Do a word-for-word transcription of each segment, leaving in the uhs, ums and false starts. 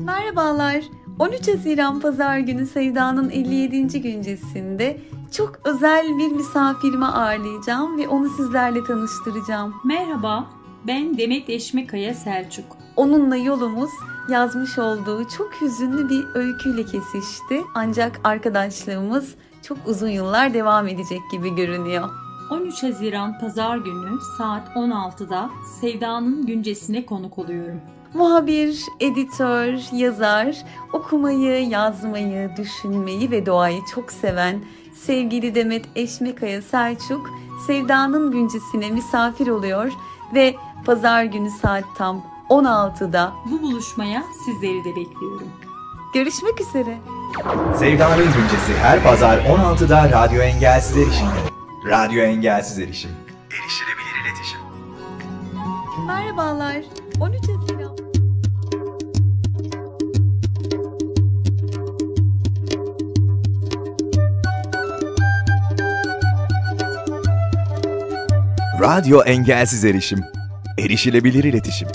Merhabalar. on üç Haziran Pazar günü Sevda'nın elli yedinci güncesinde çok özel bir misafirimi ağırlayacağım ve onu sizlerle tanıştıracağım. Merhaba, ben Demet Eşmekaya Selçuk. Onunla yolumuz yazmış olduğu çok hüzünlü bir öyküyle kesişti. Ancak arkadaşlığımız çok uzun yıllar devam edecek gibi görünüyor. on üç Haziran Pazar günü saat on altıda Sevda'nın güncesine konuk oluyorum. Muhabir, editör, yazar, okumayı, yazmayı, düşünmeyi ve doğayı çok seven sevgili Demet Eşmekaya Selçuk, Sevda'nın güncesine misafir oluyor ve pazar günü saat tam on altıda bu buluşmaya sizleri de bekliyorum. Görüşmek üzere. Sevda'nın güncesi her pazar on altıda Radyo Engelsiz Erişim'de. Radyo Engelsiz Erişim. Erişilebilir iletişim. Merhabalar. on üç Haziran Radyo Engelsiz Erişim. Erişilebilir iletişim.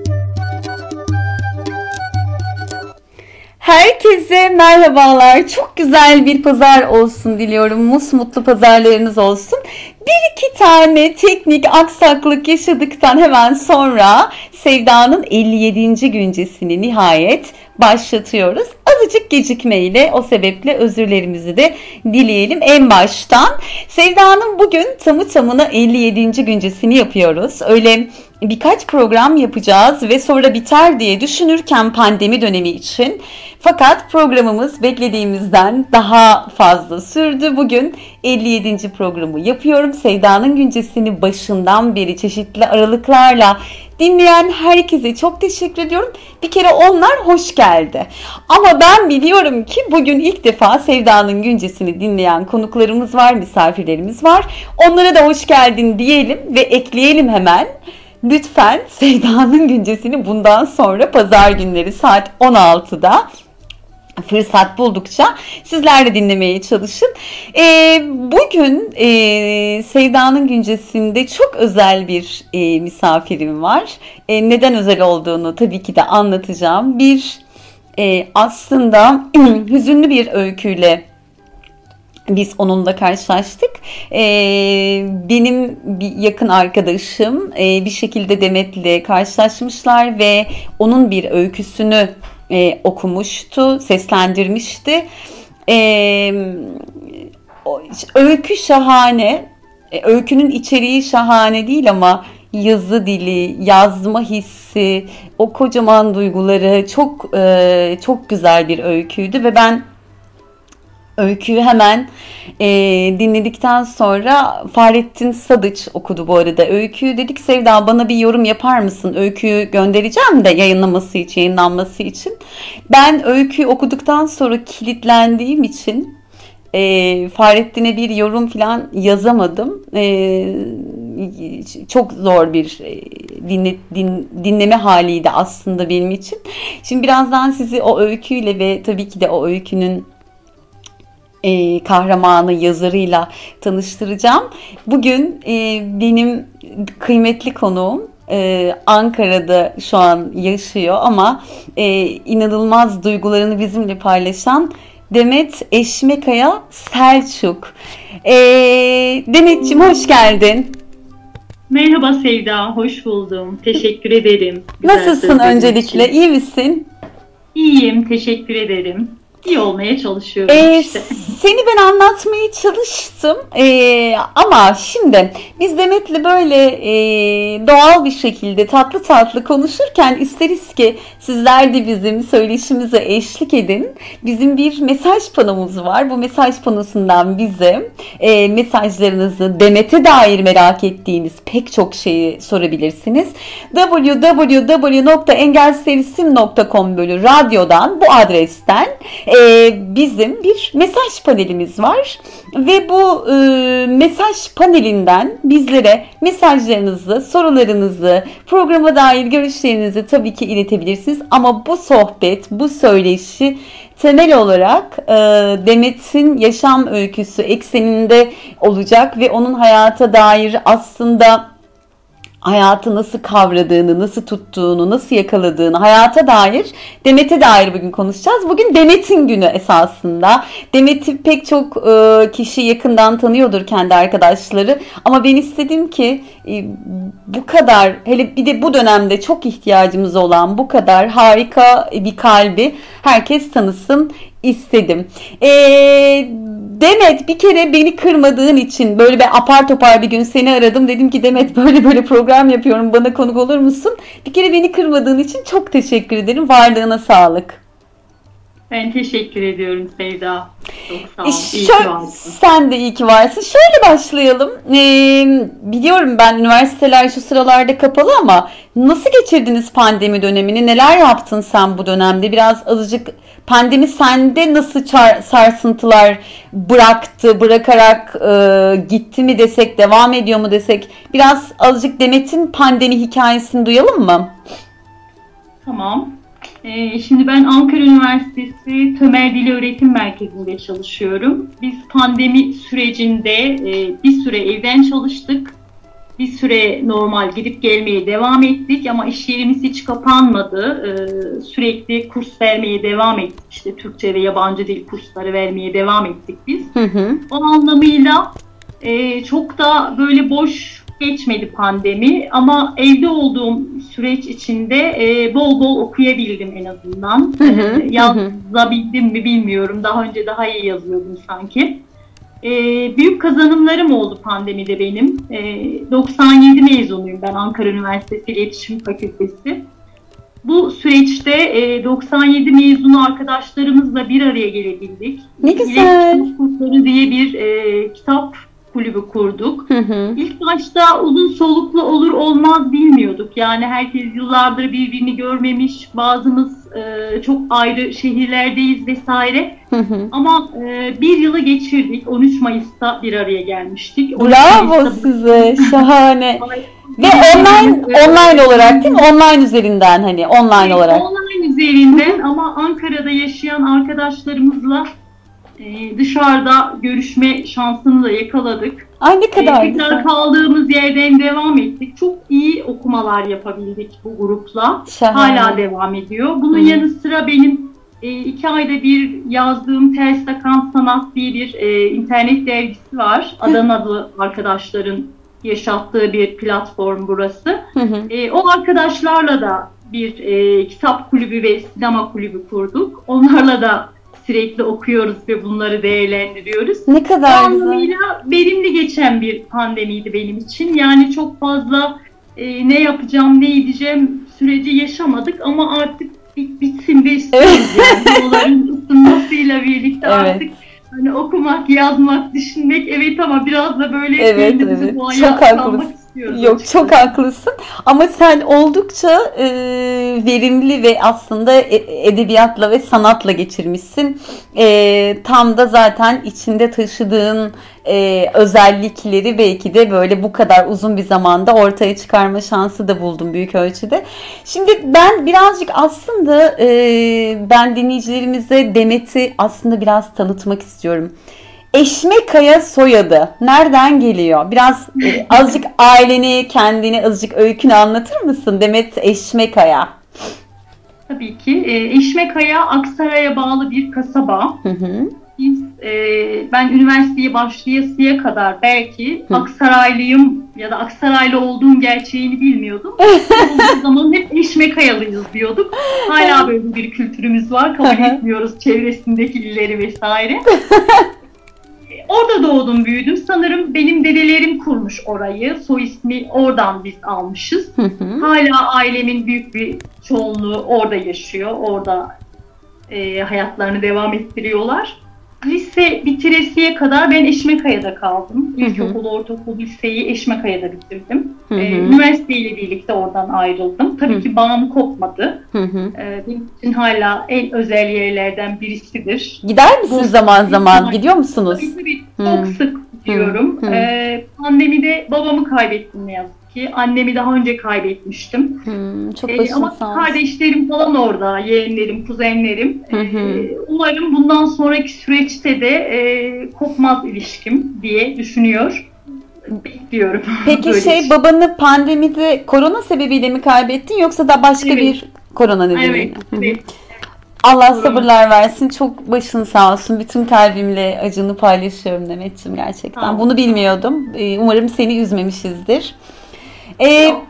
Herkese merhabalar. Çok güzel bir pazar olsun diliyorum. Musmutlu pazarlarınız olsun. Bir iki tane teknik aksaklık yaşadıktan hemen sonra Sevda'nın elli yedinci güncesini nihayet başlatıyoruz. Azıcık gecikmeyle, o sebeple özürlerimizi de dileyelim en baştan. Sevda'nın bugün tamı tamına elli yedinci güncesini yapıyoruz. Öyle birkaç program yapacağız ve sonra biter diye düşünürken pandemi dönemi için. Fakat programımız beklediğimizden daha fazla sürdü. Bugün elli yedinci programı yapıyorum. Sevda'nın güncesini başından beri çeşitli aralıklarla dinleyen herkese çok teşekkür ediyorum. Bir kere onlar hoş geldi. Ama ben biliyorum ki bugün ilk defa Sevda'nın güncesini dinleyen konuklarımız var, misafirlerimiz var. Onlara da hoş geldin diyelim ve ekleyelim hemen. Lütfen Sevda'nın güncesini bundan sonra pazar günleri saat on altıda fırsat buldukça sizler de dinlemeye çalışın. E, bugün e, Sevda'nın güncesinde çok özel bir e, misafirim var. E, neden özel olduğunu tabii ki de anlatacağım. Bir e, aslında hüzünlü bir öyküyle biz onunla karşılaştık. Ee, benim bir yakın arkadaşım e, bir şekilde Demet'le karşılaşmışlar ve onun bir öyküsünü e, okumuştu, seslendirmişti. E, öykü şahane, e, öykünün içeriği şahane değil ama yazı dili, yazma hissi, o kocaman duyguları çok e, çok güzel bir öyküydü ve ben öyküyü hemen e, dinledikten sonra Fahrettin Sadıç okudu bu arada öyküyü. Dedik Sevda bana bir yorum yapar mısın? Öyküyü göndereceğim de yayınlaması için, yayınlanması için. Ben öyküyü okuduktan sonra kilitlendiğim için e, Fahrettin'e bir yorum falan yazamadım. E, çok zor bir dinle, din, dinleme haliydi aslında benim için. Şimdi birazdan sizi o öyküyle ve tabii ki de o öykünün E, kahramanı, yazarıyla tanıştıracağım. Bugün e, benim kıymetli konuğum e, Ankara'da şu an yaşıyor ama e, inanılmaz duygularını bizimle paylaşan Demet Eşmekaya Selçuk. E, Demetciğim hoş geldin. Merhaba Sevda, hoş buldum. Teşekkür ederim. Nasılsın öncelikle? İyi misin? İyiyim, teşekkür ederim. İyi olmaya çalışıyorum ee, işte. Seni ben anlatmaya çalıştım ee, ama şimdi biz Demet'le böyle e, doğal bir şekilde tatlı tatlı konuşurken isteriz ki sizler de bizim söyleşimize eşlik edin. Bizim bir mesaj panomuz var. Bu mesaj panosundan bize e, mesajlarınızı, Demet'e dair merak ettiğiniz pek çok şeyi sorabilirsiniz. double-u double-u double-u nokta engelsizerişim nokta com bölü radyodan bu adresten Ee, bizim bir mesaj panelimiz var ve bu e, mesaj panelinden bizlere mesajlarınızı, sorularınızı, programa dair görüşlerinizi tabii ki iletebilirsiniz. Ama bu sohbet, bu söyleşi temel olarak e, Demet'in yaşam öyküsü ekseninde olacak ve onun hayata dair aslında hayatı nasıl kavradığını, nasıl tuttuğunu, nasıl yakaladığını, hayata dair, Demet'e dair bugün konuşacağız. Bugün Demet'in günü esasında. Demet'i pek çok e, kişi yakından tanıyordur, kendi arkadaşları. Ama ben istedim ki e, bu kadar, hele bir de bu dönemde çok ihtiyacımız olan bu kadar harika bir kalbi herkes tanısın istedim. Ee, Demet, bir kere beni kırmadığın için böyle bir apar topar bir gün seni aradım. Dedim ki Demet, böyle böyle program yapıyorum, bana konuk olur musun? Bir kere beni kırmadığın için çok teşekkür ederim. Varlığına sağlık. Ben teşekkür ediyorum Sevda. Çok sağ ol. E, İyi şö- ki varsın. Sen de iyi ki varsın. Şöyle başlayalım. Ee, biliyorum ben, üniversiteler şu sıralarda kapalı ama nasıl geçirdiniz pandemi dönemini? Neler yaptın sen bu dönemde? Biraz azıcık pandemi sende nasıl çar- sarsıntılar bıraktı, bırakarak e, gitti mi desek, devam ediyor mu desek? Biraz azıcık Demet'in pandemi hikayesini duyalım mı? Tamam. Ee, şimdi ben Ankara Üniversitesi Tömer Dili Öğretim Merkezi'nde çalışıyorum. Biz pandemi sürecinde e, bir süre evden çalıştık. Bir süre normal gidip gelmeye devam ettik ama iş yerimiz hiç kapanmadı. Ee, sürekli kurs vermeye devam ettik. İşte Türkçe ve yabancı dil kursları vermeye devam ettik biz. Hı hı. O anlamıyla e, çok da böyle boş geçmedi pandemi ama evde olduğum süreç içinde e, bol bol okuyabildim en azından. Hı hı, E, yazabildim mi bilmiyorum. Daha önce daha iyi yazıyordum sanki. E, büyük kazanımlarım oldu pandemide benim. E, doksan yedi mezunuyum ben, Ankara Üniversitesi İletişim Fakültesi. Bu süreçte e, doksan yedi mezunu arkadaşlarımızla bir araya gelebildik. Ne güzel. İletişim Kursları diye bir e, kitap kulübü kurduk. Hı hı. İlk başta uzun soluklu olur olmaz bilmiyorduk. Yani herkes yıllardır birbirini görmemiş, bazımız e, çok ayrı şehirlerdeyiz vesaire. Hı hı. Ama e, bir yılı geçirdik. on üç Mayıs'ta bir araya gelmiştik. on üç Bravo Mayıs'ta size, şahane. Ve online online olarak değil mi? Online üzerinden, hani online olarak. Online üzerinden ama Ankara'da yaşayan arkadaşlarımızla e, dışarıda görüşme şansını da yakaladık. Ay ne E, kadar tekrar güzel. kaldığımız yerden devam ettik. Çok iyi okumalar yapabildik bu grupla. Şahane. Hala devam ediyor. Bunun Hı. yanı sıra benim e, iki ayda bir yazdığım Ters Takan Sanat diye bir e, internet dergisi var. Adanalı arkadaşların yaşattığı bir platform burası. Hı hı. E, o arkadaşlarla da bir e, kitap kulübü ve sinema kulübü kurduk. Onlarla da sürekli okuyoruz ve bunları değerlendiriyoruz. Ne Bu kadar güzel. anlamıyla verimli geçen bir pandemiydi benim için. Yani çok fazla e, ne yapacağım, ne edeceğim süreci yaşamadık ama artık bit, bitsin de istiyoruz yani. Yolların ısınmasıyla birlikte Evet. artık hani okumak, yazmak, düşünmek, evet, ama biraz da böyle Evet, kendimizi evet. doğaya Çok haklısın. salmak istiyoruz. Yok, açıkçası. çok haklısın ama sen oldukça e, verimli ve aslında e- edebiyatla ve sanatla geçirmişsin. E, tam da zaten içinde taşıdığın e, özellikleri belki de böyle bu kadar uzun bir zamanda ortaya çıkarma şansı da buldum büyük ölçüde. Şimdi ben birazcık aslında e, ben dinleyicilerimize Demet'i aslında biraz tanıtmak istiyorum. Eşmekaya soyadı nereden geliyor? Biraz e, azıcık aileni, kendini, azıcık öykünü anlatır mısın Demet Eşmekaya? Tabii ki. E, Eşmekaya Aksaray'a bağlı bir kasaba. Hı hı. Biz, e, ben üniversiteye başlayasıya kadar belki Hı. Aksaraylıyım ya da Aksaraylı olduğum gerçeğini bilmiyordum. O zaman hep Eşmekayalıyız diyorduk. Hala böyle bir kültürümüz var. Kabul Hı hı. etmiyoruz çevresindeki illeri vesaire. Orada doğdum, büyüdüm. Sanırım benim dedelerim kurmuş orayı. Soy ismi oradan biz almışız. Hı hı. Hala ailemin büyük bir çoğunluğu orada yaşıyor. Orada e, hayatlarını devam ettiriyorlar. Lise bitiresiye kadar ben Eşmekaya'da kaldım. Hı hı. İlkokul, ortaokul, liseyi Eşmekaya'da bitirdim. Hı hı. E, üniversiteyle birlikte oradan ayrıldım. Tabii Hı. ki bağım kopmadı. Hı hı. E, benim için hala en özel yerlerden birisidir. Gider misiniz Bu- zaman zaman? Gidiyor musunuz? Tabii tabii Hı. çok sık diyorum. Hı. Hı. Ee, pandemide babamı kaybettim ne yazık ki. Annemi daha önce kaybetmiştim. Hmm, çok Ee, başın ama sağ olsun. kardeşlerim falan orada, yeğenlerim, kuzenlerim. Hı hı. Ee, umarım bundan sonraki süreçte de e, kopmaz ilişkim diye düşünüyor. bekliyorum. Peki Böyle şey, şey. babanı pandemide korona sebebiyle mi kaybettin yoksa da başka Evet. bir korona nedeniyle? Evet, Hı hı. evet. Allah Korona. sabırlar versin. Çok başın sağ olsun. Bütün kalbimle acını paylaşıyorum Demetciğim, gerçekten. Sağ ol. Bunu bilmiyordum. Ee, Umarım seni üzmemişizdir. Ee, Yok,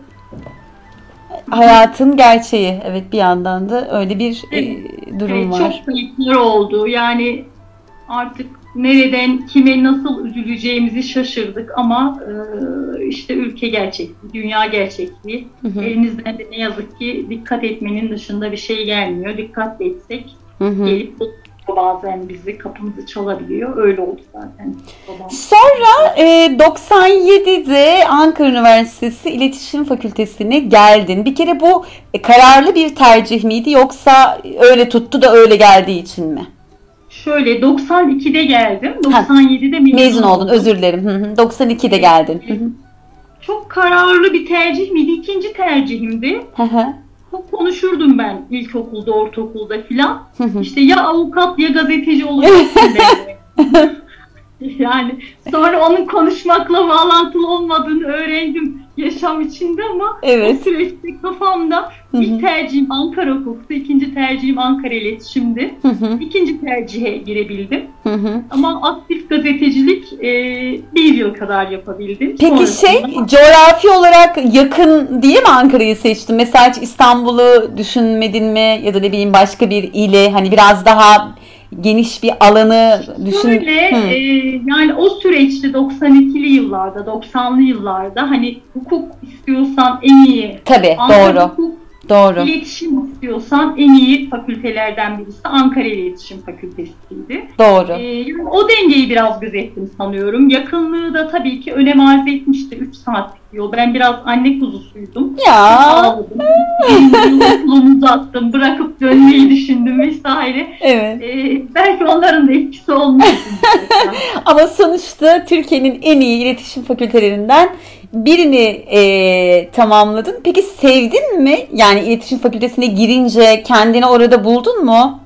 hayatın gerçeği. Evet, bir yandan da öyle bir e, Evet. durum evet, var. çok kayıplar oldu. Yani artık nereden, kime nasıl üzüleceğimizi şaşırdık ama e, işte ülke gerçekliği, dünya gerçekliği. Hı hı. Elimizden de ne yazık ki dikkat etmenin dışında bir şey gelmiyor. Dikkat etsek Hı hı. gelip buluyor bazen bizi, kapımızı çalabiliyor. Öyle oldu zaten. Babam. Sonra e, doksan yedide Ankara Üniversitesi İletişim Fakültesine geldin. Bir kere bu e, kararlı bir tercih miydi yoksa öyle tuttu da öyle geldiği için mi? Şöyle doksan ikide geldim. doksan yedide mezun, Mezun oldun, oldum. özür dilerim. Hı hı. doksan ikide geldin. Hı hı. Çok kararlı bir tercih miydi? İkinci tercihimdi. Hı hı. Çok konuşurdum ben ilkokulda, ortaokulda filan. Hı hı. İşte ya avukat ya gazeteci olacaksın derdi. Yani sonra onun konuşmakla bağlantılı olmadığını öğrendim yaşam içinde ama Evet. o süreçte kafamda Hı hı. ilk tercihim Ankara hukuktu, ikinci tercihim Ankara iletişimdi. Hı hı. İkinci tercihe girebildim. Hı hı. Ama aktif gazetecilik e, bir yıl kadar yapabildim. Peki Sonrasında- şey, coğrafi olarak yakın diye mi Ankara'yı seçtin? Mesela hiç İstanbul'u düşünmedin mi? Ya da ne bileyim başka bir ili, hani biraz daha geniş bir alanı düşün. Şöyle, Hı. e, yani o süreçte doksan ikili yıllarda, doksanlı yıllarda hani hukuk istiyorsan en iyi, Tabii, Ankara doğru. Hukuk, Doğru. iletişim istiyorsan en iyi fakültelerden birisi Ankara İletişim Fakültesiydi. Doğru. E, yani o dengeyi biraz gözettim sanıyorum. Yakınlığı da tabii ki önem arz etmişti. üç saatlik yol. Ben biraz anne kuzusuydum. Ya. Ağladım. Okulumu uzattım. Bırakıp dönmeyi düşündüm vesaire. Evet. Ee, belki onların da etkisi olmuştur. Ama sonuçta Türkiye'nin en iyi iletişim fakültelerinden birini e, tamamladın. Peki sevdin mi? Yani iletişim fakültesine girince kendini orada buldun mu?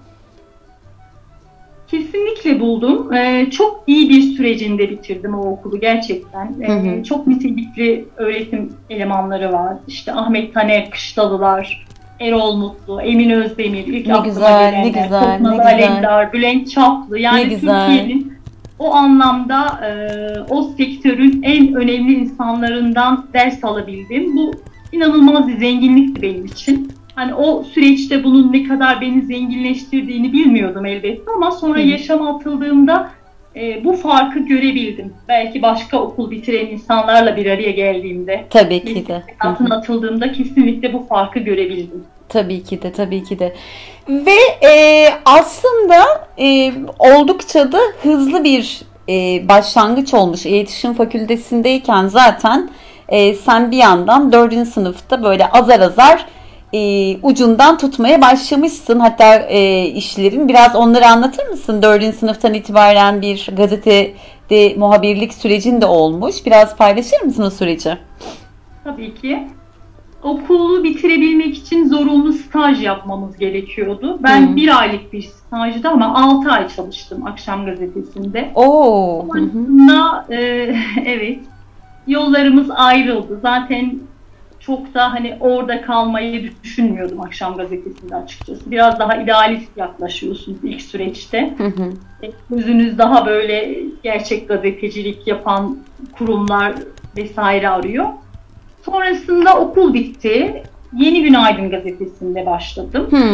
Kesinlikle buldum. Ee, çok iyi bir sürecinde bitirdim o okulu gerçekten. Ee, Hı hı. Çok nitelikli öğretim elemanları var. İşte Ahmet Taner Kışlalılar, Erol Mutlu, Emin Özdemir, ilk Ne aklıma güzel, gelenler, ne güzel, Korkmaz ne güzel. Alemdar, Bülent Çaplı. Yani Ne güzel. Türkiye'nin o anlamda e, o sektörün en önemli insanlarından ders alabildim. Bu inanılmaz bir zenginlikti benim için. Hani o süreçte bunun ne kadar beni zenginleştirdiğini bilmiyordum elbette ama sonra Hı. yaşama atıldığımda e, bu farkı görebildim. Belki başka okul bitiren insanlarla bir araya geldiğimde, Tabii ki de. Hı hı. hayatına atıldığımda kesinlikle bu farkı görebildim. Tabii ki de, tabii ki de. Ve e, aslında e, oldukça da hızlı bir e, başlangıç olmuş. İletişim Fakültesindeyken zaten e, sen bir yandan dördüncü sınıfta böyle azar azar e, ucundan tutmaya başlamışsın. Hatta e, işlerin biraz, onları anlatır mısın? Dördüncü sınıftan itibaren bir gazetede muhabirlik sürecin de olmuş. Biraz paylaşır mısın o süreci? Tabii ki. Okulu bitirebilmek için zorunlu staj yapmamız gerekiyordu. Ben Hı. bir aylık bir stajdı ama altı ay çalıştım akşam gazetesinde. Oo. Hı hı. Sonrasında e, evet yollarımız ayrıldı. Zaten çok da hani orada kalmayı düşünmüyordum akşam gazetesinde açıkçası. Biraz daha idealist yaklaşıyorsunuz ilk süreçte. Hı hı. Gözünüz daha böyle gerçek gazetecilik yapan kurumlar vesaire arıyor. Sonrasında okul bitti. Yeni Günaydın gazetesinde başladım Hmm.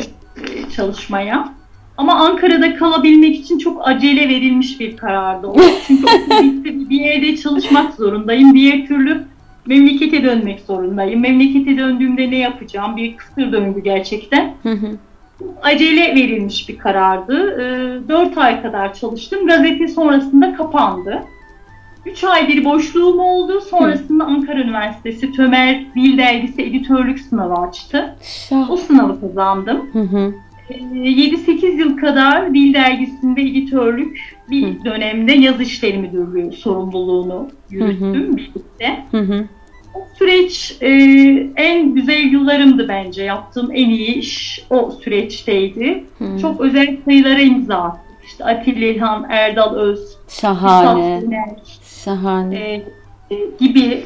e, çalışmaya. Ama Ankara'da kalabilmek için çok acele verilmiş bir karardı o. Çünkü okul bitti, bir yerde çalışmak zorundayım. Diğer türlü memlekete dönmek zorundayım. Memlekete döndüğümde ne yapacağım? Bir kısır döngü gerçekten. Hı hı. Acele verilmiş bir karardı. E, dört ay kadar çalıştım. Gazete sonrasında kapandı. üç ay bir boşluğum oldu. Sonrasında Ankara Üniversitesi Tömer Dil Dergisi editörlük sınavı açtı. Şah. O sınavı kazandım. Hı hı. yedi sekiz yıl kadar Dil Dergisi'nde editörlük, bir Hı. dönemde yazı işleri müdürlüğü sorumluluğunu yürüttüm birlikte. Hı hı. O süreç e, en güzel yıllarımdı bence. Yaptığım en iyi iş o süreçteydi. Hı. Çok özel sayılara imza attık. İşte Atilla İlhan, Erdal Öz, Şahane. Üstad Güner, Şahane. e, e, gibi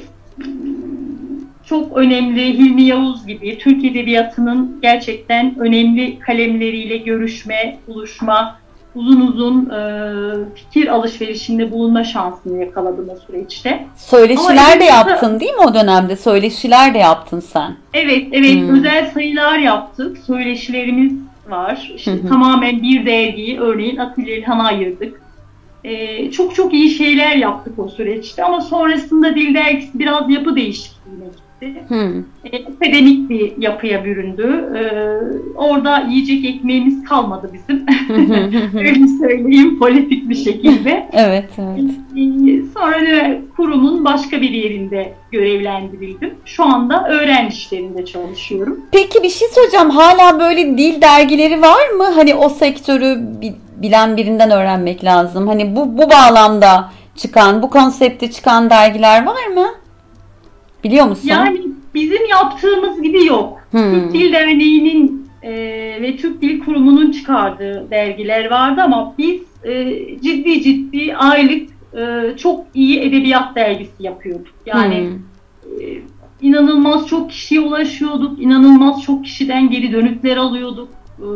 çok önemli, Hilmi Yavuz gibi Türk Edebiyatı'nın gerçekten önemli kalemleriyle görüşme, buluşma, uzun uzun e, fikir alışverişinde bulunma şansını yakaladım o süreçte. Söyleşiler de edebiyata- yaptın değil mi o dönemde? Söyleşiler de yaptın sen. Evet, evet. Hmm. Özel sayılar yaptık. Söyleşilerimiz var. İşte Hı hı. tamamen bir dergiyi, örneğin Atilla İlhan'a ayırdık. Ee, çok çok iyi şeyler yaptık o süreçte ama sonrasında Dil Dergisi biraz yapı değişikliğine gitti. Hmm. Ee, akademik bir yapıya büründü. Ee, orada yiyecek ekmeğimiz kalmadı bizim. Öyle söyleyeyim, politik bir şekilde. Evet, evet. Ee, Sonra da kurumun başka bir yerinde görevlendirildim. Şu anda öğren işlerinde çalışıyorum. Peki bir şey söyleyeceğim. Hala böyle dil dergileri var mı? Hani o sektörü bi- bilen birinden öğrenmek lazım. Hani bu bu bağlamda çıkan, bu konsepte çıkan dergiler var mı? Biliyor musun? Yani bizim yaptığımız gibi yok. Hmm. Türk Dil Derneği'nin e, ve Türk Dil Kurumu'nun çıkardığı dergiler vardı ama biz e, ciddi ciddi aylık e, çok iyi edebiyat dergisi yapıyorduk. Yani Hmm. e, inanılmaz çok kişiye ulaşıyorduk, inanılmaz çok kişiden geri dönütler alıyorduk. E,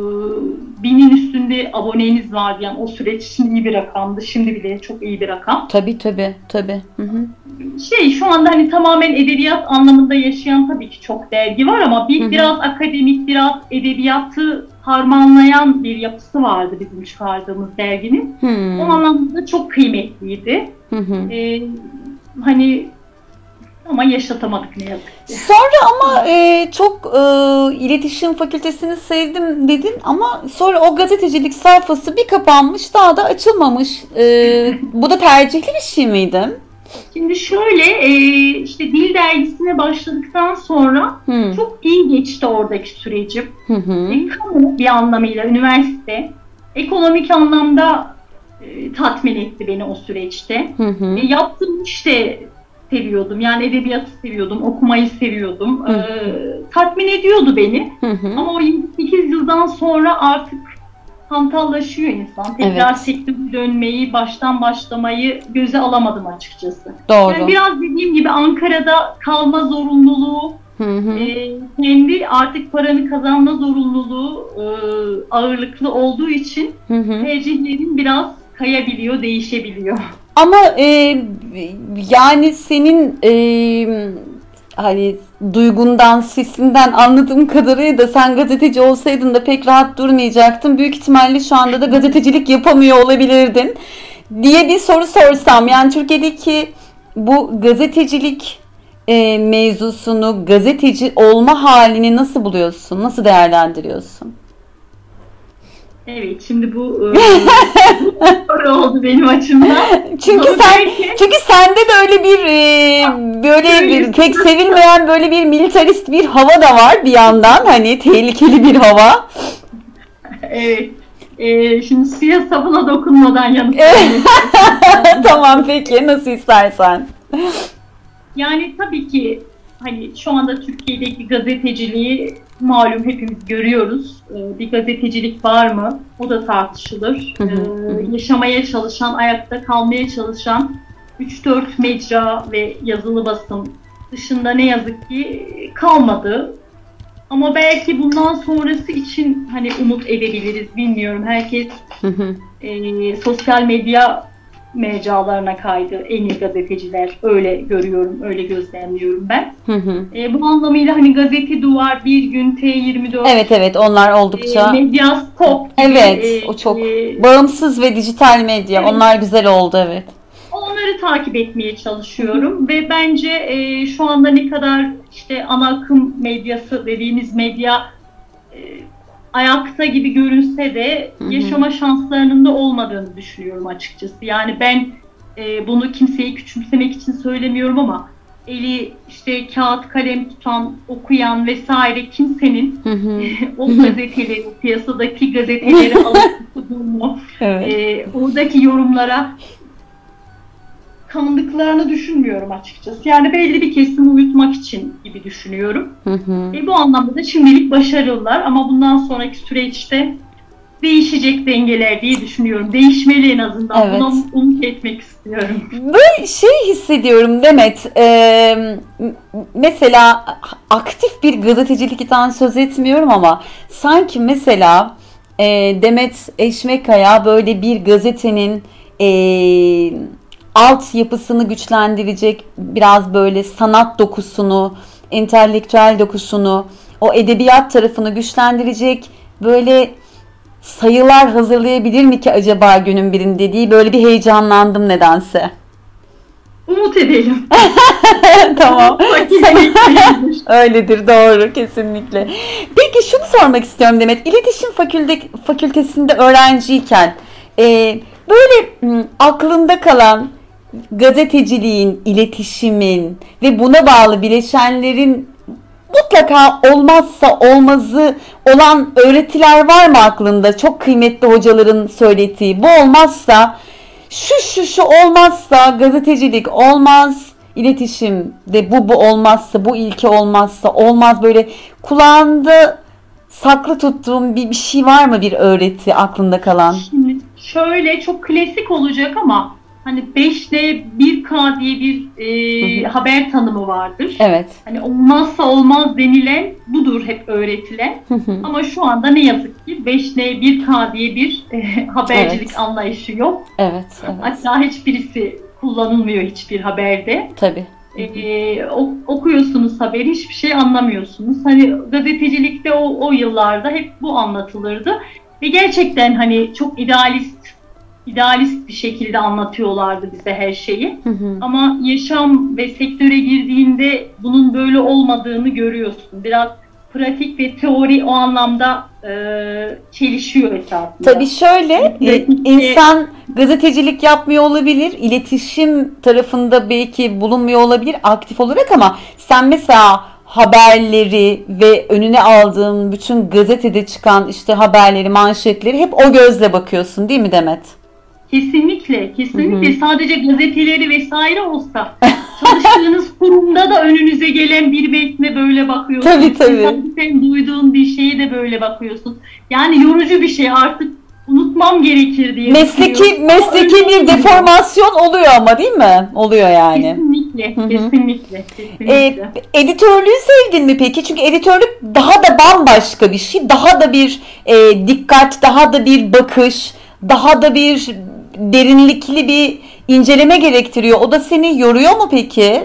binin üstünde aboneniz vardı, yani o süreç için iyi bir rakamdı, şimdi bile çok iyi bir rakam. Tabii tabii tabii. Hı hı. Şey, şu anda hani tamamen edebiyat anlamında yaşayan tabii ki çok dergi var ama bir Hı hı. biraz akademik, biraz edebiyatı harmanlayan bir yapısı vardı bizim çıkardığımız derginin. Hmm. O anlamda çok kıymetliydi. Hı hı. Ee, hani ama yaşatamadık ne yazık ki. Sonra ama e, çok e, iletişim fakültesini sevdim dedin ama sonra o gazetecilik sayfası bir kapanmış, daha da açılmamış. E, bu da tercihli bir şey miydi? Şimdi şöyle, e, işte Dil Dergisi'ne başladıktan sonra Hı. çok iyi geçti oradaki sürecim. Hı hı. E, kamu bir anlamıyla üniversite, ekonomik anlamda e, tatmin etti beni o süreçte. Hı hı. E, yaptığım işte seviyordum, yani edebiyatı seviyordum, okumayı seviyordum. Hı. E, tatmin ediyordu beni. Hı hı. Ama o yirmi sekiz yıldan sonra artık hantallaşıyor insan. Tekrar Evet. sektöre dönmeyi, baştan başlamayı göze alamadım açıkçası. Doğru. Yani biraz dediğim gibi Ankara'da kalma zorunluluğu, Hı hı. e, kendi artık paranı kazanma zorunluluğu e, ağırlıklı olduğu için Hı hı. tercihlerin biraz kayabiliyor, değişebiliyor. Ama e, yani senin e, hani duygundan, sesinden anladığım kadarıyla da sen gazeteci olsaydın da pek rahat durmayacaktın. Büyük ihtimalle şu anda da gazetecilik yapamıyor olabilirdin diye bir soru sorsam. Yani Türkiye'deki bu gazetecilik e, mevzusunu, gazeteci olma halini nasıl buluyorsun? Nasıl değerlendiriyorsun? Evet, şimdi bu e, soru oldu benim açımdan. Çünkü Ama sen belki- çünkü sende de öyle bir e, böyle bir, pek sevilmeyen böyle bir militarist bir hava da var bir yandan, hani tehlikeli bir hava. Evet. E, şimdi siyasa buna dokunmadan yanıt Evet. vermek. Tamam, peki, nasıl istersen. Yani tabii ki hani şu anda Türkiye'deki gazeteciliği malum hepimiz görüyoruz. Ee, bir gazetecilik var mı? O da tartışılır. Hı hı, Ee, hı hı. yaşamaya çalışan, ayakta kalmaya çalışan üç dört mecra ve yazılı basın dışında ne yazık ki kalmadı. Ama belki bundan sonrası için hani umut edebiliriz, bilmiyorum. Herkes Hı hı. e, sosyal medya mecralarına kaydı, en iyi gazeteciler. Öyle görüyorum, öyle gözlemliyorum ben. Hı hı. E, bu anlamıyla hani Gazete Duvar, Bir Gün, T yirmi dört, Evet evet, onlar e, oldukça Medyaskop gibi, evet, e, o çok e, bağımsız ve dijital medya, Evet. onlar güzel oldu, evet. onları takip etmeye çalışıyorum ve bence e, şu anda ne kadar işte ana akım medyası dediğimiz medya e, ayakta gibi görünse de Hı hı. yaşama şanslarının da olmadığını düşünüyorum açıkçası. Yani ben e, bunu kimseyi küçümsemek için söylemiyorum ama eli işte kağıt kalem tutan, okuyan vesaire kimsenin Hı hı. o gazeteleri, piyasadaki gazeteleri alıp okuduğunu, Evet. e, oradaki yorumlara kandıklarını düşünmüyorum açıkçası. Yani belli bir kesimi uyutmak için gibi düşünüyorum. Hı hı. E, bu anlamda da şimdilik başarılılar ama bundan sonraki süreçte değişecek dengeler diye düşünüyorum. Değişmeli en azından. Evet. Buna umut etmek istiyorum. Böyle şey hissediyorum Demet. Ee, mesela aktif bir gazetecilikten söz etmiyorum ama sanki mesela e, Demet Eşmekaya böyle bir gazetenin e, altyapısını güçlendirecek, biraz böyle sanat dokusunu, entelektüel dokusunu, o edebiyat tarafını güçlendirecek böyle sayılar hazırlayabilir mi ki acaba günün birinde diye böyle bir heyecanlandım nedense. Umut edelim. Tamam. Kesinlikle. Öyledir, doğru, kesinlikle. Peki şunu sormak istiyorum Demet. İletişim fakülte, fakültesinde öğrenciyken e, böyle m, aklında kalan gazeteciliğin, iletişimin ve buna bağlı bileşenlerin mutlaka olmazsa olmazı olan öğretiler var mı aklında? Çok kıymetli hocaların söylediği. Bu olmazsa, şu şu şu olmazsa gazetecilik olmaz, iletişim de bu bu olmazsa, bu ilke olmazsa olmaz. Böyle kulağında saklı tuttuğum bir, bir şey var mı, bir öğreti aklında kalan? Şimdi şöyle çok klasik olacak ama hani beş D bir K diye bir e, Hı hı. haber tanımı vardır. Evet. Hani olmazsa olmaz denilen budur hep öğretilen. Hı hı. Ama şu anda ne yazık ki beş D bir K diye bir e, habercilik Evet. anlayışı yok. Evet, evet. Hatta hiçbirisi kullanılmıyor hiçbir haberde. Tabii. Ee, ok- okuyorsunuz haberi, hiçbir şey anlamıyorsunuz. Hani gazetecilikte o, o yıllarda hep bu anlatılırdı. Ve gerçekten hani çok idealist idealist bir şekilde anlatıyorlardı bize her şeyi. Hı hı. Ama yaşam ve sektöre girdiğinde bunun böyle olmadığını görüyorsun. Biraz pratik ve teori o anlamda e, çelişiyor esasında. Tabii şöyle, e, Pratikte- insan gazetecilik yapmıyor olabilir, iletişim tarafında belki bulunmuyor olabilir aktif olarak ama sen mesela haberleri ve önüne aldığın bütün gazetede çıkan işte haberleri, manşetleri hep o gözle bakıyorsun değil mi Demet? Kesinlikle, kesinlikle. Hı hı. Sadece gazeteleri vesaire olsa, çalıştığınız kurumda da önünüze gelen bir metne böyle bakıyorsun. Tabii, tabii. Sen duyduğun bir şeye de böyle bakıyorsun. Yani yorucu bir şey, artık unutmam gerekir diye Mesleki düşünüyorum. Ama mesleki öyle bir olmuyor. deformasyon oluyor ama değil mi? Oluyor yani. Kesinlikle, Hı hı. kesinlikle, E, kesinlikle. editörlüğü sevdin mi peki? Çünkü editörlük daha da bambaşka bir şey. Daha da bir e, dikkat, daha da bir bakış, daha da bir derinlikli bir inceleme gerektiriyor. O da seni yoruyor mu peki?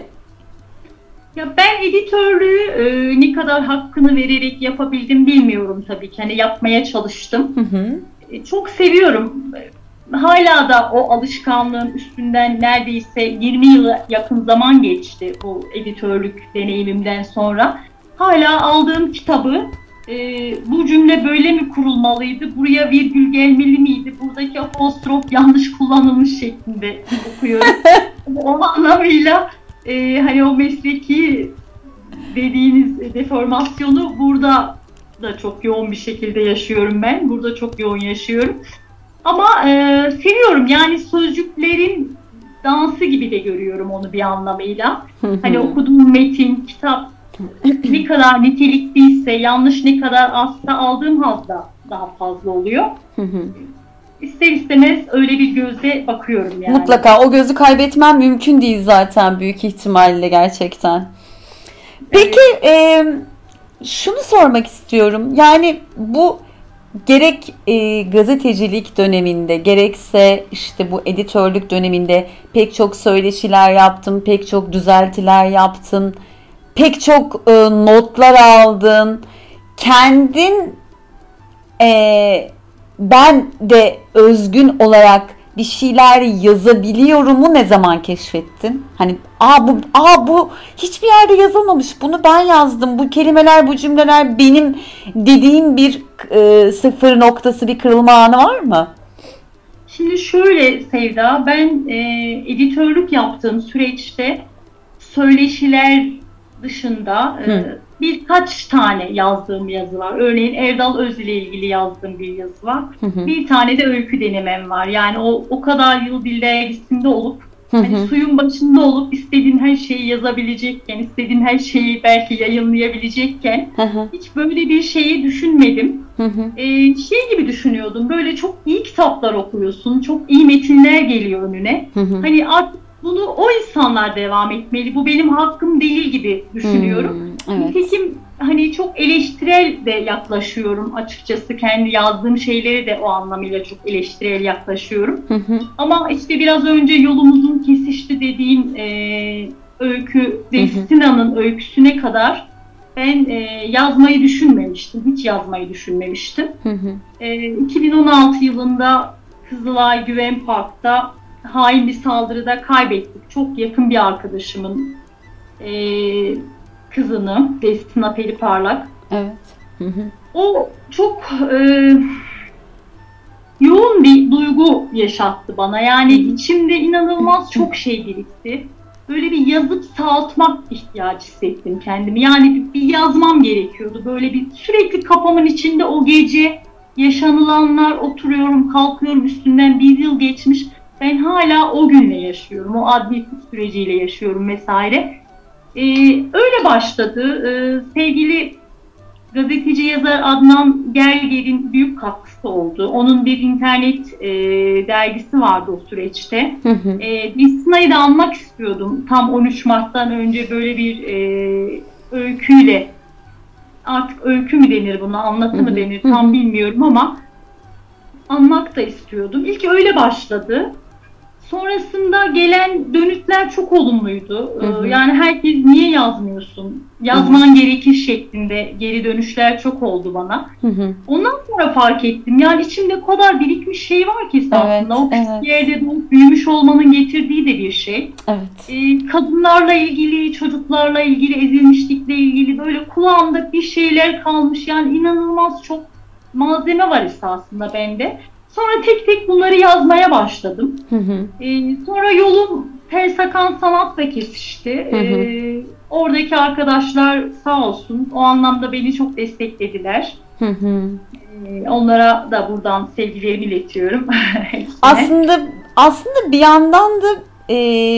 Ya ben editörlüğü e, ne kadar hakkını vererek yapabildim bilmiyorum tabii ki. Hani yapmaya çalıştım. Hı hı. E, Çok seviyorum. Hala da o alışkanlığın üstünden neredeyse yirmi yıla yakın zaman geçti bu editörlük deneyimimden sonra. Hala aldığım kitabı e, bu cümle böyle mi kurulmalıydı, buraya virgül gelmeli miydi, buradaki apostrof yanlış kullanılmış şeklinde okuyorum. O anlamıyla e, hani o mesleki dediğiniz deformasyonu burada da çok yoğun bir şekilde yaşıyorum ben. Burada çok yoğun yaşıyorum. Ama e, seviyorum, yani sözcüklerin dansı gibi de görüyorum onu bir anlamıyla. Hani okuduğum metin, kitap ne kadar nitelikliyse, yanlış ne kadar azsa aldığım haz da daha fazla oluyor. İster istemez öyle bir gözle bakıyorum yani. Mutlaka o gözü kaybetmem mümkün değil zaten büyük ihtimalle gerçekten. Peki e, şunu sormak istiyorum. Yani bu gerek e, gazetecilik döneminde gerekse işte bu editörlük döneminde pek çok söyleşiler yaptın, pek çok düzeltiler yaptın, pek çok e, notlar aldın. Kendin e, ben de özgün olarak bir şeyler yazabiliyorumu ne zaman keşfettin? Hani aa bu aa bu hiçbir yerde yazılmamış. Bunu ben yazdım. Bu kelimeler, bu cümleler benim dediğim bir e, sıfır noktası, bir kırılma anı var mı? Şimdi şöyle Sevda, ben e, editörlük yaptığım süreçte söyleşiler dışında e, birkaç tane yazdığım yazı var. Örneğin Erdal Öz ile ilgili yazdığım bir yazı var. Hı hı. Bir tane de öykü denemem var. Yani o o kadar yıl Dil Dergisi'nde olup Hı Hani hı. suyun başında olup istediğin her şeyi yazabilecekken, istediğin her şeyi belki yayınlayabilecekken Hı hı. hiç böyle bir şeyi düşünmedim. Hı hı. Ee, şey gibi düşünüyordum, böyle çok iyi kitaplar okuyorsun, çok iyi metinler geliyor önüne. Hı hı. Hani artık bunu o insanlar devam etmeli, bu benim hakkım değil gibi düşünüyorum. Hmm, evet. Nitekim hani çok eleştirel de yaklaşıyorum açıkçası, kendi yazdığım şeyleri de o anlamıyla çok eleştirel yaklaşıyorum. Hı hı. Ama işte biraz önce yolumuzun kesişti dediğim e, öykü, Hı hı. Destina'nın öyküsüne kadar ben e, yazmayı düşünmemiştim. Hiç yazmayı düşünmemiştim. Hı hı. E, iki bin on altı yılında Kızılay Güven Park'ta hain bir saldırıda kaybettik. Çok yakın bir arkadaşımın e, kızını, Destina Periparlak. Evet. Hı hı. O çok e, yoğun bir duygu yaşattı bana. Yani içimde inanılmaz çok şey birikti. Böyle bir yazıp sağaltmak ihtiyacı hissettim kendimi. Yani bir, bir yazmam gerekiyordu. Böyle bir sürekli kafamın içinde o gece yaşanılanlar, oturuyorum, kalkıyorum, üstünden bir yıl geçmiş. Ben hala o günle yaşıyorum. O adli tıp süreciyle yaşıyorum vesaire. Ee, öyle başladı. Ee, sevgili gazeteci yazar Adnan Gerger'in büyük katkısı oldu. Onun bir internet e, dergisi vardı o süreçte. Hı hı. E, Destina'yı da anmak istiyordum. Tam on üç Mart'tan önce böyle bir e, öyküyle, artık öykü mü denir buna, anlatı mı denir tam bilmiyorum ama anmak da istiyordum. İlk öyle başladı. Sonrasında gelen dönütler çok olumluydu. Hı hı. Yani herkes niye yazmıyorsun, yazman gerekir şeklinde geri dönüşler çok oldu bana. Hı hı. Ondan sonra fark ettim. Yani içimde o kadar birikmiş şey var ki esasında. Evet, O küçük evet. yerde doğup büyümüş olmanın getirdiği de bir şey. Evet. Ee, kadınlarla ilgili, çocuklarla ilgili, ezilmişlikle ilgili böyle kulağımda bir şeyler kalmış. Yani inanılmaz çok malzeme var esasında bende. Sonra tek tek bunları yazmaya başladım. Hı hı. Ee, sonra yolum Felsakan Sanat'la kesişti. Hı hı. Ee, oradaki arkadaşlar sağ olsun o anlamda beni çok desteklediler. Hı hı. Ee, onlara da buradan sevgilerimi iletiyorum. Hepsine. Aslında aslında bir yandan da e,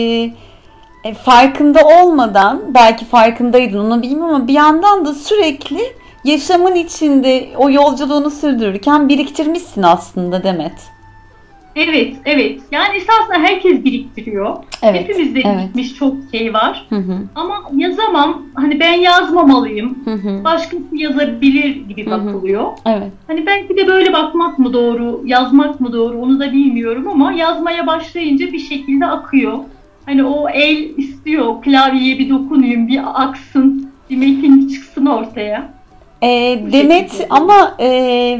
e, farkında olmadan, belki farkındaydın onu bilmiyorum ama bir yandan da sürekli yaşamın içinde o yolculuğunu sürdürürken biriktirmişsin aslında Demet. Evet, evet. Yani esasında herkes biriktiriyor. Evet, Hepimizde evet. birikmiş çok şey var. Hı hı. Ama yazamam. Hani ben yazmamalıyım. Hı hı. Başkası yazabilir gibi Hı hı. bakılıyor. Evet. Hani belki de böyle bakmak mı doğru, yazmak mı doğru onu da bilmiyorum ama yazmaya başlayınca bir şekilde akıyor. Hani o el istiyor, klavyeye bir dokunayım, bir aksın, bir metin çıksın ortaya. E, Bu Demet şekilde. ama e,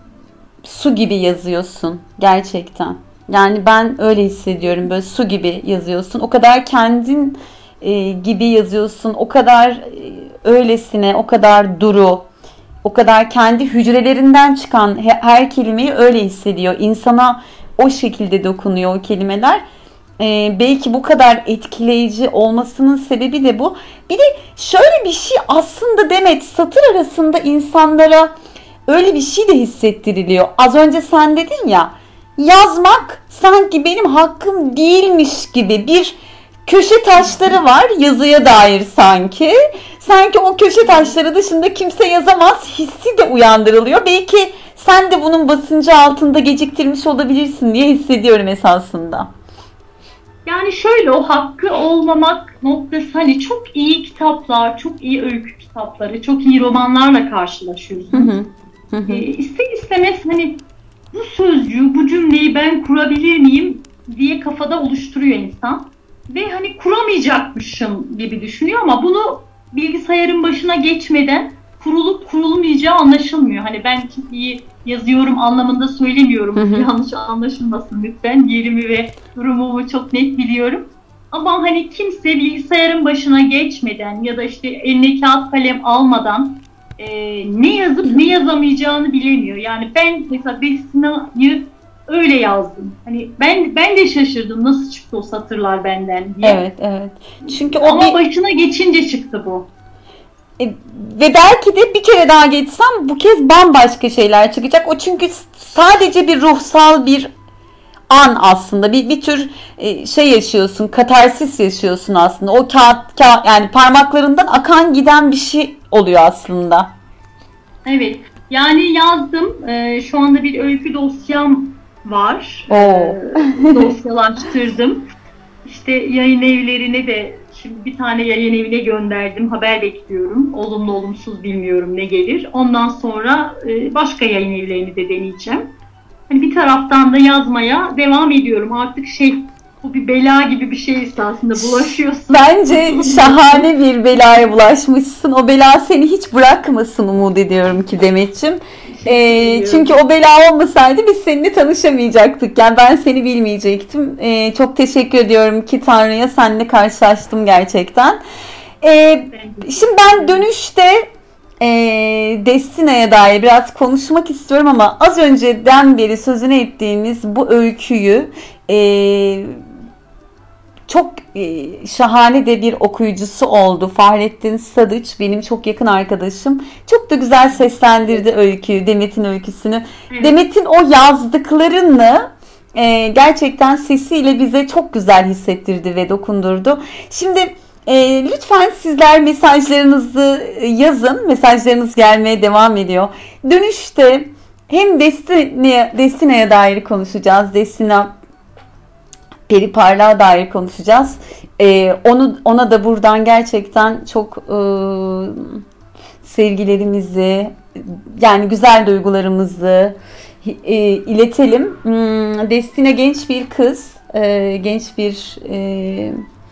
su gibi yazıyorsun gerçekten. Yani ben öyle hissediyorum, böyle su gibi yazıyorsun. O kadar kendin e, gibi yazıyorsun. O kadar e, öylesine, o kadar duru, o kadar kendi hücrelerinden çıkan he- her kelimeyi öyle hissediyor. İnsana o şekilde dokunuyor o kelimeler. E, belki bu kadar etkileyici olmasının sebebi de bu. Bir de şöyle bir şey aslında Demet, satır arasında insanlara öyle bir şey de hissettiriliyor. Az önce sen dedin ya, yazmak sanki benim hakkım değilmiş gibi bir köşe taşları var yazıya dair sanki. Sanki o köşe taşları dışında kimse yazamaz hissi de uyandırılıyor. Belki sen de bunun basıncı altında geciktirmiş olabilirsin diye hissediyorum esasında. Yani şöyle, o hakkı olmamak noktası, hani çok iyi kitaplar, çok iyi öykü kitapları, çok iyi romanlarla karşılaşıyorsun. Hı hı. Hı hı. E, ister istemez hani bu sözcüğü, bu cümleyi ben kurabilir miyim diye kafada oluşturuyor insan. Ve hani kuramayacakmışım gibi düşünüyor ama bunu bilgisayarın başına geçmeden kurulup kurulmayacağı anlaşılmıyor. Hani ben çok iyi yazıyorum anlamında söylemiyorum. Hı hı. Yanlış anlaşılmasın lütfen. Yerimi ve durumumu çok net biliyorum. Ama hani kimse bilgisayarın başına geçmeden ya da işte eline kağıt kalem almadan e, ne yazıp ne yazamayacağını bilemiyor. Yani ben mesela Destina'yı öyle yazdım. Hani ben ben de şaşırdım nasıl çıktı o satırlar benden diye. Evet, evet. Çünkü o Ama bir... başına geçince çıktı bu. E, ve belki de bir kere daha geçsem bu kez bambaşka şeyler çıkacak. O çünkü sadece bir ruhsal bir an aslında. Bir, bir tür e, şey yaşıyorsun, katarsis yaşıyorsun aslında. O kağıt, kağıt yani parmaklarından akan giden bir şey oluyor aslında. Evet. Yani yazdım. Ee, şu anda bir öykü dosyam var. Oo. Ee, dosyalaştırdım. İşte yayın evlerine de şimdi bir tane yayın evine gönderdim. Haber bekliyorum. Olumlu olumsuz bilmiyorum ne gelir. Ondan sonra e, başka yayın evlerini de deneyeceğim. Hani bir taraftan da yazmaya devam ediyorum. Artık şey, bu bir bela gibi bir şey esasında, bulaşıyorsun. Bence şahane bir belaya bulaşmışsın. O bela seni hiç bırakmasın umut ediyorum ki Demet'ciğim. E, çünkü o bela olmasaydı biz seninle tanışamayacaktık. Yani ben seni bilmeyecektim. E, çok teşekkür ediyorum ki Tanrı'ya seninle karşılaştım gerçekten. E, şimdi ben dönüşte e, Destina'ya dair biraz konuşmak istiyorum ama az önceden beri sözünü ettiğimiz bu öyküyü e, çok e, şahane de bir okuyucusu oldu. Fahrettin Sadıç benim çok yakın arkadaşım. Çok da güzel seslendirdi öyküyü, Demet'in öyküsünü. Evet. Demet'in o yazdıklarını e, gerçekten sesiyle bize çok güzel hissettirdi ve dokundurdu. Şimdi e, lütfen sizler mesajlarınızı yazın. Mesajlarınız gelmeye devam ediyor. Dönüşte hem Destina'ya, Destina'ya dair konuşacağız. Destina Peri Parlak'a dair konuşacağız. Ee, onu ona da buradan gerçekten çok e, sevgilerimizi, yani güzel duygularımızı e, iletelim. Hmm, Destina genç bir kız, e, genç bir e,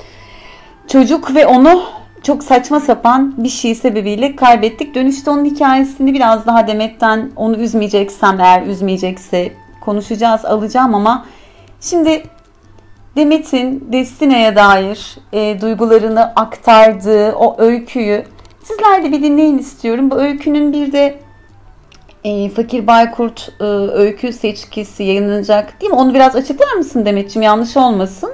çocuk ve onu çok saçma sapan bir şey sebebiyle kaybettik. Dönüşte onun hikayesini biraz daha Demet'ten, onu üzmeyeceksem, eğer üzmeyecekse konuşacağız, alacağım ama şimdi Demet'in Destina'ya dair e, duygularını aktardığı o öyküyü sizler de bir dinleyin istiyorum. Bu öykünün bir de e, Fakir Baykurt e, öykü seçkisi yayınlanacak değil mi? Onu biraz açıklar mısın Demet'ciğim? Yanlış olmasın.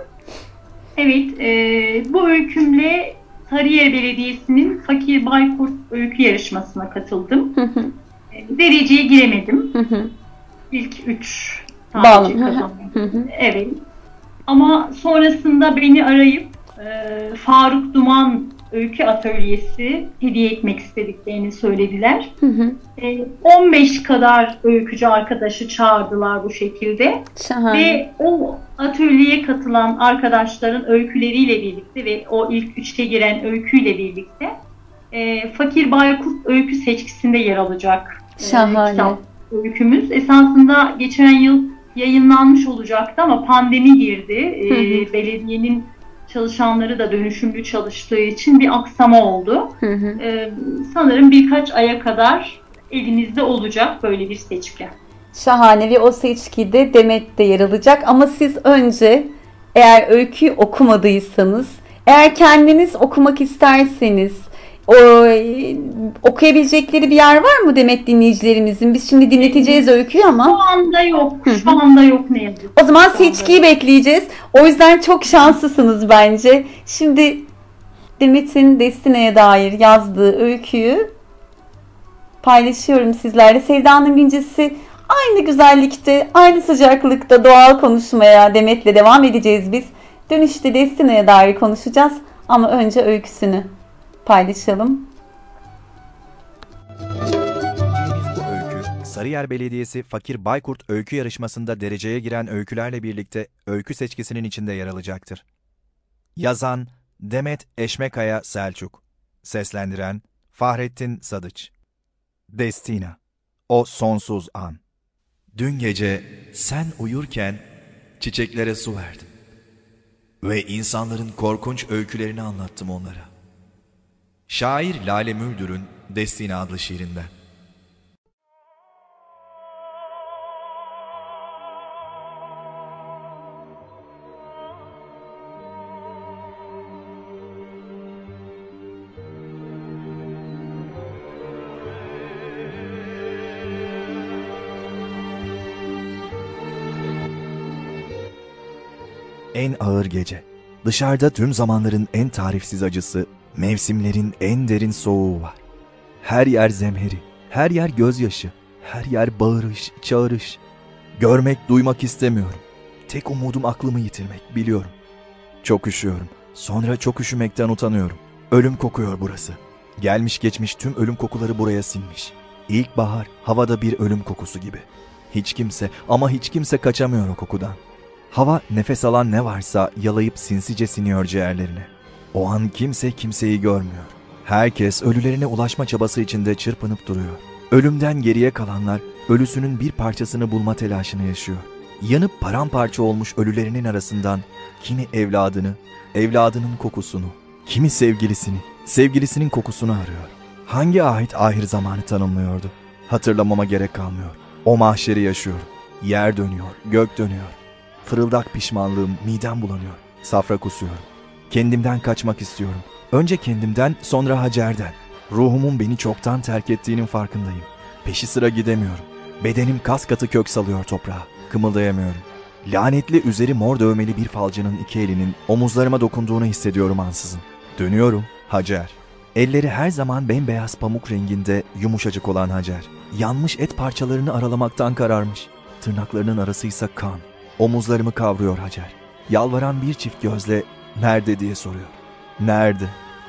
Evet, e, bu öykümle Sarıyer Belediyesi'nin Fakir Baykurt öykü yarışmasına katıldım. Hı hı. E, dereceye giremedim. Hı hı. İlk üç tane kazandım. Evet. Ama sonrasında beni arayıp e, Faruk Duman Öykü Atölyesi hediye etmek istediklerini söylediler. Hı hı. E, on beş kadar öykücü arkadaşı çağırdılar bu şekilde. Şahane. Ve o atölyeye katılan arkadaşların öyküleriyle birlikte ve o ilk üçe giren öyküyle birlikte e, Fakir Baykurt öykü seçkisinde yer alacak. Şahane. E, kitap öykümüz. Esasında geçen yıl yayınlanmış olacaktı ama pandemi girdi. Hı hı. E, belediyenin çalışanları da dönüşümlü çalıştığı için bir aksama oldu. Hı hı. E, sanırım birkaç aya kadar elinizde olacak böyle bir seçki. Şahane ve o seçkide Demet de yer alacak ama siz önce, eğer öyküyü okumadıysanız, eğer kendiniz okumak isterseniz, o, okuyabilecekleri bir yer var mı Demet dinleyicilerimizin? Biz şimdi dinleteceğiz öyküyü ama. Şu anda yok. Şu anda yok ne yazık. O zaman seçkiyi bekleyeceğiz. O yüzden çok şanslısınız bence. Şimdi Demet'in Destina'ya dair yazdığı öyküyü paylaşıyorum sizlerle. Sevdanın Güncesi aynı güzellikte, aynı sıcaklıkta doğal konuşmaya Demet'le devam edeceğiz biz. Dönüşte Destina'ya dair konuşacağız ama önce öyküsünü paylaşalım. Bu öykü, Sarıyer Belediyesi Fakir Baykurt öykü yarışmasında dereceye giren öykülerle birlikte öykü seçkisinin içinde yer alacaktır. Yazan Demet Eşmekaya Selçuk. Seslendiren Fahrettin Sadıç. Destina, o sonsuz an. Dün gece sen uyurken çiçeklere su verdim. Ve insanların korkunç öykülerini anlattım onlara. Şair Lale Müldür'ün Destina adlı şiirinden. En ağır gece. Dışarıda tüm zamanların en tarifsiz acısı, mevsimlerin en derin soğuğu var. Her yer zemheri, her yer gözyaşı, her yer bağırış, çağırış. Görmek, duymak istemiyorum. Tek umudum aklımı yitirmek, biliyorum. Çok üşüyorum. Sonra çok üşümekten utanıyorum. Ölüm kokuyor burası. Gelmiş geçmiş tüm ölüm kokuları buraya sinmiş. İlkbahar havada bir ölüm kokusu gibi. Hiç kimse ama hiç kimse kaçamıyor o kokudan. Hava nefes alan ne varsa yalayıp sinsice siniyor ciğerlerine. O an kimse kimseyi görmüyor. Herkes ölülerine ulaşma çabası içinde çırpınıp duruyor. Ölümden geriye kalanlar ölüsünün bir parçasını bulma telaşını yaşıyor. Yanıp paramparça olmuş ölülerinin arasından kimi evladını, evladının kokusunu, kimi sevgilisini, sevgilisinin kokusunu arıyor. Hangi ahit ahir zamanı tanımlıyordu? Hatırlamama gerek kalmıyor. O mahşeri yaşıyorum. Yer dönüyor, gök dönüyor. Fırıldak pişmanlığım, midem bulanıyor. Safra kusuyorum. Kendimden kaçmak istiyorum. Önce kendimden, sonra Hacer'den. Ruhumun beni çoktan terk ettiğinin farkındayım. Peşi sıra gidemiyorum. Bedenim kas katı kök salıyor toprağa. Kımıldayamıyorum. Lanetli üzeri mor dövmeli bir falcının iki elinin omuzlarıma dokunduğunu hissediyorum ansızın. Dönüyorum, Hacer. Elleri her zaman bembeyaz pamuk renginde yumuşacık olan Hacer. Yanmış et parçalarını aralamaktan kararmış. Tırnaklarının arasıysa kan. Omuzlarımı kavruyor Hacer. Yalvaran bir çift gözle nerede diye soruyor. Nerede?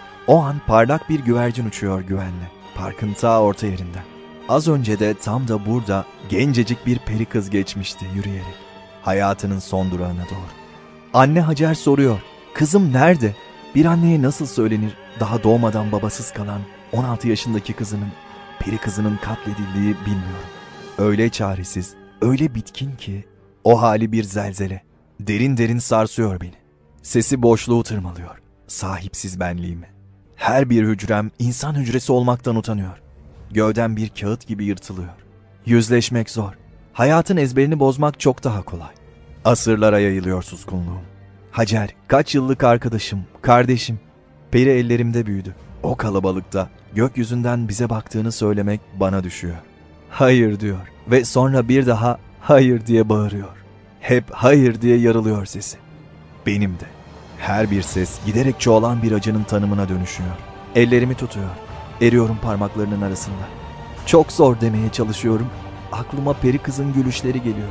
O an parlak bir güvercin uçuyor güvenle. Parkın ta orta yerinden. Az önce de tam da burada gencecik bir peri kız geçmişti yürüyerek. Hayatının son durağına doğru. Anne Hacer soruyor. Kızım nerede? Bir anneye nasıl söylenir daha doğmadan babasız kalan on altı yaşındaki kızının, peri kızının katledildiği bilmiyorum. Öyle çaresiz, öyle bitkin ki o hali bir zelzele. Derin derin sarsıyor beni. Sesi boşluğu tırmalıyor. Sahipsiz benliğimi. Her bir hücrem insan hücresi olmaktan utanıyor. Gövdem bir kağıt gibi yırtılıyor. Yüzleşmek zor. Hayatın ezberini bozmak çok daha kolay. Asırlara yayılıyor suskunluğum. Hacer, kaç yıllık arkadaşım, kardeşim. Peri ellerimde büyüdü. O kalabalıkta gökyüzünden bize baktığını söylemek bana düşüyor. Hayır diyor ve sonra bir daha hayır diye bağırıyor. Hep hayır diye yarılıyor sesi. Benim de. Her bir ses giderek çoğalan bir acının tanımına dönüşüyor. Ellerimi tutuyor. Eriyorum parmaklarının arasında. Çok zor demeye çalışıyorum. Aklıma peri kızın gülüşleri geliyor.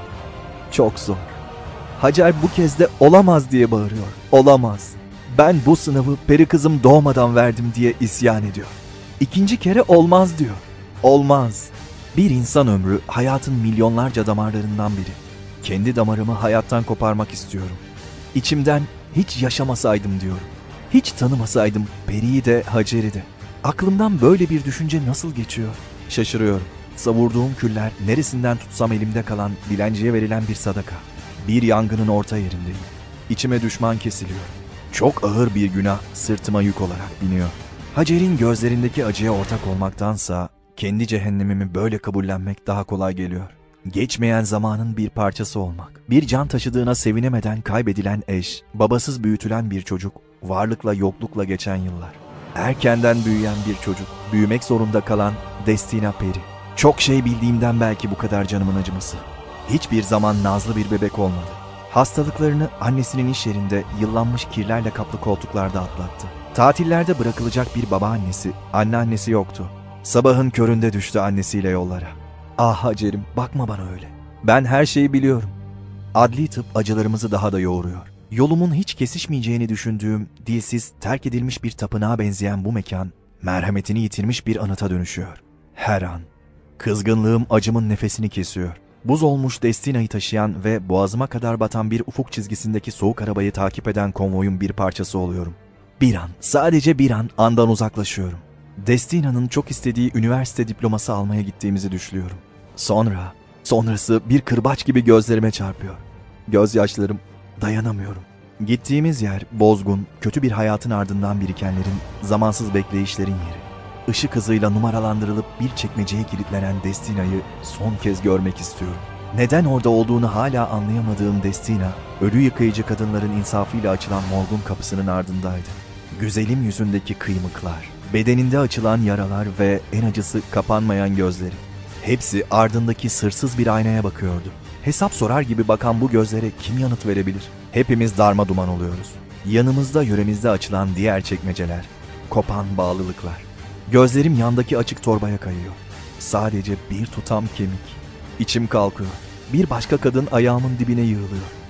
Çok zor. Hacer bu kez de olamaz diye bağırıyor. Olamaz. Ben bu sınavı peri kızım doğmadan verdim diye isyan ediyor. İkinci kere olmaz diyor. Olmaz. Bir insan ömrü hayatın milyonlarca damarlarından biri. Kendi damarımı hayattan koparmak istiyorum. İçimden hiç yaşamasaydım diyorum. Hiç tanımasaydım Peri'yi de Hacer'i de. Aklımdan böyle bir düşünce nasıl geçiyor? Şaşırıyorum. Savurduğum küller neresinden tutsam elimde kalan dilenciye verilen bir sadaka. Bir yangının orta yerindeyim. İçime düşman kesiliyor. Çok ağır bir günah sırtıma yük olarak biniyor. Hacer'in gözlerindeki acıya ortak olmaktansa kendi cehennemimi böyle kabullenmek daha kolay geliyor. Geçmeyen zamanın bir parçası olmak, bir can taşıdığına sevinemeden kaybedilen eş, babasız büyütülen bir çocuk, varlıkla yoklukla geçen yıllar. Erkenden büyüyen bir çocuk, büyümek zorunda kalan Destina Peri. Çok şey bildiğimden belki bu kadar canımın acıması. Hiçbir zaman nazlı bir bebek olmadı. Hastalıklarını annesinin iş yerinde yıllanmış kirlerle kaplı koltuklarda atlattı. Tatillerde bırakılacak bir babaannesi, anneannesi yoktu. Sabahın köründe düştü annesiyle yollara. Ah Hacer'im, bakma bana öyle. Ben her şeyi biliyorum. Adli tıp acılarımızı daha da yoğuruyor. Yolumun hiç kesişmeyeceğini düşündüğüm, dilsiz, terk edilmiş bir tapınağa benzeyen bu mekan, merhametini yitirmiş bir anıta dönüşüyor. Her an. Kızgınlığım acımın nefesini kesiyor. Buz olmuş Destina'yı taşıyan ve boğazıma kadar batan bir ufuk çizgisindeki soğuk arabayı takip eden konvoyun bir parçası oluyorum. Bir an, sadece bir an andan uzaklaşıyorum. Destina'nın çok istediği üniversite diploması almaya gittiğimizi düşlüyorum. Sonra, sonrası bir kırbaç gibi gözlerime çarpıyor. Gözyaşlarım, dayanamıyorum. Gittiğimiz yer bozgun, kötü bir hayatın ardından birikenlerin, zamansız bekleyişlerin yeri. Işık hızıyla numaralandırılıp bir çekmeceye kilitlenen Destina'yı son kez görmek istiyorum. Neden orada olduğunu hala anlayamadığım Destina, ölü yıkayıcı kadınların insafıyla açılan morgun kapısının ardındaydı. Güzelim yüzündeki kıymıklar, bedeninde açılan yaralar ve en acısı kapanmayan gözleri. Hepsi ardındaki sırsız bir aynaya bakıyordu. Hesap sorar gibi bakan bu gözlere kim yanıt verebilir? Hepimiz darma duman oluyoruz. Yanımızda yöremizde açılan diğer çekmeceler, kopan bağlılıklar. Gözlerim yandaki açık torbaya kayıyor. Sadece bir tutam kemik. İçim kalkıyor. Bir başka kadın ayağımın dibine yığılıyor.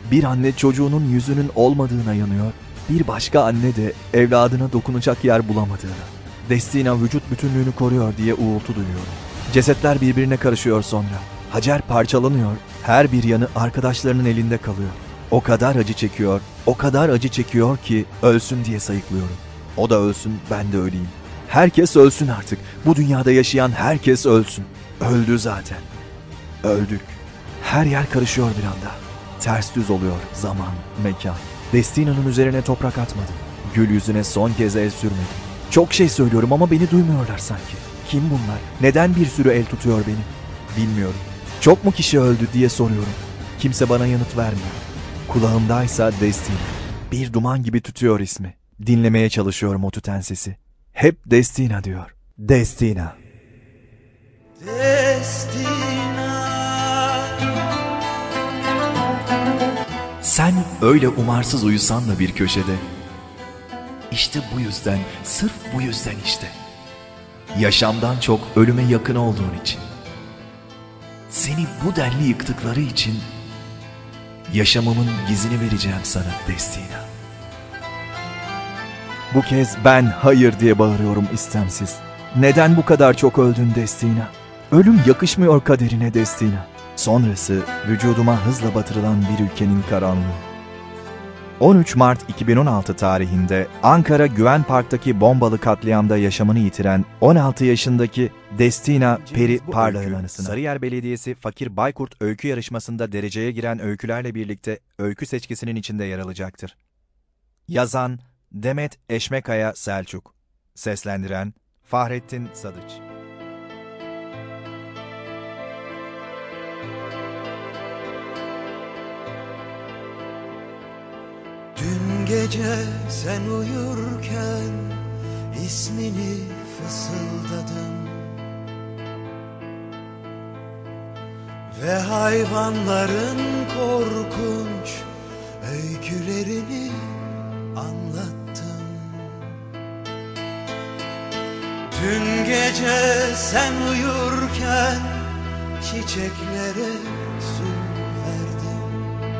Bir anne çocuğunun yüzünün olmadığına yanıyor, bir başka anne de evladına dokunacak yer bulamadığına. Destina vücut bütünlüğünü koruyor diye uğultu duyuyorum. Cesetler birbirine karışıyor sonra. Hacer parçalanıyor, her bir yanı arkadaşlarının elinde kalıyor. O kadar acı çekiyor, o kadar acı çekiyor ki ölsün diye sayıklıyorum. O da ölsün, ben de öleyim. Herkes ölsün artık. Bu dünyada yaşayan herkes ölsün. Öldü zaten. Öldük. Her yer karışıyor bir anda. Ters düz oluyor zaman, mekan. Destina'nın üzerine toprak atmadım. Gül yüzüne son kez el sürmedim. Çok şey söylüyorum ama beni duymuyorlar sanki. Kim bunlar? Neden bir sürü el tutuyor beni? Bilmiyorum. Çok mu kişi öldü diye soruyorum. Kimse bana yanıt vermiyor. Kulağımdaysa Destina. Bir duman gibi tütüyor ismi. Dinlemeye çalışıyorum o tüten sesi. Hep Destina diyor. Destina. Destina. Sen öyle umarsız uyusan da bir köşede. İşte bu yüzden, sırf bu yüzden işte. Yaşamdan çok ölüme yakın olduğun için. Seni bu denli yıktıkları için yaşamımın gizini vereceğim sana Destina. Bu kez ben hayır diye bağırıyorum istemsiz. Neden bu kadar çok öldün Destina? Ölüm yakışmıyor kaderine Destina. Sonrası vücuduma hızla batırılan bir ülkenin karanlığı. on üç Mart iki bin on altı tarihinde Ankara Güven Park'taki bombalı katliamda yaşamını yitiren on altı yaşındaki Destina Peri Parlak'ın anısına. Sarıyer Belediyesi Fakir Baykurt öykü yarışmasında dereceye giren öykülerle birlikte öykü seçkisinin içinde yer alacaktır. Yazan Demet Eşmekaya Selçuk. Seslendiren Fahrettin Sadıç. Dün gece sen uyurken ismini fısıldadım ve hayvanların korkunç öykülerini anlattım. Dün gece sen uyurken çiçeklere su verdim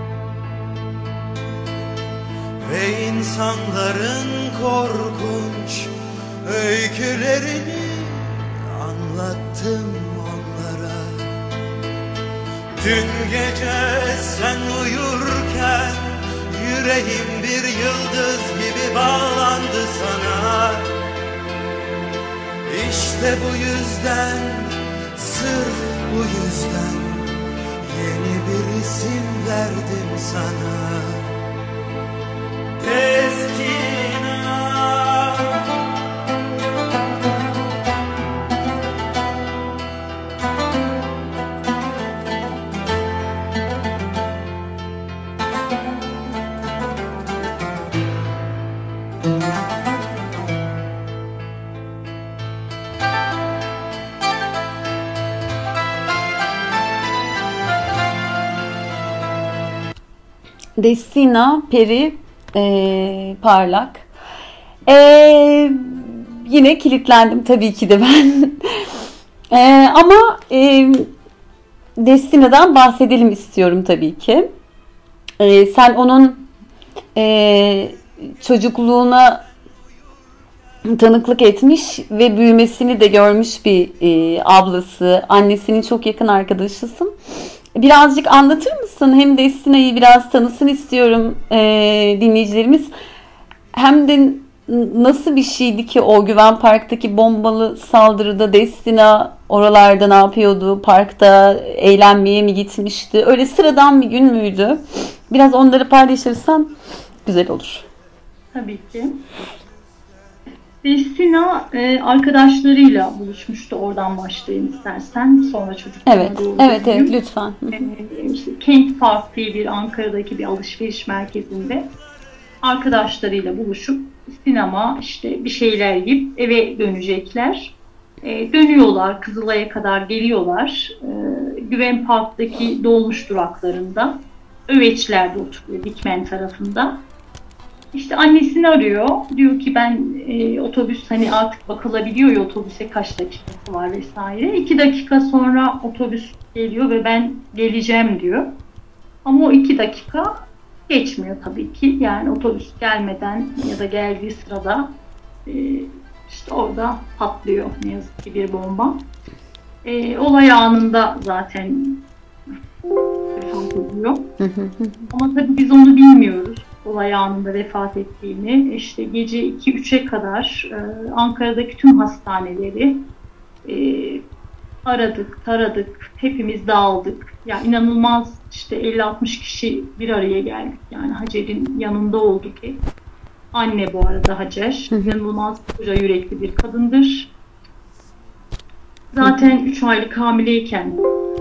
ve insanların korkunç öykülerini anlattım onlara. Dün gece sen uyurken yüreğim bir yıldız gibi bağlandı sana. İşte bu yüzden, sırf bu yüzden yeni bir isim verdim sana. Destina. Destina Peri e, Parlak. E, yine kilitlendim tabii ki de ben. e, ama e, Destina'dan bahsedelim istiyorum tabii ki. E, sen onun e, çocukluğuna tanıklık etmiş ve büyümesini de görmüş bir e, ablası, annesinin çok yakın arkadaşısın. Birazcık anlatır mısın? Hem Destina'yı biraz tanısın istiyorum e, dinleyicilerimiz. Hem de nasıl bir şeydi ki o Güven Park'taki bombalı saldırıda Destina oralarda ne yapıyordu? Parkta eğlenmeye mi gitmişti? Öyle sıradan bir gün müydü? Biraz onları paylaşırsan güzel olur. Tabii ki. Destina e, arkadaşlarıyla buluşmuştu. Oradan başlayayım istersen. Sonra çocuklarına Evet, doğru evet, döneyim. evet lütfen. E, işte Kent Park diye bir Ankara'daki bir alışveriş merkezinde arkadaşlarıyla buluşup sinema, işte bir şeyler yiyip eve dönecekler. E, dönüyorlar, Kızılay'a kadar geliyorlar. E, Güven Park'taki dolmuş duraklarında. Öveçler'de oturuyor, Dikmen tarafında. İşte annesini arıyor. Diyor ki ben e, otobüs hani artık bakılabiliyor ya otobüse kaç dakikası var vesaire. İki dakika sonra otobüs geliyor ve ben geleceğim diyor. Ama o iki dakika geçmiyor tabii ki. Yani otobüs gelmeden ya da geldiği sırada e, işte orada patlıyor ne yazık ki bir bomba. E, olay anında zaten vefat ediyor. Ama tabii biz onu bilmiyoruz. Olay anında vefat ettiğini. İşte gece iki üçe kadar e, Ankara'daki tüm hastaneleri e, aradık, taradık, hepimiz dağıldık. Yani inanılmaz, işte elli altmış kişi bir araya geldik. Yani Hacer'in yanında olduk hep. Anne bu arada Hacer. İnanılmaz koca yürekli bir kadındır. Zaten üç aylık hamileyken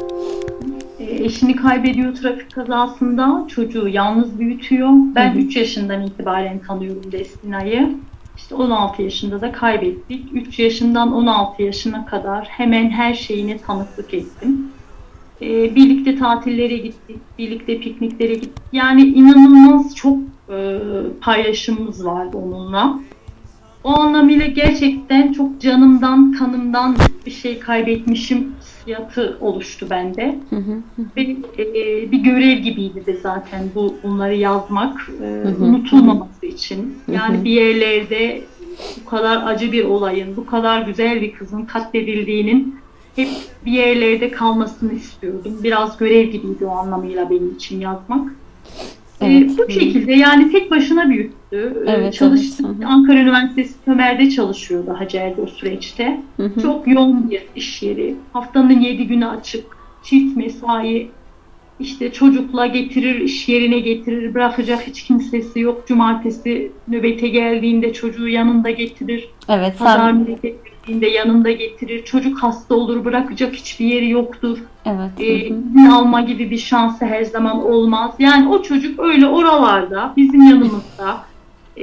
e, eşini kaybediyor trafik kazasında. Çocuğu yalnız büyütüyor. Ben üç yaşından itibaren tanıyorum Destina'yı. İşte on altı yaşında da kaybettik. üç yaşından on altı yaşına kadar hemen her şeyine tanıklık ettim. Ee, birlikte tatillere gittik, birlikte pikniklere gittik. Yani inanılmaz çok e, paylaşımımız vardı onunla. O anlamıyla gerçekten çok canımdan, kanımdan bir şey kaybetmişim hissiyatı oluştu bende. Ve e, bir görev gibiydi de zaten bu bunları yazmak, e, unutulmaması için. Yani bir yerlerde bu kadar acı bir olayın, bu kadar güzel bir kızın katledildiğinin hep bir yerlerde kalmasını istiyordum. Biraz görev gibiydi o anlamıyla benim için yazmak. Evet. Ee, bu şekilde yani tek başına büyüttü. Evet, çalıştı. Evet. Ankara Üniversitesi Tömer'de çalışıyordu Hacer o süreçte. Hı hı. Çok yoğun bir iş yeri. Haftanın yedi günü açık. Çift mesai. İşte çocukla getirir, iş yerine getirir. Bırakacak hiç kimsesi yok. Cumartesi nöbete geldiğinde çocuğu yanında getirir. Evet. Pazar nöbete geldiğinde yanında getirir. Çocuk hasta olur, bırakacak hiçbir yeri yoktur. Evet. Ee, izin alma gibi bir şansı her zaman olmaz. Yani o çocuk öyle oralarda, bizim yanımızda e,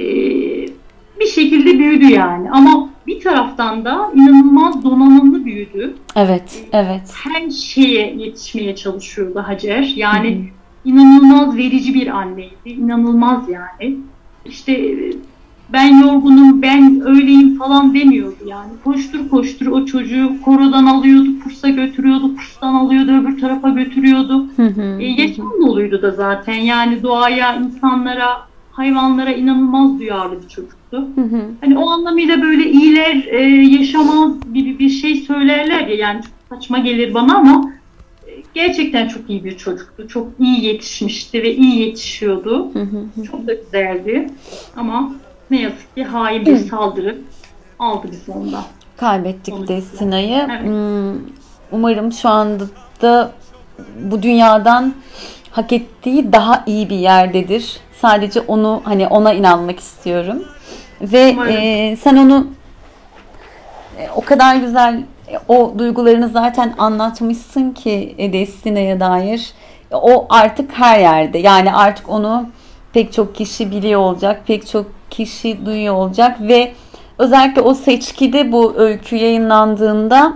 bir şekilde büyüdü yani. Ama bir taraftan da inanılmaz donanımlı büyüdü. Evet, evet. Her şeye yetişmeye çalışıyordu Hacer. Yani hı hı. inanılmaz verici bir anneydi. İnanılmaz yani. İşte ben yorgunum, ben öyleyim falan demiyordu yani. Koştur koştur o çocuğu korodan alıyordu, kursa götürüyordu, kurstan alıyordu, öbür tarafa götürüyordu. Hı hı, e, yaşam doluydu da zaten. Yani doğaya, insanlara, hayvanlara inanılmaz duyarlı bir çocuktu. Hı hı. Hani o anlamıyla böyle iyiler e, yaşamaz gibi bir şey söylerler ya, yani çok saçma gelir bana ama e, gerçekten çok iyi bir çocuktu. Çok iyi yetişmişti ve iyi yetişiyordu. Hı hı. Çok da güzeldi ama ne yazık ki hain bir saldırı aldı bizi ondan. Kaybettik Destina'yı. Evet. Umarım şu anda da bu dünyadan hak ettiği daha iyi bir yerdedir. Sadece onu hani ona inanmak istiyorum. Ve e, sen onu e, o kadar güzel e, o duygularını zaten anlatmışsın ki e, Destina'ya dair. E, o artık her yerde. Yani artık onu pek çok kişi biliyor olacak. Pek çok kişi duyuyor olacak ve özellikle o seçkide bu öykü yayınlandığında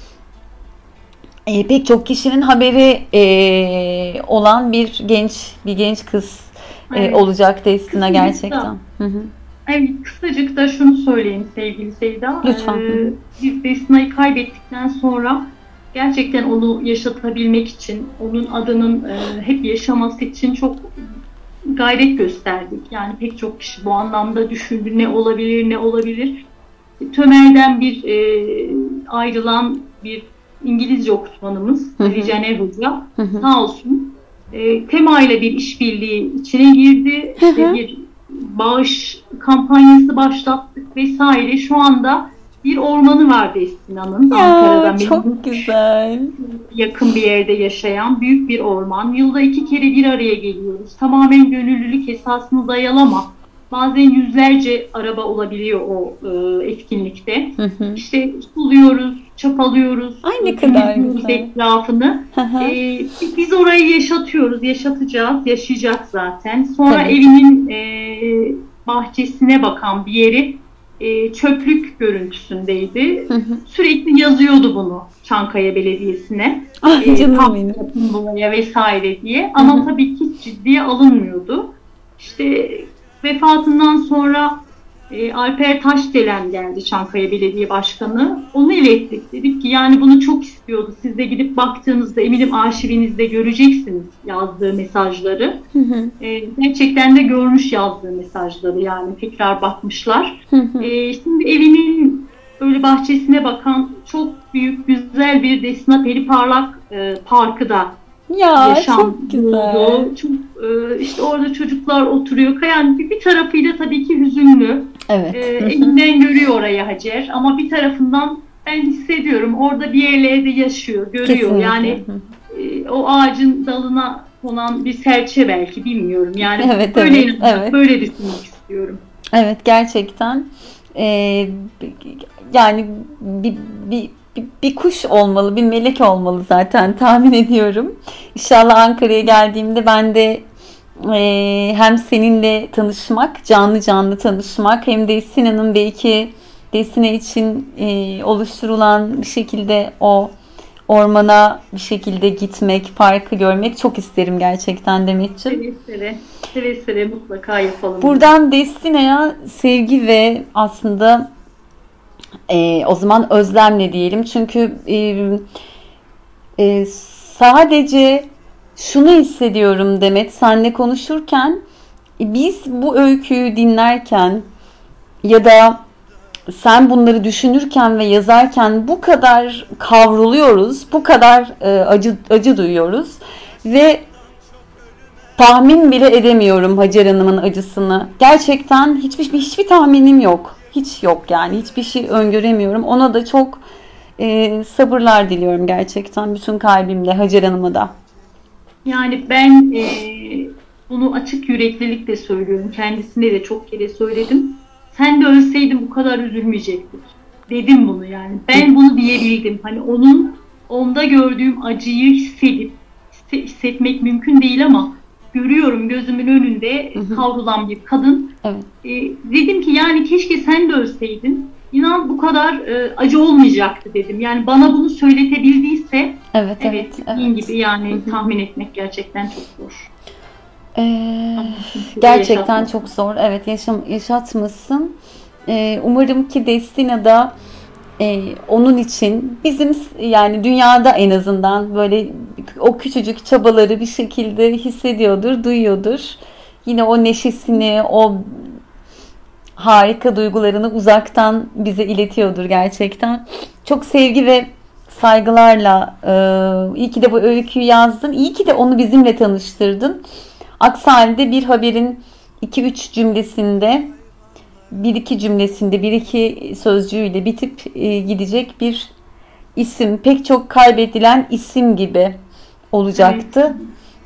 e, pek çok kişinin haberi e, olan bir genç bir genç kız e, evet. olacak Destina gerçekten. Hı hı. Evet, kısacık da şunu söyleyeyim sevgili Sevda. Lütfen. Ee, biz Destina'yı kaybettikten sonra gerçekten onu yaşatabilmek için, onun adının e, hep yaşaması için çok gayret gösterdik. Yani pek çok kişi bu anlamda düşündü, ne olabilir, ne olabilir. Tömer'den bir e, ayrılan bir İngilizce okutmanımız Ali Caner Hoca sağ olsun e, Tema ile bir işbirliği içine girdi. İşte bir bağış kampanyası başlattık vesaire. Şu anda bir ormanı var Destina'nın. Ankara'da çok güzel. Yakın bir yerde yaşayan büyük bir orman. Yılda iki kere bir araya geliyoruz. Tamamen gönüllülük esasına dayalı ama bazen yüzlerce araba olabiliyor o e, etkinlikte. Hı hı. İşte suluyoruz, çapalıyoruz. Ay ne kadar güzel. Etrafını. e, biz orayı yaşatıyoruz, yaşatacağız, yaşayacak zaten. Sonra tabii. Evinin e, bahçesine bakan bir yeri e, çöplük görüntüsündeydi. Hı hı. Sürekli yazıyordu bunu Çankaya Belediyesi'ne. Ay e, canım benim. Buraya vesaire diye. Ama hı hı. tabii ki ciddiye alınmıyordu. İşte vefatından sonra E, Alper Taşdelen geldi, Çankaya Belediye Başkanı. Onu ilettik. Dedik ki yani bunu çok istiyordu. Siz de gidip baktığınızda eminim arşivinizde göreceksiniz yazdığı mesajları. Hı hı. E, gerçekten de görmüş yazdığı mesajları, yani tekrar bakmışlar. Hı hı. E, şimdi evinin böyle bahçesine bakan çok büyük, güzel bir Destina Peri Parlak e, Parkı da Ya yaşam çok güzel. buldu. Çok, e, işte orada çocuklar oturuyor. Yani bir, bir tarafıyla tabii ki hüzünlü. Evet. E, elinden görüyor orayı Hacer. Ama bir tarafından ben hissediyorum. Orada bir yerlerde yaşıyor, görüyor. Kesinlikle. Yani e, o ağacın dalına konan bir serçe belki, bilmiyorum. Yani Evet, böyle evet, inanmak, evet. böyle düşünmek istiyorum. Evet, gerçekten. Ee, yani bir, bir, bir, bir kuş olmalı, bir melek olmalı zaten, tahmin ediyorum. İnşallah Ankara'ya geldiğimde ben de e, hem seninle tanışmak, canlı canlı tanışmak, hem de Sinan'ın belki Destina için e, oluşturulan bir şekilde o ormana bir şekilde gitmek, parkı görmek çok isterim gerçekten Demetciğim. Seve seve, seve seve mutlaka yapalım. Buradan Destina'ya sevgi ve aslında e, o zaman özlemle diyelim. Çünkü e, e, sadece şunu hissediyorum Demet, seninle konuşurken, e, biz bu öyküyü dinlerken ya da sen bunları düşünürken ve yazarken bu kadar kavruluyoruz, bu kadar e, acı acı duyuyoruz ve tahmin bile edemiyorum Hacer Hanım'ın acısını. Gerçekten hiçbir hiçbir tahminim yok. Hiç yok yani. Hiçbir şey öngöremiyorum. Ona da çok e, sabırlar diliyorum gerçekten bütün kalbimle, Hacer Hanım'a da. Yani ben e, bunu açık yüreklilikle söylüyorum. Kendisine de çok kere söyledim. Sen de ölseydin bu kadar üzülmeyecektik. Dedim bunu yani. Ben bunu diyebildim. Hani onun onda gördüğüm acıyı hissedip hissetmek mümkün değil ama görüyorum gözümün önünde Hı hı. kavrulan bir kadın. Evet. E, dedim ki yani keşke sen de ölseydin. İnan bu kadar e, acı olmayacaktı dedim. Yani bana bunu söyletebildiyse Evet, evet, evet, dediğin evet. gibi yani Hı hı. tahmin etmek gerçekten çok zor. Ee, Ama kimse de gerçekten yaşatmaz. çok zor. Evet, yaşam yaşatmasın. Ee, umarım ki Destina'da e, onun için bizim yani dünyada en azından böyle o küçücük çabaları bir şekilde hissediyordur, duyuyordur. Yine o neşesini, o harika duygularını uzaktan bize iletiyordur gerçekten. Çok sevgi ve saygılarla e, iyi ki de bu öyküyü yazdın. İyi ki de onu bizimle tanıştırdın. Aksi halde bir haberin iki üç cümlesinde, bir iki cümlesinde, bir iki sözcüğüyle bitip e, gidecek bir isim, pek çok kaybedilen isim gibi olacaktı.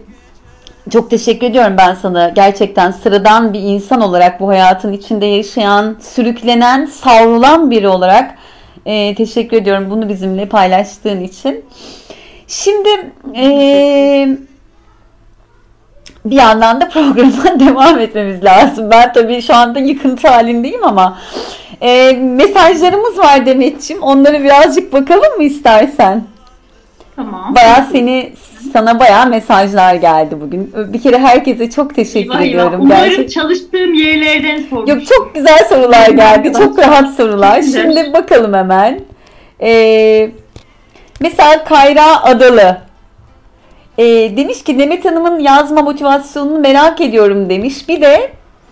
Çok teşekkür ediyorum ben sana. Gerçekten sıradan bir insan olarak, bu hayatın içinde yaşayan, sürüklenen, savrulan biri olarak e, teşekkür ediyorum bunu bizimle paylaştığın için. Şimdi e, bir yandan da programa devam etmemiz lazım. Ben tabii şu anda yıkıntı halindeyim ama e, mesajlarımız var Demetciğim. Onlara birazcık bakalım mı istersen? Tamam. Bayağı seni sana bayağı mesajlar geldi bugün. Bir kere herkese çok teşekkür Eyvah eyvah. ediyorum. Umarım Gerçekten. çalıştığım yerlerden sormuş. Yok, çok güzel sorular geldi. Çok rahat sorular. Güzel. Şimdi bakalım hemen. Ee, mesela Kayra Adalı ee, demiş ki Demet Hanım'ın yazma motivasyonunu merak ediyorum demiş. Bir de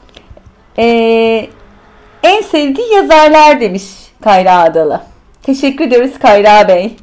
ee, en sevdiği yazarlar demiş Kayra Adalı. Teşekkür ederiz Kayra Bey.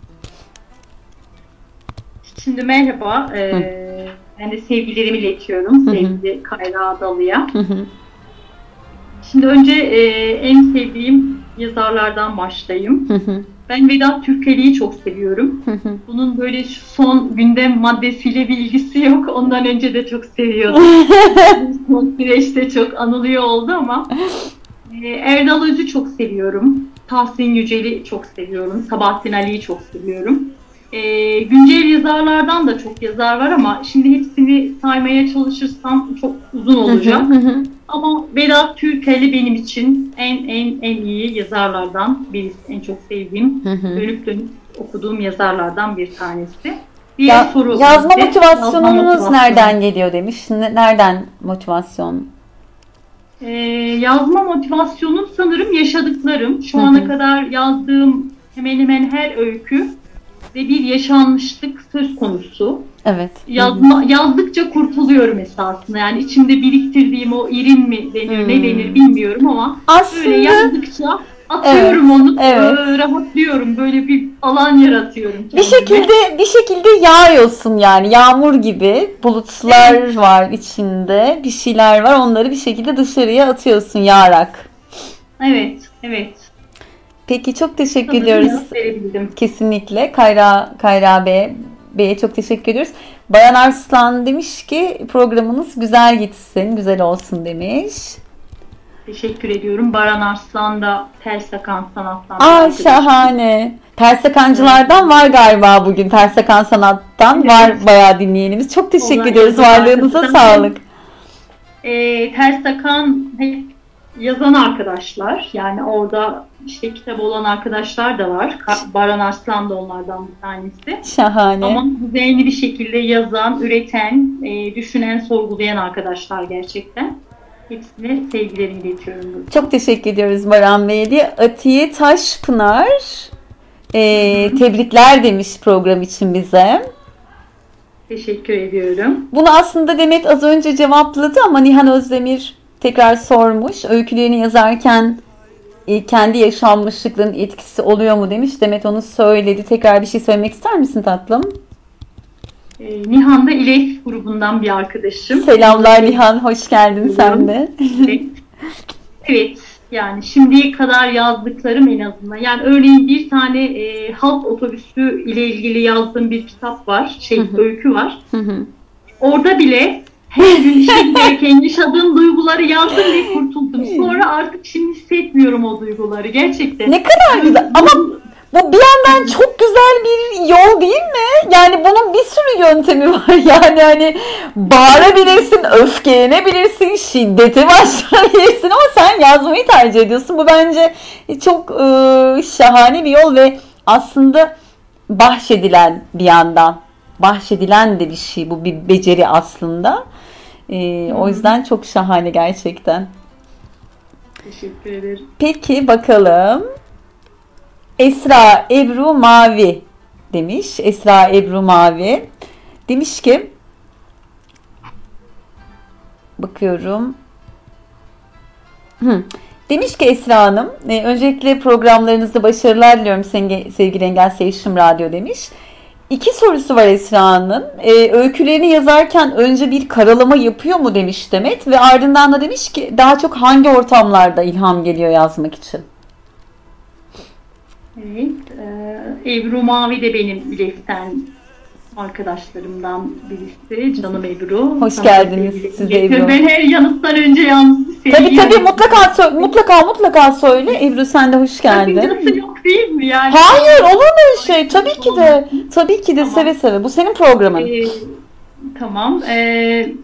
Şimdi merhaba. Ee, ben de sevgilerimi iletiyorum. Hı hı. Sevgili Kayra Adalı'ya. Hı hı. Şimdi önce e, en sevdiğim yazarlardan başlayayım. Hı hı. Ben Vedat Türkeli'yi çok seviyorum. Hı hı. Bunun böyle şu son gündem maddesiyle bir ilgisi yok. Ondan önce de çok seviyordum. Son süreçte çok anılıyor oldu ama e, Erdal Öz'ü çok seviyorum. Tahsin Yücel'i çok seviyorum. Sabahattin Ali'yi çok seviyorum. E, güncel yazarlardan da çok yazar var ama şimdi hepsini saymaya çalışırsam çok uzun olacak. Hı hı. Ama Vedat Türkeli benim için en en en iyi yazarlardan birisi. En çok sevdiğim, Hı hı. dönüp dönüp okuduğum yazarlardan bir tanesi. Diğer Ya, soru yazma ise, motivasyonunuz yazma motivasyonu. nereden geliyor demiş. Ne- Nereden motivasyon? Ee, yazma motivasyonum sanırım yaşadıklarım. Şu Hı hı. ana kadar yazdığım hemen hemen her öykü ve bir yaşanmışlık söz konusu. Evet. Yazma, yazdıkça kurtuluyorum esasında. Yani içimde biriktirdiğim o irin mi denir, Hmm. ne denir bilmiyorum ama Aslında böyle yazdıkça atıyorum onu, evet. e, rahatlıyorum. Böyle bir alan yaratıyorum kendime. bir şekilde bir şekilde yağıyorsun yani yağmur gibi bulutlar var içinde, bir şeyler var, onları bir şekilde dışarıya atıyorsun yağarak. Evet, evet. Peki çok teşekkür Sanırım ediyoruz. yanıt verebildim. Kesinlikle Kayra Kayra Bey Bey'e çok teşekkür ediyoruz. Bayan Arslan demiş ki programınız güzel gitsin, güzel olsun demiş. Teşekkür ediyorum. Baran Arslan da Tersakan Sanat'tan. bir Aa arkadaşım. şahane. Tersakancılardan var galiba bugün. Tersakan Sanat'tan Evet. var bayağı dinleyenimiz. Çok teşekkür Onlar ediyoruz. yazan Varlığınıza arkadaşlar. sağlık. E, Tersakan hep yazan arkadaşlar. Yani orada işte kitap olan arkadaşlar da var. Ka- Baran Arslan da onlardan bir tanesi. Şahane. Ama düzenli bir şekilde yazan, üreten, e, düşünen, sorgulayan arkadaşlar gerçekten. Hepsine sevgilerimi iletiyorum. Çok teşekkür ediyoruz Baran Bey'e diye. Atiye Taşpınar e, tebrikler demiş program için bize. Teşekkür ediyorum. Bunu aslında Demet az önce cevapladı ama Nihan Özdemir tekrar sormuş. Öykülerini yazarken e, kendi yaşanmışlıkların etkisi oluyor mu demiş. Demet onu söyledi. Tekrar bir şey söylemek ister misin tatlım? E, Nihan da İlek grubundan bir arkadaşım. Selamlar Nihan. Hoş geldin sen de. Evet. Evet. Yani şimdiye kadar yazdıklarım en azından. Yani örneğin bir tane e, halk otobüsü ile ilgili yazdığım bir kitap var. Şey, Hı hı. öykü var. Hı hı. Orada bile her gün işe giderken yaşadığım duyguları yazdım ve kurtuldum. Sonra artık şimdi hissetmiyorum o duyguları. Gerçekten. Ne kadar güzel. Ama bu bir yandan çok güzel bir yol değil mi? Yani bunun bir sürü yöntemi var. Yani hani bağırabilirsin, öfkelenebilirsin, şiddete başlayabilirsin ama sen yazmayı tercih ediyorsun. Bu bence çok e, şahane bir yol ve aslında bahşedilen bir yandan. Bahşedilen de bir şey. Bu bir beceri aslında. E, o yüzden çok şahane gerçekten. Teşekkür ederim. Peki bakalım. Esra Ebru Mavi demiş. Esra Ebru Mavi. Demiş ki bakıyorum. Hı. Demiş ki Esra Hanım, e, öncelikle programlarınızda başarılar diliyorum sevgili Engel Seyşim Radyo demiş. İki sorusu var Esra'nın. E, öykülerini yazarken önce bir karalama yapıyor mu demiş Demet ve ardından da demiş ki daha çok hangi ortamlarda ilham geliyor yazmak için? Evet. E, Ebru Mavi de benim İlek'ten arkadaşlarımdan birisi. Canım Ebru. Hoş Sana geldiniz sevgilerimi siz de iletiyorum. Ebru. Ben her yanıttan önce yalnız Tabii seviyorum. tabii mutlaka sö- mutlaka mutlaka söyle. Ebru sen de hoş geldin. Sakıncası yok değil mi yani? Hayır olur mu öyle şey? Tabii ki de. Tabii ki de Tamam. seve seve. Bu senin programın. Ee, tamam. Ee,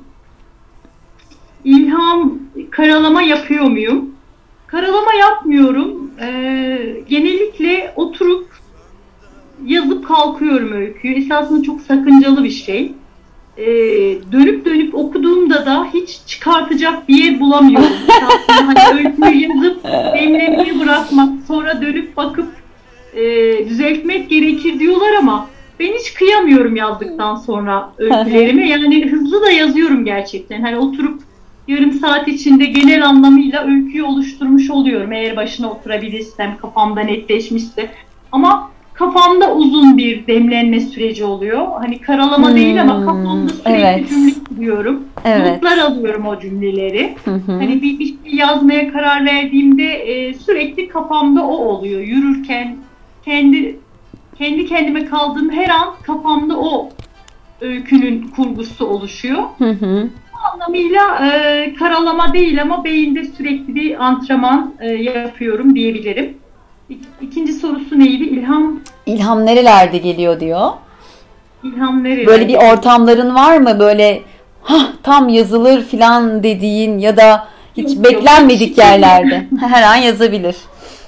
ilham karalama yapıyor muyum? Karalama yapmıyorum. Ee, genellikle oturup yazıp kalkıyorum öyküyü. Esasında çok sakıncalı bir şey. Ee, dönüp dönüp okuduğumda da hiç çıkartacak bir yer bulamıyorum. Esasında hani öyküyü yazıp demlemeye bırakmak, sonra dönüp bakıp e, düzeltmek gerekir diyorlar ama ben hiç kıyamıyorum yazdıktan sonra öykülerimi. Yani hızlı da yazıyorum gerçekten. Hani oturup yarım saat içinde genel anlamıyla öyküyü oluşturmuş oluyorum. Eğer başına oturabilirsem, kafamda netleşmişse. Ama kafamda uzun bir demlenme süreci oluyor. Hani karalama Hmm, değil ama kafamda sürekli evet. cümle kuruyorum. Evet. Notlar alıyorum o cümleleri. Hı hı. Hani bir, bir şey yazmaya karar verdiğimde e, sürekli kafamda o oluyor. Yürürken, kendi kendi kendime kaldığım her an kafamda o öykünün kurgusu oluşuyor. Hı hı. Bu anlamıyla e, karalama değil ama beyinde sürekli bir antrenman e, yapıyorum diyebilirim. İk, ikinci sorusu neydi? İlham İlham nerelerde geliyor diyor. İlham nereye? Böyle bir ortamların var mı? Böyle hah tam yazılır filan dediğin ya da hiç Yok, yok, beklenmedik hiç. yerlerde. Her an yazabilir.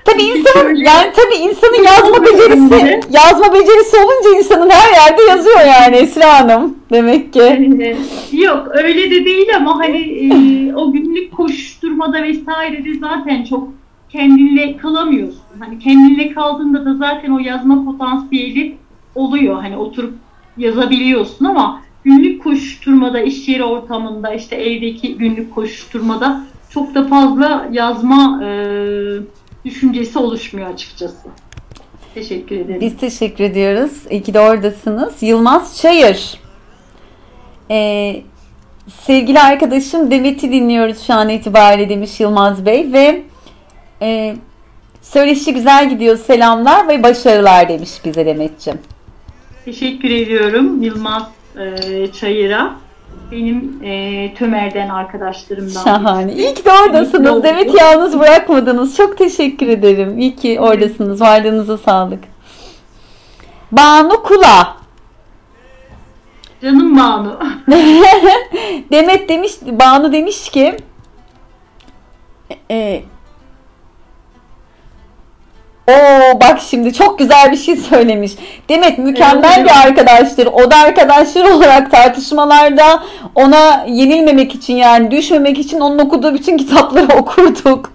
Tabii insanın Şöyle- yani tabii insanın yazma becerisi yazma becerisi olunca insanın her yerde yazıyor yani Esra Hanım demek ki. Ee, Yok öyle de değil ama hani e, o günlük koşturmada vesairede zaten çok kendinle kalamıyorsun. Hani kendinle kaldığında da zaten o yazma potansiyeli oluyor. Hani oturup yazabiliyorsun ama günlük koşturmada, iş yeri ortamında, işte evdeki günlük koşturmada çok da fazla yazma e, düşüncesi oluşmuyor açıkçası. Teşekkür ederim. Biz teşekkür ediyoruz. İyi ki de oradasınız. Yılmaz Çayır. Ee, sevgili arkadaşım Demet'i dinliyoruz şu an itibariyle demiş Yılmaz Bey ve e, söyleşi güzel gidiyor, selamlar ve başarılar demiş bize Demet'ciğim. Teşekkür ediyorum Yılmaz e, Çayır'a. Benim e, Tömer'den arkadaşlarımdan. Şahane. birisi. İyi ki de oradasınız. oldu. Demet'i yalnız bırakmadınız. Çok teşekkür ederim. İyi ki oradasınız. Varlığınıza sağlık. Banu Kula. Canım Banu. Demet demiş, Banu demiş ki e, Oo bak şimdi çok güzel bir şey söylemiş. Demet mükemmel Evet. bir arkadaştır. O da arkadaşlar olarak tartışmalarda ona yenilmemek için yani düşmemek için onun okuduğu bütün kitapları okurduk.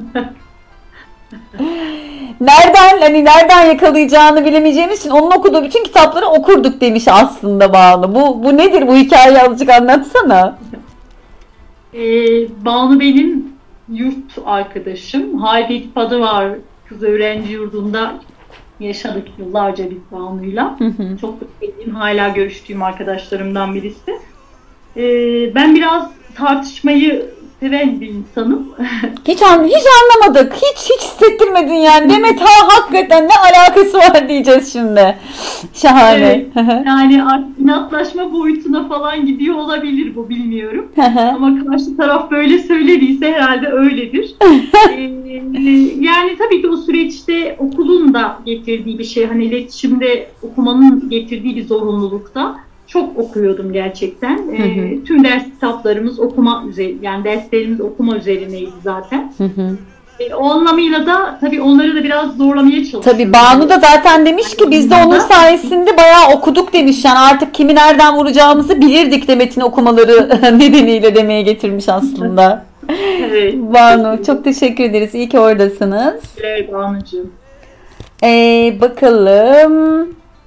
Nereden hani nereden yakalayacağını bilemeyeceğimiz için onun okuduğu bütün kitapları okurduk demiş aslında Banu. Bu bu nedir bu hikayeyi azıcık anlatsana. e, Banu benim yurt arkadaşım. Halide adı var. Kız öğrenci yurdunda yaşadık yıllarca biz Banu'yla. Çok sevdiğim, hala görüştüğüm arkadaşlarımdan birisi. E, ben biraz tartışmayı seven bir insanım. Hiç an hiç anlamadık. Hiç hiç hissettirmedin yani. Demet ha hakikaten ne alakası var diyeceğiz şimdi. Şahane. Evet. Yani artık inatlaşma boyutuna falan gidiyor olabilir bu, bilmiyorum. Ama karşı taraf böyle söylediyse herhalde öyledir. Ee, yani tabii ki o süreçte okulun da getirdiği bir şey. Hani iletişimde okumanın getirdiği bir zorunlulukta. Çok okuyordum gerçekten. Hı hı. Ee, tüm ders kitaplarımız okuma üzerine, yani derslerimiz okuma üzerineydi zaten. Hı hı. Ee, o anlamıyla da tabii onları da biraz zorlamaya çalışıyorum. Tabii Banu da zaten demiş ki biz de onun sayesinde bayağı okuduk demiş. Yani artık kimi nereden vuracağımızı bilirdik Demet'in okumaları nedeniyle demeye getirmiş aslında. Evet. Banu çok teşekkür ederiz. İyi ki oradasınız. Evet Banu'cuğum. Ee, bakalım.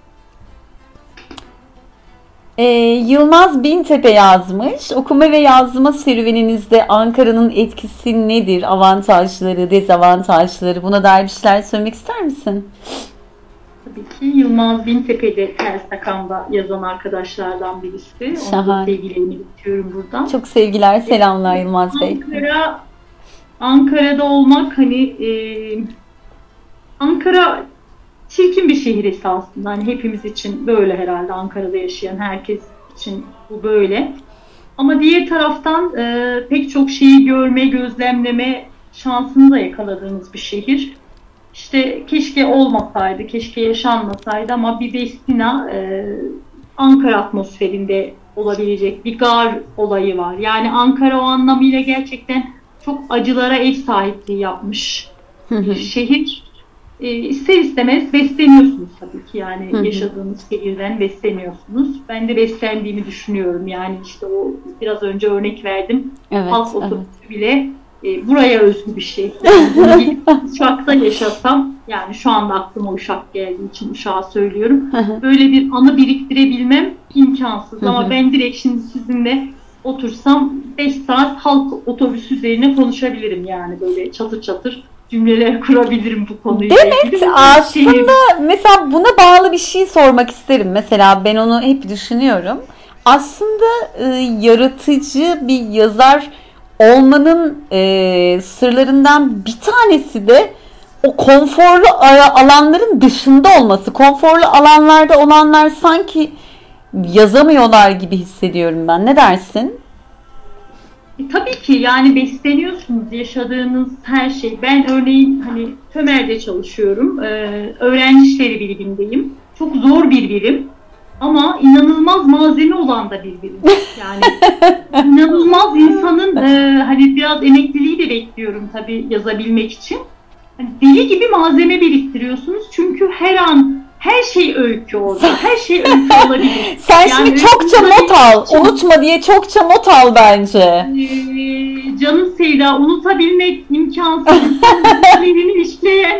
Ee, Yılmaz Bintepe yazmış. Okuma ve yazma serüveninizde Ankara'nın etkisi nedir? Avantajları, dezavantajları. Buna dair bir şeyler söylemek ister misin? Tabii ki Yılmaz Bintepe'de Ters Takam'da yazan arkadaşlardan birisi. Ona da Şahane. sevgilerimi iletiyorum buradan. Çok sevgiler, selamlar Yılmaz Bey. Ankara, Ankara'da olmak hani e, Ankara çirkin bir şehir esasında. Hani hepimiz için böyle herhalde, Ankara'da yaşayan herkes için bu böyle. Ama diğer taraftan e, pek çok şeyi görme, gözlemleme şansını da yakaladığımız bir şehir. İşte keşke olmasaydı, keşke yaşanmasaydı ama bir Vestina e, Ankara atmosferinde olabilecek bir gar olayı var. Yani Ankara o anlamıyla gerçekten çok acılara ev sahipliği yapmış bir şehir. E, ister istemez besleniyorsunuz tabii ki, yani Hı hı. yaşadığınız şehirden besleniyorsunuz. Ben de beslendiğimi düşünüyorum. Yani işte o biraz önce örnek verdim. Evet, Halk evet. otobüsü bile e, buraya özgü bir şey. Yani bunu gidip Uşak'ta yaşasam, yani şu anda aklıma Uşak geldiği için Uşak'ı söylüyorum. Böyle bir anı biriktirebilmem imkansız. Hı hı. Ama ben direkt şimdi sizinle otursam beş saat halk otobüsü üzerine konuşabilirim, yani böyle çatır çatır cümleler kurabilirim bu konuyla ilgili. Bu Aslında şehir- mesela buna bağlı bir şey sormak isterim. Mesela ben onu hep düşünüyorum. Aslında e, yaratıcı bir yazar olmanın e, sırlarından bir tanesi de o konforlu a- alanların dışında olması. Konforlu alanlarda olanlar sanki yazamıyorlar gibi hissediyorum ben. Ne dersin? E, tabii ki yani besleniyorsunuz yaşadığınız her şey. Ben örneğin hani Tömer'de çalışıyorum. Ee, öğrenci işleri birimindeyim. Çok zor bir birim. Ama inanılmaz malzeme olan da bir birim. Yani inanılmaz insanın e, hani biraz emekliliği de bekliyorum tabii yazabilmek için. hani deli gibi malzeme biriktiriyorsunuz. Çünkü her an her şey öykü orada. Her şey öykü olabilir. Sen Yani şimdi çokça öykü not al. olabilir. Unutma diye çokça not al bence. Ee, Canım Sevda, unutabilmek imkansız. Birini işleyen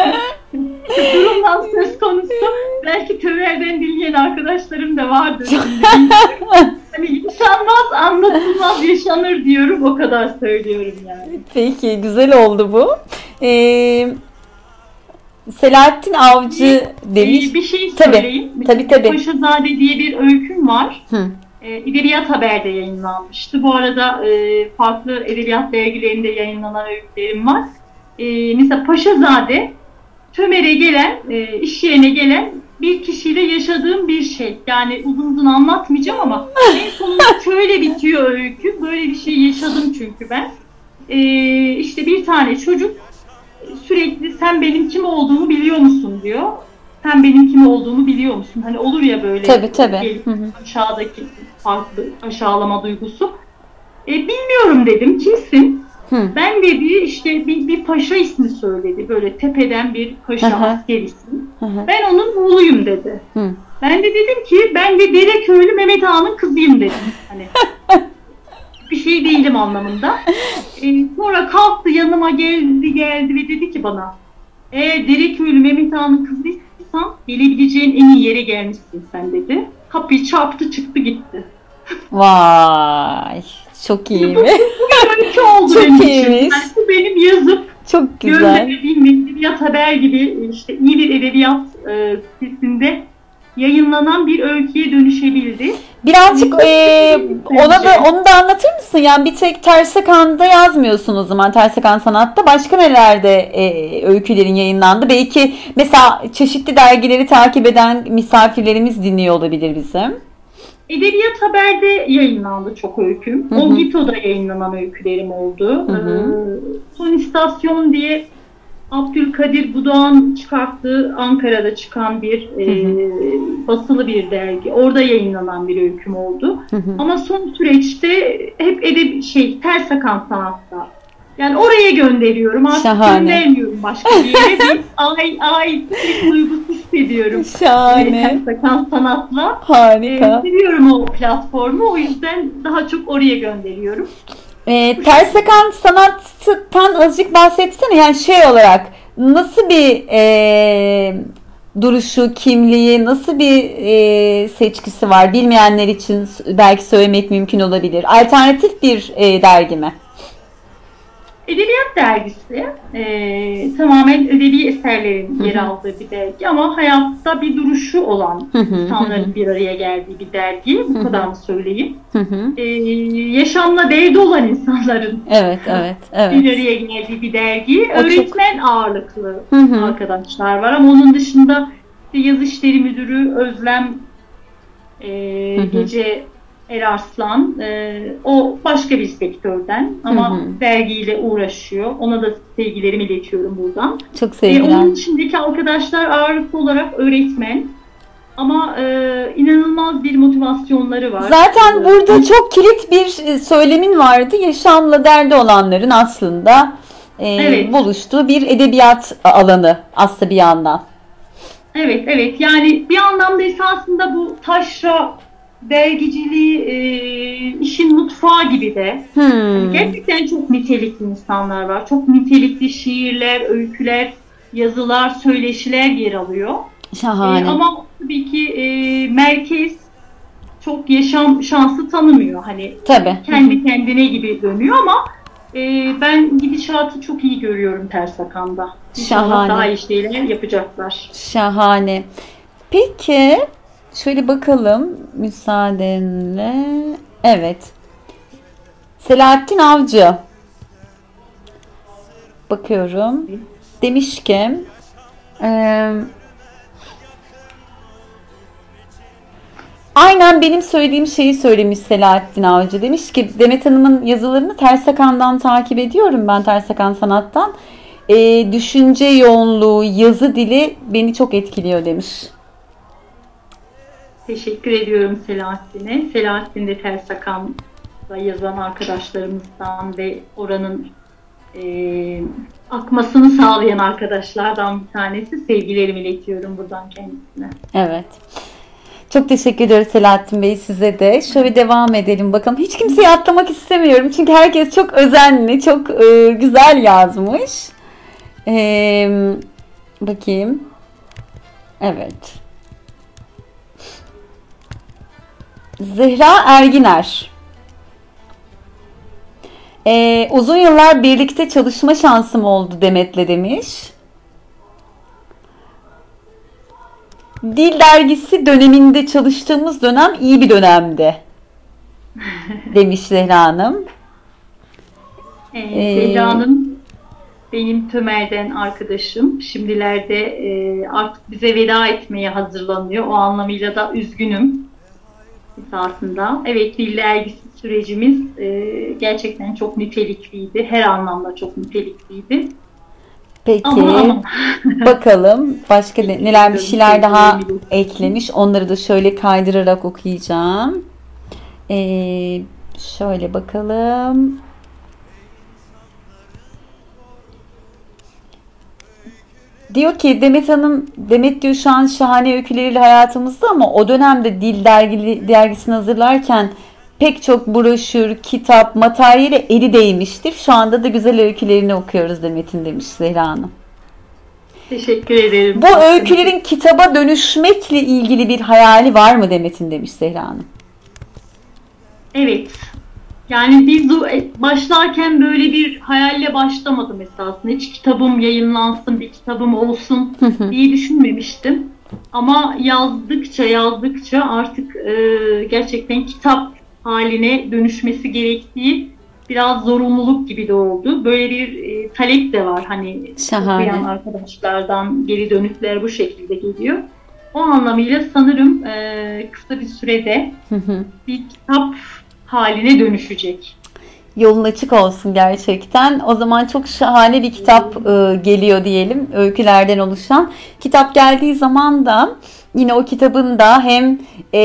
durumdan söz konusu. Belki Tömer'den dinleyen arkadaşlarım da vardır. Hani yaşanmaz, anlatılmaz, yaşanır diyorum. O kadar söylüyorum yani. Peki, güzel oldu bu. Ee, Selahattin Avcı demiş. Ee, bir şey Tabii, söyleyeyim. tabii, tabii. Paşazade diye bir öyküm var. Hı. E, Edebiyat Haber'de yayınlanmıştı. Bu arada e, farklı edebiyat dergilerinde yayınlanan öykülerim var. E, mesela Paşazade, Tömer'e gelen, e, iş yerine gelen bir kişiyle yaşadığım bir şey. Yani uzun uzun anlatmayacağım ama en sonunda şöyle bitiyor öykü. Böyle bir şey yaşadım çünkü ben. E, işte bir tane çocuk sürekli sen benim kim olduğumu biliyor musun diyor. Sen benim kim olduğumu biliyor musun? Hani olur ya böyle Tabii, tabii. gelip Hı hı. aşağıdaki farklı aşağılama duygusu. E, bilmiyorum dedim. Kimsin? Hı. Ben dedi işte bir, bir paşa ismi söyledi. Böyle tepeden bir paşa, Hı hı. asker ismi. Hı hı. Ben onun oğluyum dedi. Hı. Ben de dedim ki ben de Dereköylü Mehmet Ağa'nın kızıyım dedim. Hani bir şey değilim anlamında. E, sonra kalktı yanıma geldi geldi ve dedi ki bana eğer Dereköylü Mehmet Ağa'nın kızıysan gelebileceğin en iyi yere gelmişsin sen dedi. Kapıyı çarptı çıktı gitti. Vay, çok iyi mi? Öykü oldu Çok benim için. iyiymiş. Yani bu benim yazıp Çok güzel. gönderdiğim edebiyat haber gibi işte iyi bir edebiyat e, sitesinde yayınlanan bir öyküye dönüşebildi. Birazcık Ee, eee, ona da bence. onu da anlatır mısın? Yani bir tek Tersakan'da yazmıyorsun o zaman. Tersakan Sanat'ta başka nelerde eee, öykülerin yayınlandı? Belki mesela çeşitli dergileri takip eden misafirlerimiz dinliyor olabilir bizim. Edebiyat Haber'de yayınlandı çok öyküm. Hı hı. Ogito'da yayınlanan öykülerim oldu. Hı hı. Ee, Son İstasyon diye Abdülkadir Budak'ın çıkarttığı Ankara'da çıkan bir e, basılı bir dergi. Orada yayınlanan bir öyküm oldu. Hı hı. Ama son süreçte hep edeb şey Tersakan Sanat'ta. Yani oraya gönderiyorum. Artık Şahane. göndermiyorum başka bir yere. Bir ay ay bir duygusu hissediyorum. Şahane. Tersakan Sanat'la. Ee, Harika. seviyorum o platformu. O yüzden daha çok oraya gönderiyorum. Ee, Tersakan Sanat'tan azıcık bahsetsene. Yani şey olarak nasıl bir eee, duruşu, kimliği, nasıl bir eee, seçkisi var? Bilmeyenler için s- belki söylemek mümkün olabilir. Alternatif bir eee, dergi mi? Edebiyat dergisi e, tamamen edebi eserlerin yer aldığı bir dergi ama hayatta bir duruşu olan Hı hı, hı insanların bir araya geldiği bir dergi. Bu kadar mı söyleyeyim? Hı hı. E, yaşamla derdi olan insanların Evet, evet, bir evet. araya geldiği bir dergi. O çok- Öğretmen ağırlıklı Hı hı. arkadaşlar var ama onun dışında işte Yazı İşleri Müdürü Özlem e, Hı hı. Gece Erarslan, e, o başka bir sektörden ama Hı hı. dergiyle uğraşıyor. Ona da sevgilerimi iletiyorum buradan. Çok E, sevgiler. onun içindeki arkadaşlar ağırlıklı olarak öğretmen ama e, inanılmaz bir motivasyonları var. Zaten E, burada çok kilit bir e, söylemin vardı. Yaşamla derdi olanların aslında e, Evet. buluştuğu bir edebiyat alanı aslında bir yandan. Evet, evet. Yani bir anlamda esasında bu taşra dergiciliği e, işin mutfağı gibi de. Hmm. Gerçekten çok nitelikli insanlar var. Çok nitelikli şiirler, öyküler, yazılar, söyleşiler yer alıyor. Şahane. Ee, ama tabii ki e, merkez çok yaşam şansı tanımıyor. Hani Tabii. kendi kendine gibi dönüyor ama e, ben gidişatı çok iyi görüyorum Tersakan'da. İnşallah Şahane. daha iyi şeyler yapacaklar. Şahane. Peki şöyle bakalım müsaadenle. Evet. Selahattin Avcı. Bakıyorum. Demiş ki eee, aynen benim söylediğim şeyi söylemiş Selahattin Avcı. Demiş ki Demet Hanım'ın yazılarını Tersakan'dan takip ediyorum ben, Tersakan Sanat'tan. Eee, düşünce yoğunluğu, yazı dili beni çok etkiliyor demiş. Teşekkür ediyorum Selahattin'e. Selahattin de Tersakan'da yazan arkadaşlarımızdan ve oranın e, akmasını sağlayan arkadaşlardan bir tanesi. Sevgilerimi iletiyorum buradan kendisine. Evet. Çok teşekkür ediyoruz Selahattin Bey, size de. Şöyle devam edelim bakalım. Hiç kimseyi atlamak istemiyorum. Çünkü herkes çok özenli, çok e, güzel yazmış. E, bakayım. Evet. Zehra Erginer. E, uzun yıllar birlikte çalışma şansım oldu Demet'le demiş. Dil dergisi döneminde çalıştığımız dönem iyi bir dönemdi demiş Zehra Hanım. Ee, Zehra Hanım benim Tömer'den arkadaşım. Şimdilerde e, artık bize veda etmeye hazırlanıyor. O anlamıyla da üzgünüm esasında. Evet, dil dergisi sürecimiz e, gerçekten çok nitelikliydi. Her anlamda çok nitelikliydi. Peki Ama, ama. bakalım başka ne- neler bir şeyler daha eklemiş. Onları da şöyle kaydırarak okuyacağım. Ee, şöyle bakalım. Diyor ki Demet Hanım, Demet diyor şu an şahane öyküleriyle hayatımızda ama o dönemde dil dergili, dergisini hazırlarken pek çok broşür, kitap, materyale eli değmiştir. Şu anda da güzel öykülerini okuyoruz Demet'in demiş Zehra Hanım. Teşekkür ederim. Bu öykülerin kitaba dönüşmekle ilgili bir hayali var mı Demet'in demiş Zehra Hanım. Evet. Yani biz o- başlarken böyle bir hayalle başlamadım esasında. Hiç kitabım yayınlansın, bir kitabım olsun diye düşünmemiştim. Ama yazdıkça yazdıkça artık e, gerçekten kitap haline dönüşmesi gerektiği biraz zorunluluk gibi de oldu. Böyle bir e, talep de var. Hani Şahane. okuyan arkadaşlardan geri dönütler bu şekilde geliyor. O anlamıyla sanırım e, kısa bir sürede bir kitap haline dönüşecek. Yolun açık olsun gerçekten. O zaman çok şahane bir kitap e, geliyor diyelim. Öykülerden oluşan. Kitap geldiği zaman da yine o kitabın da hem e,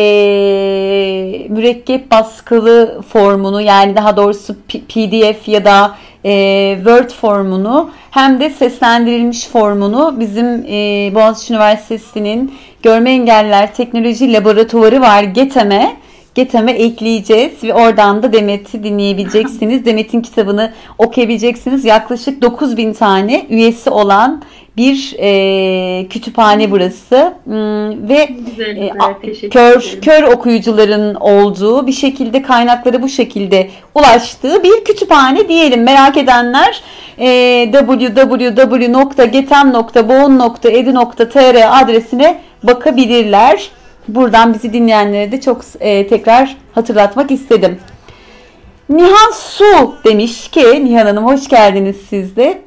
mürekkep baskılı formunu, yani daha doğrusu P- PDF ya da e, Word formunu, hem de seslendirilmiş formunu bizim e, Boğaziçi Üniversitesi'nin Görme Engelliler Teknoloji Laboratuvarı var, GETEM'e GETEM'e ekleyeceğiz ve oradan da Demet'i dinleyebileceksiniz. Demet'in kitabını okuyabileceksiniz. Yaklaşık dokuz bin tane üyesi olan bir e, kütüphane burası. Hmm, ve Güzel, e, güzel. a- Teşekkür kör ederim. kör okuyucuların olduğu, bir şekilde kaynaklara bu şekilde ulaştığı bir kütüphane diyelim. Merak edenler e, double-u double-u double-u nokta getem nokta boğun nokta edu nokta tr adresine bakabilirler. Buradan bizi dinleyenlere de çok e, tekrar hatırlatmak istedim. Nihan Su demiş ki, Nihan Hanım hoş geldiniz siz de.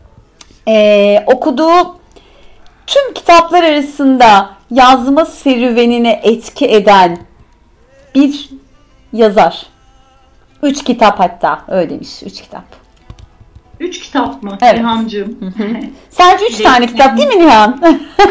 E, okuduğu tüm kitaplar arasında yazma serüvenine etki eden bir yazar. Üç kitap hatta, öyle demiş. Üç kitap. Üç kitap mı? Evet. Nihan'cığım. Sadece üç tane kitap değil mi Nihan?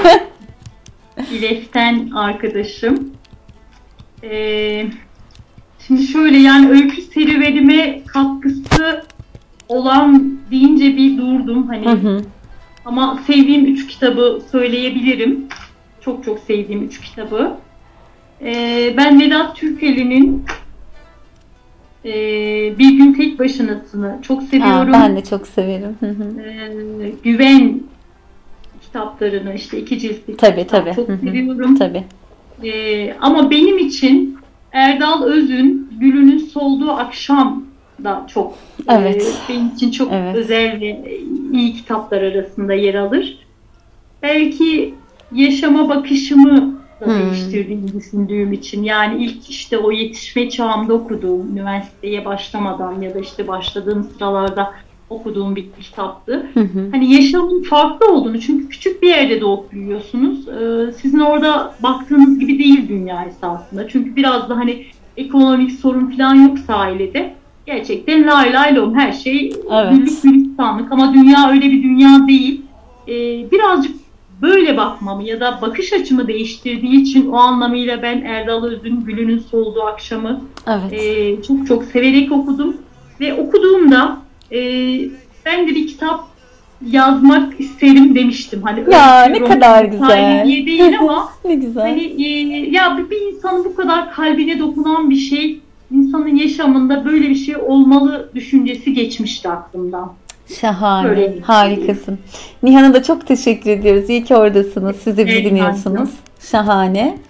İlef'ten arkadaşım. Ee, şimdi şöyle, yani öykü serüvenime katkısı olan deyince bir durdum hani. Hı hı. Ama sevdiğim üç kitabı söyleyebilirim. Çok çok sevdiğim üç kitabı. Ee, ben Vedat Türkeli'nin e, Bir Gün Tek Başınasını çok Aa, seviyorum. ben de çok severim. Hı hı. Ee, Güven kitaplarını, işte iki ciltlik Tabii kitap tabii. çok Hı hı. seviyorum. Tabii. Ee, ama benim için Erdal Öz'ün Gülünün Solduğu Akşam da çok Evet. e, benim için çok Evet. özel ve iyi kitaplar arasında yer alır. Belki yaşama bakışımı da Hmm. değiştirdiğini düşündüğüm için, yani ilk işte o yetişme çağımda okuduğum, üniversiteye başlamadan ya da işte başladığım sıralarda okuduğum bir kitaptı. Hı hı. Hani yaşamın farklı olduğunu, çünkü küçük bir yerde doğup büyüyorsunuz. Ee, sizin orada baktığınız gibi değil dünya esasında. Çünkü biraz da hani ekonomik sorun falan yoksa ailede gerçekten lay lay lom, her şey Evet. güllük gülistanlık, ama dünya öyle bir dünya değil. Ee, birazcık böyle bakmamı ya da bakış açımı değiştirdiği için o anlamıyla ben Erdal Öz'ün Gülünün Solduğu Akşam'ı Evet. e, çok çok severek okudum. Ve okuduğumda e, ben de bir kitap yazmak isterim demiştim. Hani Ya öykü, ne roman, kadar hikaye güzel. diye değil ama Ne güzel. hani e, ya bir, bir insanın bu kadar kalbine dokunan bir şey, insanın yaşamında böyle bir şey olmalı düşüncesi geçmişti aklımdan. Şahane. Böyle. Harikasın. Nihan'a da çok teşekkür ediyoruz. İyi ki oradasınız. Siz de bizi Evet, dinliyorsunuz. Nihan'cığım. Şahane.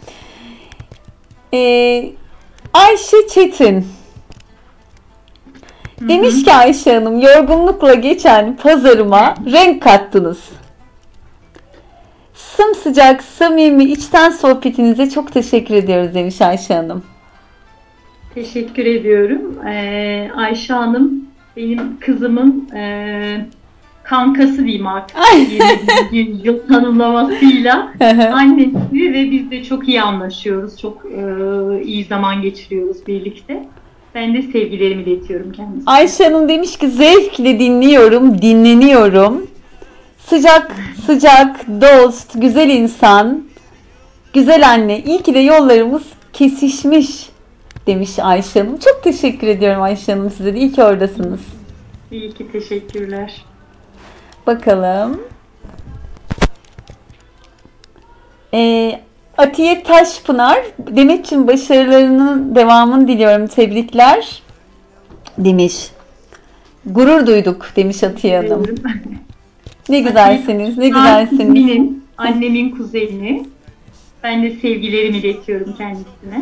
Ee, Ayşe Çetin. Demiş ki Ayşe Hanım, yorgunlukla geçen pazarıma renk kattınız. Sımsıcak, samimi, içten sohbetinize çok teşekkür ediyoruz demiş Ayşe Hanım. Teşekkür ediyorum. Ee, Ayşe Hanım benim kızımın e, kankası diyeyim artık. yirmi yıl tanımlamasıyla annesi ve biz de çok iyi anlaşıyoruz. Çok e, iyi zaman geçiriyoruz birlikte. Ben de sevgilerimi iletiyorum kendisine. Ayşe Hanım demiş ki zevkle dinliyorum, dinleniyorum. Sıcak, sıcak, dost, güzel insan, güzel anne. İyi ki de yollarımız kesişmiş demiş Ayşe Hanım. Çok teşekkür ediyorum Ayşe Hanım size de. İyi ki oradasınız. İyi ki, teşekkürler. Bakalım. Ee, Atiye Taşpınar, Demet'ciğim başarılarının devamını diliyorum. Tebrikler demiş. Gurur duyduk demiş Atiye Hanım. Ne güzelsiniz, ne güzelsiniz. Annemin, annemin kuzeni. Ben de sevgilerimi iletiyorum kendisine.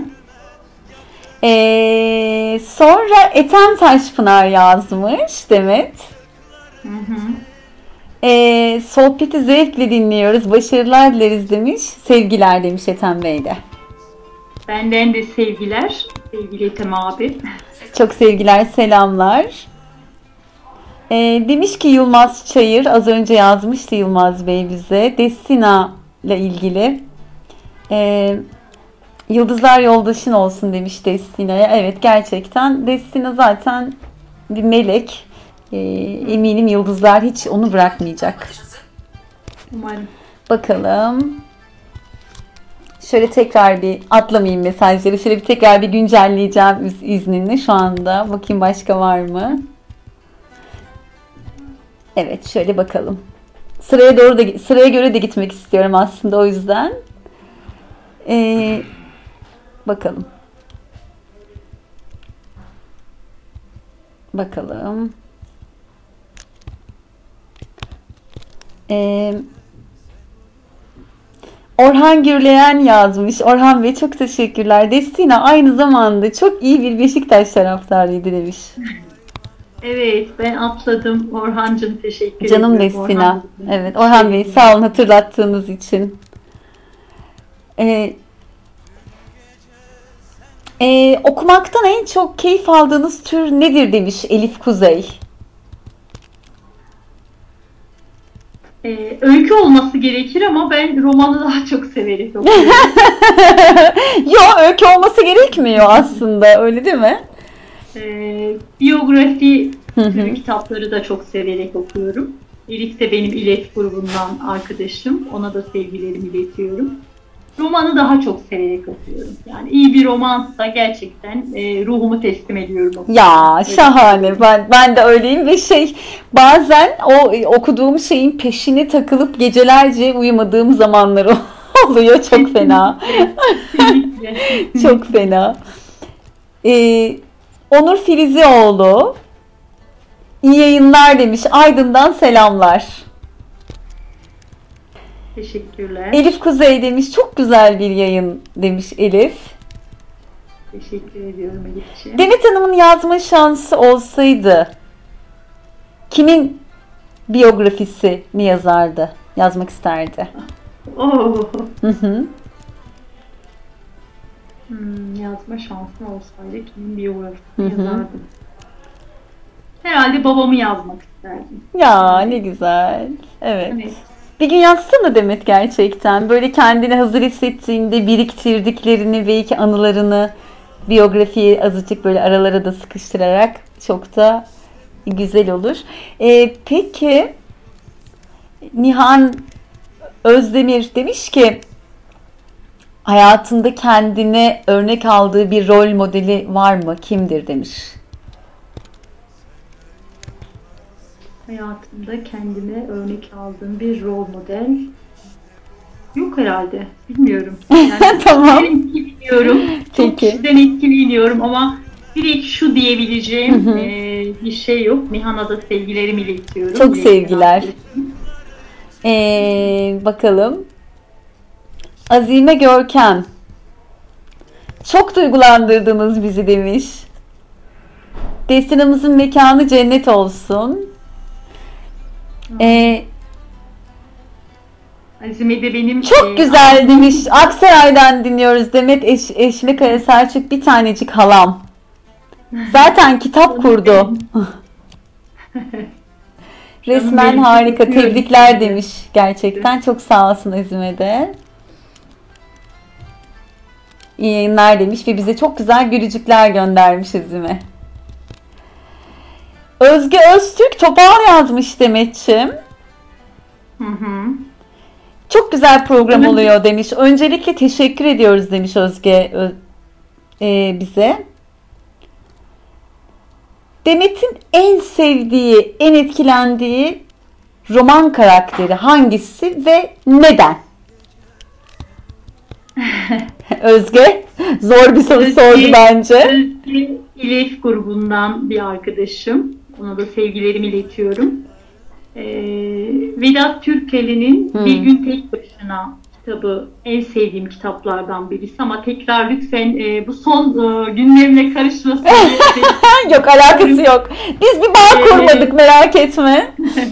Ee, sonra Ethem Taşpınar yazmış Demet. Hı hı. Ee, sohbeti zevkle dinliyoruz. Başarılar dileriz demiş. Sevgiler demiş Ethem Bey de. Benden de sevgiler. Sevgili Ethem abi. Çok sevgiler, selamlar. Ee, demiş ki Yılmaz Çayır, az önce yazmıştı Yılmaz Bey bize. Destina ile ilgili. Ee, Yıldızlar yoldaşın olsun demiş Destina'ya. Evet, gerçekten Destina zaten bir melek. Ee, eminim yıldızlar hiç onu bırakmayacak. Umarım. Bakalım. Şöyle tekrar bir atlamayayım mesajları. Şöyle bir tekrar bir güncelleyeceğim iz- izninle şu anda. Bakayım başka var mı? Evet, şöyle bakalım. Sıraya doğru da sıraya göre de gitmek istiyorum aslında o yüzden. Ee, bakalım. Bakalım. Ee, Orhan Gürleyen yazmış. Orhan Bey çok teşekkürler. Destina aynı zamanda çok iyi bir Beşiktaş taraftarıydı demiş. Evet, ben atladım. Orhancığım teşekkür Canım ediyorum. Destina. Orhancığım. Evet, Orhan Bey sağ olun hatırlattığınız için. Ee, e, okumaktan en çok keyif aldığınız tür nedir demiş Elif Kuzey. Ee, öykü olması gerekir ama ben romanı daha çok severek okuyorum. Yo, öykü olması gerekmiyor aslında, öyle değil mi? Ee, biyografi Hı hı. türü kitapları da çok severek okuyorum. Elif de benim İlet grubundan arkadaşım. Ona da sevgilerimi iletiyorum. Romanı daha çok severek okuyorum. Yani iyi bir romansa gerçekten e, ruhumu teslim ediyorum. Ya Öyle. şahane. Ben ben de öyleyim ve şey bazen o e, okuduğum şeyin peşine takılıp gecelerce uyumadığım zamanlar oluyor. Çok fena. Kesinlikle. Çok fena. Ee, Onur Filizioğlu iyi yayınlar demiş. Aydın'dan selamlar. Teşekkürler. Elif Kuzey demiş. Çok güzel bir yayın demiş Elif. Teşekkür ediyorum Elif'ciğim. Demet Hanım'ın yazma şansı olsaydı kimin biyografisini yazardı? Yazmak isterdi. Oo. Hı hı. Hmm, yazma şansım olsaydı kimin biyografisini Hı hı. yazardım? Herhalde babamı yazmak isterdim. Ya ne güzel. Evet. Evet. Bir gün yazsana Demet gerçekten. Böyle kendini hazır hissettiğinde biriktirdiklerini, belki anılarını biyografiyi azıcık böyle aralara da sıkıştırarak çok da güzel olur. Ee, peki Nihan Özdemir demiş ki hayatında kendine örnek aldığı bir rol modeli var mı? Kimdir demiş. Hayatımda kendime örnek aldığım bir rol model yok herhalde. Bilmiyorum. Yani Tamam. etkileniyorum. Çok Peki. kişiden etkileniyorum ama direkt şu diyebileceğim Hı hı. e, bir şey yok. Nihan'a da sevgilerimi iletiyorum. Çok Dileklerini sevgiler. iletiyorum. Ee, bakalım. Azime Görkem. Çok duygulandırdınız bizi demiş. Destinamızın mekanı cennet olsun. Ee, Azime de benim çok e, güzel demiş. Aksaray'dan dinliyoruz. Demet Eş, Eşmekaya Selçuk bir tanecik halam. Zaten kitap kurdu. Resmen benim, harika. çok öpüyorum Tebrikler sizi. demiş. Gerçekten çok sağ olsun Azime de. İyi yayınlar demiş ve bize çok güzel gülücükler göndermiş Azime. Özge Öztürk Topal yazmış Demetçim. Hı hı. Çok güzel program Evet. oluyor demiş. Öncelikle teşekkür ediyoruz demiş Özge Ö- e, bize. Demet'in en sevdiği, en etkilendiği roman karakteri hangisi ve neden? Özge zor bir soru Özge- sordu bence. Özge İlef grubundan bir arkadaşım. Ona da sevgilerimi iletiyorum. Ee, Vedat Türkeli'nin Hmm. Bir Gün Tek Başına kitabı en sevdiğim kitaplardan birisi ama tekrar lütfen e, bu son e, gündemle karışmasın. Yok, alakası yok. Biz bir bağ kurmadık, merak etme.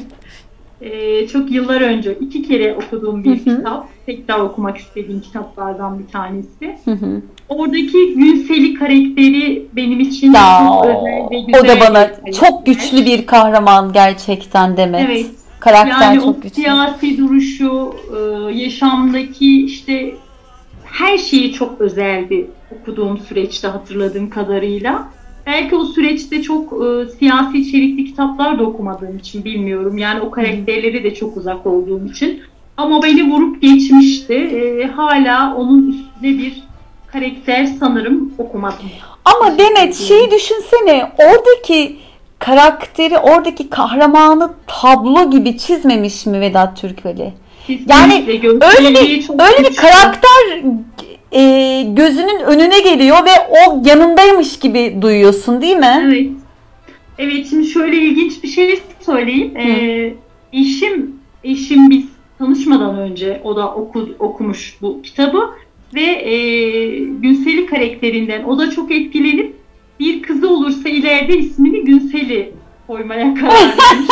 Ee, çok yıllar önce iki kere okuduğum bir Hı hı. kitap. Tekrar okumak istediğim kitaplardan bir tanesi. Hı hı. Oradaki Günsel'i karakteri benim için Ya, çok özel ve güzel o da bana bir karakter. çok güçlü bir kahraman gerçekten Demet. Evet. Karakter Yani o çok güçlü. siyasi duruşu, e, yaşamdaki işte her şeyi çok özeldi okuduğum süreçte hatırladığım kadarıyla. Belki o süreçte çok e, siyasi içerikli kitaplar da okumadığım için bilmiyorum. Yani o karakterleri de çok uzak olduğum için. Ama beni vurup geçmişti. E, hala onun üstüne bir karakter sanırım okumadım. Ama Demet şeyi düşünsene, oradaki karakteri, oradaki kahramanı tablo gibi çizmemiş mi Vedat Türkeli? Yani Kesinlikle öyle görseli bir çok öyle bir güçlü. karakter e, gözünün önüne geliyor ve o yanındaymış gibi duyuyorsun, değil mi? Evet. Evet, şimdi şöyle ilginç bir şey söyleyeyim. Ee, eşim, eşim biz tanışmadan önce o da oku, okumuş bu kitabı ve e, Günsel'i karakterinden o da çok etkilenip bir kızı olursa ileride ismini Günsel'i koymaya karar vermiş.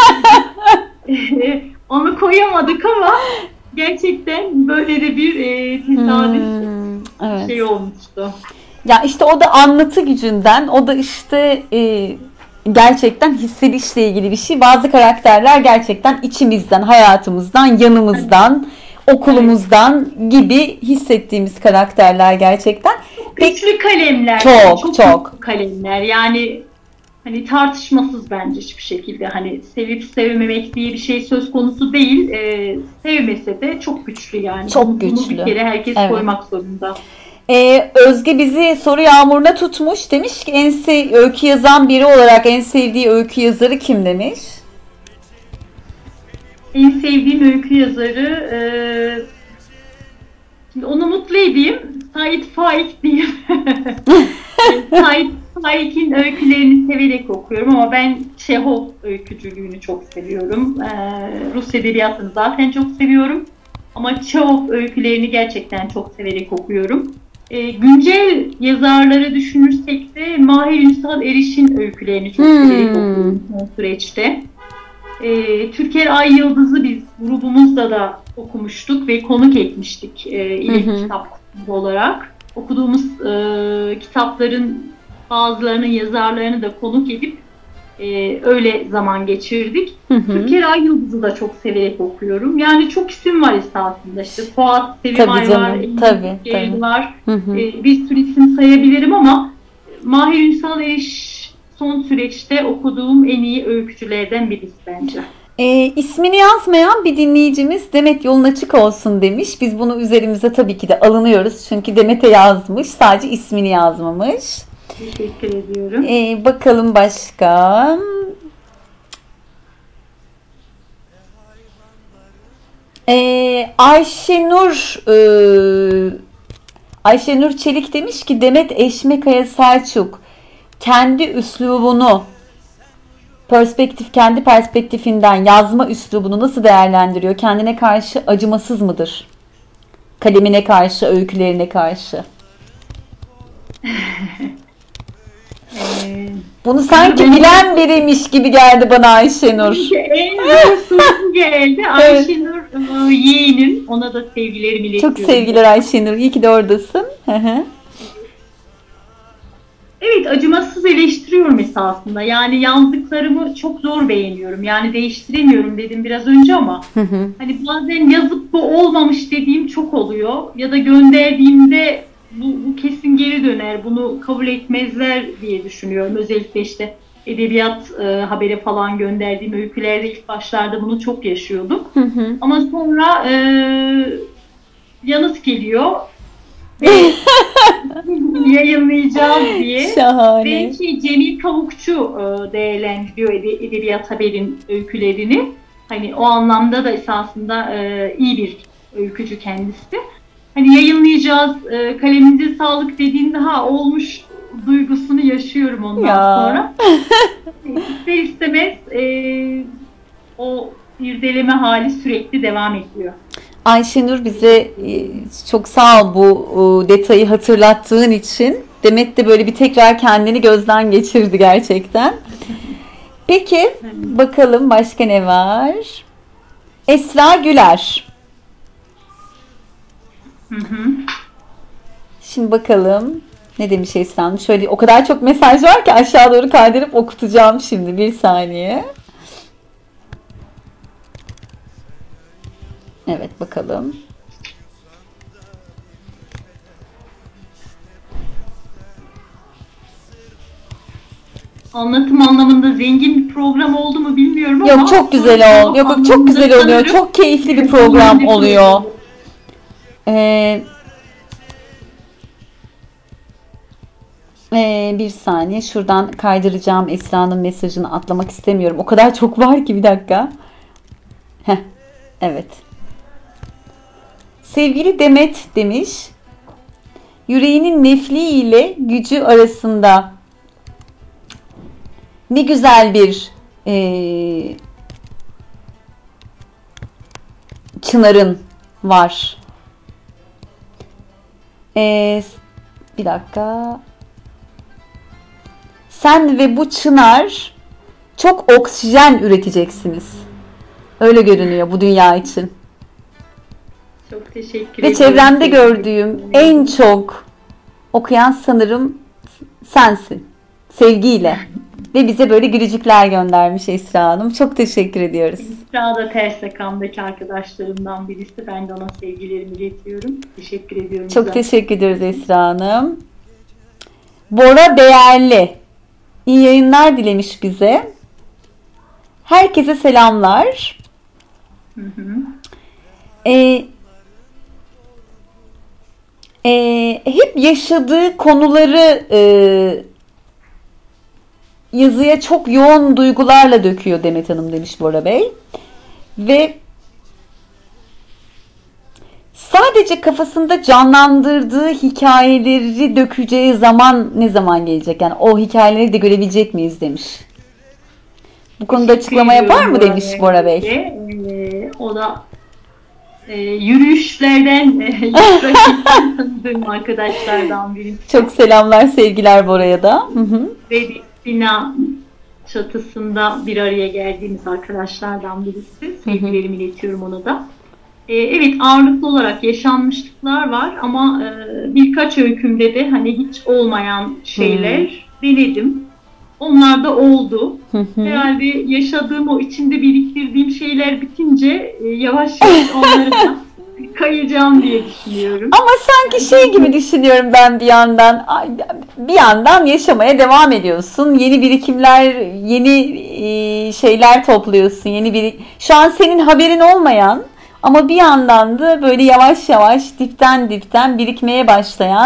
Ee, Onu koyamadık ama gerçekten böyle de bir e, tesadüf Hmm, evet. şey olmuştu. Ya işte o da anlatı gücünden, o da işte e, gerçekten hissedişle ilgili bir şey. Bazı karakterler gerçekten içimizden, hayatımızdan, yanımızdan, okulumuzdan gibi hissettiğimiz karakterler gerçekten. Peki, Güçlü kalemler. Çok, çok çok. güçlü kalemler. Yani hani tartışmasız bence hiçbir şekilde. Hani sevip sevmemek diye bir şey söz konusu değil. Ee, sevmese de çok güçlü yani. Çok Bunu- Bunu güçlü. bir kere herkes Evet. koymak zorunda. e, Özge bizi soru yağmuruna tutmuş. Demiş ki en sev öykü yazan biri olarak en sevdiği öykü yazarı kim demiş? En sevdiğim öykü yazarı e, şimdi onu mutlu edeyim. Sait Faik diyeyim. Sait Faik'in öykülerini severek okuyorum ama ben Çehov öykücülüğünü çok seviyorum. Ee, Rus edebiyatını zaten çok seviyorum. Ama Çehov öykülerini gerçekten çok severek okuyorum. Ee, güncel yazarları düşünürsek de Mahir Ünsal Eriş'in öykülerini çok Hmm. severek okuyorum bu süreçte. Ee, Türker Ay Yıldız'ı biz grubumuzda da okumuştuk ve konuk etmiştik e, İlek Hı hı. Kitap Grubu olarak. Okuduğumuz e, kitapların bazılarının yazarlarını da konuk edip e, öyle zaman geçirdik. Hı hı. Türker Ay Yıldız'ı da çok severek okuyorum. Yani çok isim var esasında. İşte Fuat Tabii Sevimay canım, var, Engin tabii, Gel tabii. var. Hı hı. E, bir sürü isim sayabilirim ama Mahir Ünsal Eriş son süreçte okuduğum en iyi öykücülerden birisi bence. E, ismini yazmayan bir dinleyicimiz Demet yolun açık olsun demiş. Biz bunu üzerimize tabii ki de alınıyoruz. Çünkü Demet'e yazmış. Sadece ismini yazmamış. Teşekkür ediyorum. E, bakalım başka. Ee, Ayşenur e, Ayşenur Çelik demiş ki Demet Eşmekaya Selçuk kendi üslubunu perspektif kendi perspektifinden yazma üslubunu nasıl değerlendiriyor? Kendine karşı acımasız mıdır? Kalemine karşı, öykülerine karşı. Ee, Bunu sanki bilen biriymiş gibi geldi bana Ayşenur. en zor soru geldi. Ayşenur e, yeğenim. Ona da sevgilerimi iletiyorum. Çok sevgiler Ayşenur. İyi ki de oradasın. Hı hı. Evet, acımasız eleştiriyorum esasında. Yani yazdıklarımı çok zor beğeniyorum. Yani değiştiremiyorum dedim biraz önce ama Hı hı. hani bazen yazıp bu olmamış dediğim çok oluyor. Ya da gönderdiğimde bu, bu kesin geri döner, bunu kabul etmezler diye düşünüyorum. Özellikle işte edebiyat e, haberi falan gönderdiğim öykülerde ilk başlarda bunu çok yaşıyordum. Hı hı. Ama sonra e, yanıt geliyor ve yayınlayacağız diye. Şahane. Belki Cemil Kavukçu e, değerlendiriyor ede- edebiyat haberin öykülerini. Hani o anlamda da esasında e, iyi bir öykücü kendisi. Hani yayınlayacağız, e, kaleminize sağlık dediğinde ha olmuş duygusunu yaşıyorum ondan Ya. sonra. İster istemez e, o irdeleme hali sürekli devam ediyor. Ayşenur bize e, çok sağ ol bu e, detayı hatırlattığın için. Demet de böyle bir tekrar kendini gözden geçirdi gerçekten. Peki bakalım başka ne var? Esra Güler. Hı hı. Şimdi bakalım ne demiş Esra Hanım. Şöyle o kadar çok mesaj var ki aşağı doğru kaydırıp okutacağım şimdi. Bir saniye. Evet bakalım. Anlatım anlamında zengin bir program oldu mu bilmiyorum ama Yok çok güzel ol. Yok yok çok güzel oluyor. sanırım Çok keyifli bir program bir oluyor. program. Ee, ee, bir saniye şuradan kaydıracağım Esra'nın mesajını atlamak istemiyorum. O kadar çok var ki bir dakika. Heh, evet. Sevgili Demet demiş. Yüreğinin nefli ile gücü arasında ne güzel bir ee, çınarın var. Ee, bir dakika. Sen ve bu çınar çok oksijen üreteceksiniz. Öyle görünüyor bu dünya için. Çok teşekkür Ve ederim. çevremde gördüğüm en çok okuyan sanırım sensin. Sevgiyle. Ve bize böyle gülücükler göndermiş Esra Hanım. Çok teşekkür ediyoruz. Esra da ters rakamdaki arkadaşlarımdan birisi. Ben de ona sevgilerimi iletiyorum. Teşekkür ediyorum. Çok Güzel. teşekkür ediyoruz Esra Hanım. Bora Değerli. İyi yayınlar dilemiş bize. Herkese selamlar. Hı hı. Ee, e, hep yaşadığı konuları e, yazıya çok yoğun duygularla döküyor Demet Hanım demiş Bora Bey. Ve sadece kafasında canlandırdığı hikayeleri dökeceği zaman ne zaman gelecek? Yani o hikayeleri de görebilecek miyiz demiş. Bu konuda açıklama yapar mı demiş Bora Bey. Ee, o da e, yürüyüşlerden e, yürüyüşlerden tanıdığım arkadaşlardan birisi. Çok selamlar, sevgiler Bora'ya da. Hı hı. Ve bir bina çatısında bir araya geldiğimiz arkadaşlardan birisi. Sevgilerimi iletiyorum ona da. Ee, evet, ağırlıklı olarak yaşanmışlıklar var ama e, birkaç öykümde de hani hiç olmayan şeyler denedim. Onlar da oldu. Hı hı. Herhalde yaşadığım o içimde biriktirdiğim şeyler bitince e, yavaş yavaş onları da kayacağım diye düşünüyorum. Ama sanki şey gibi düşünüyorum ben bir yandan. Ay, bir yandan yaşamaya devam ediyorsun. Yeni birikimler, yeni e, şeyler topluyorsun. Yeni bir şu an senin haberin olmayan ama bir yandan da böyle yavaş yavaş dipten dipten birikmeye başlayan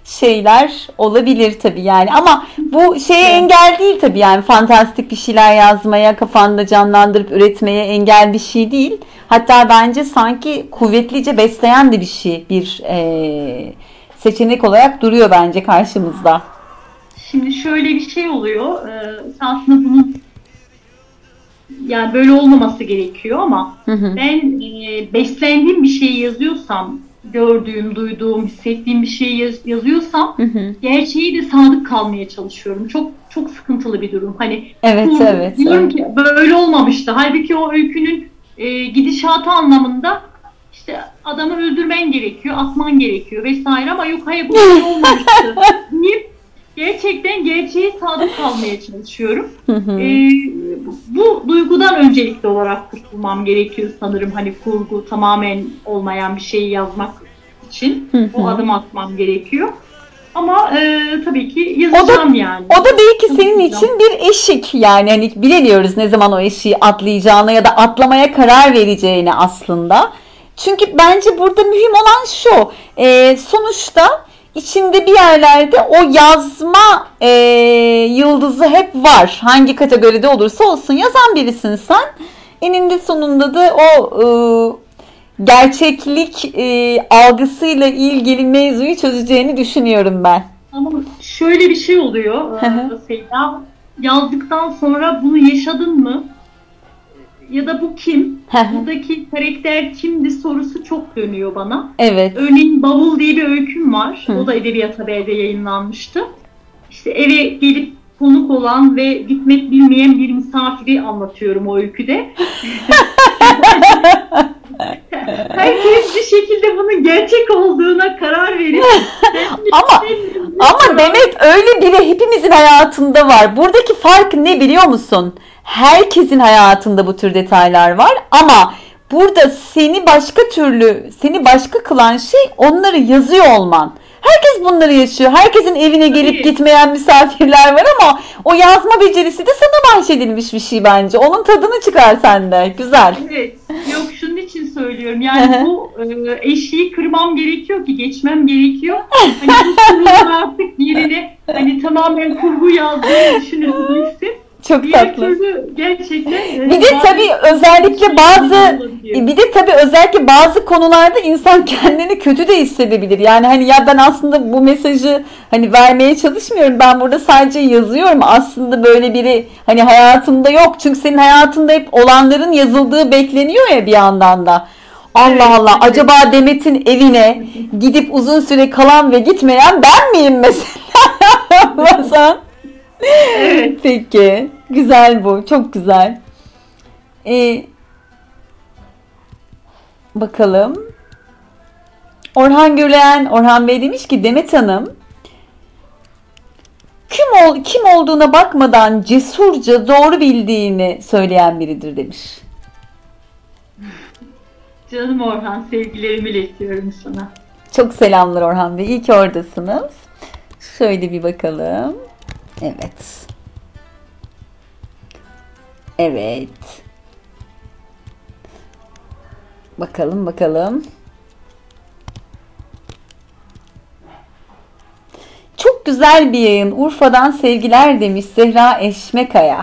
şeyler olabilir tabii yani. Ama bu şeye Evet. engel değil tabii yani, fantastik bir şeyler yazmaya, kafanda canlandırıp üretmeye engel bir şey değil. Hatta bence sanki kuvvetlice besleyen de bir şey, bir eee, seçenek olarak duruyor bence karşımızda. Şimdi şöyle bir şey oluyor. Ee, aslında bunun yani böyle olmaması gerekiyor ama Hı hı. ben e, beslendiğim bir şeyi yazıyorsam, gördüğüm, duyduğum, hissettiğim bir şeyi yaz- yazıyorsam Hı hı. gerçeği de sadık kalmaya çalışıyorum. Çok çok sıkıntılı bir durum. Hani Evet, bu evet, diyorum evet. ki böyle olmamıştı. Halbuki o öykünün e, gidişatı anlamında işte adamı öldürmen gerekiyor, atman gerekiyor vesaire ama yok hayır bu böyle olmamıştı deyip gerçekten gerçeğe sadık kalmaya çalışıyorum. Hı hı. Ee, bu duygudan öncelikli olarak kurtulmam gerekiyor sanırım. Hani kurgu tamamen olmayan bir şeyi yazmak için Hı o hı. adımı atmam gerekiyor. Ama e, tabii ki O da yazacağım yani. o da belki senin Yazacağım. için bir eşik yani, hani bilemiyoruz ne zaman o eşiği atlayacağını ya da atlamaya karar vereceğini aslında. Çünkü bence burada mühim olan şu, e, sonuçta içinde bir yerlerde o yazma e, yıldızı hep var. Hangi kategoride olursa olsun yazan birisin sen. Eninde sonunda da o e, gerçeklik e, algısıyla ilgili mevzuyu çözeceğini düşünüyorum ben. Ama şöyle bir şey oluyor Hı e, hı. Seyda. Yazdıktan sonra bunu yaşadın mı? Ya da bu kim? Hı hı. Buradaki karakter kimdi sorusu çok dönüyor bana. Evet. Örneğin Bavul diye bir öyküm var. Hı. O da Edebiyat Haber'de yayınlanmıştı. İşte eve gelip konuk olan ve gitmek bilmeyen bir misafiri anlatıyorum o öyküde. Herkes bir şekilde bunun gerçek olduğuna karar verip Ama ama Demet, öyle biri hepimizin hayatında var. Buradaki fark ne biliyor musun? Herkesin hayatında bu tür detaylar var ama burada seni başka türlü, seni başka kılan şey onları yazıyor olman. Herkes bunları yaşıyor. Herkesin evine gelip Tabii. gitmeyen misafirler var ama o yazma becerisi de sana bahşedilmiş bir şey bence. Onun tadını çıkar sende. Güzel. Evet. Yok şunun için söylüyorum. Yani bu e, eşiği kırmam gerekiyor ki geçmem gerekiyor. Hani bu sorunun artık yerine hani tamamen kurgu yazdığını düşünebilirsin. Çok Diğer tatlı. türlü gerçekten e, Bir de bazen tabii özellikle şey bazı olabiliyor. bir de tabii özellikle bazı konularda insan kendini kötü de hissedebilir. Yani hani ya ben aslında bu mesajı hani vermeye çalışmıyorum. Ben burada sadece yazıyorum. Aslında böyle biri hani hayatımda yok. Çünkü senin hayatında hep olanların yazıldığı bekleniyor ya bir yandan da. Allah Evet, Allah, evet. acaba Demet'in evine gidip uzun süre kalan ve gitmeyen ben miyim mesela? Hasan? Evet. Peki. Güzel bu. Çok güzel. Ee, bakalım. Orhan Gürleyen, Orhan Bey demiş ki Demet Hanım kim ol kim olduğuna bakmadan cesurca doğru bildiğini söyleyen biridir demiş. Canım Orhan, sevgilerimi iletiyorum sana. Çok selamlar Orhan Bey. İyi ki oradasınız. Şöyle bir bakalım. Evet. Evet. Bakalım bakalım. Çok güzel bir yayın. Urfa'dan sevgiler demiş Zehra Eşmekaya.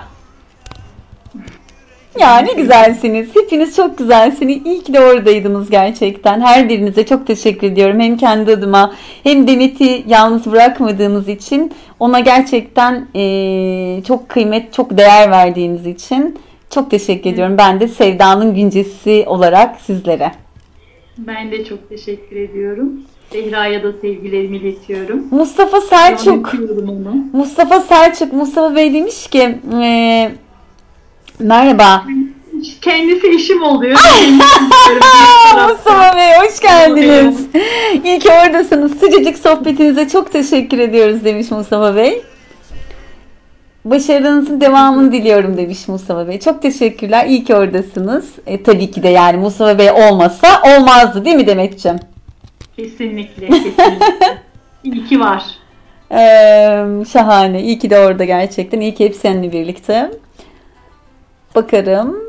Ya ne güzelsiniz. Hepiniz çok güzelsiniz. İyi ki de oradaydınız gerçekten. Her birinize çok teşekkür ediyorum. Hem kendi adıma hem Demet'i yalnız bırakmadığınız için. Ona gerçekten eee, çok kıymet, çok değer verdiğiniz için çok teşekkür ediyorum. Ben de Sevda'nın güncesi olarak sizlere. Ben de çok teşekkür ediyorum. Zehra'ya da sevgilerimi iletiyorum. Mustafa Çok Selçuk. öpüyorum onu. Mustafa Selçuk. Mustafa Bey demiş ki eee, merhaba. Kendisi eşim oluyor. Kendisi diyorum bir taraftan. Mustafa Bey hoş geldiniz. İyi ki oradasınız. Sıcacık sohbetinize çok teşekkür ediyoruz demiş Mustafa Bey. Başarınızın devamını diliyorum demiş Mustafa Bey. Çok teşekkürler. İyi ki oradasınız. E, tabii ki de yani Mustafa Bey olmasa olmazdı değil mi Demetciğim? Kesinlikle, kesinlikle. İyi ki var. Ee, şahane. İyi ki de orada gerçekten. İyi ki hep seninle birlikte. Bakarım.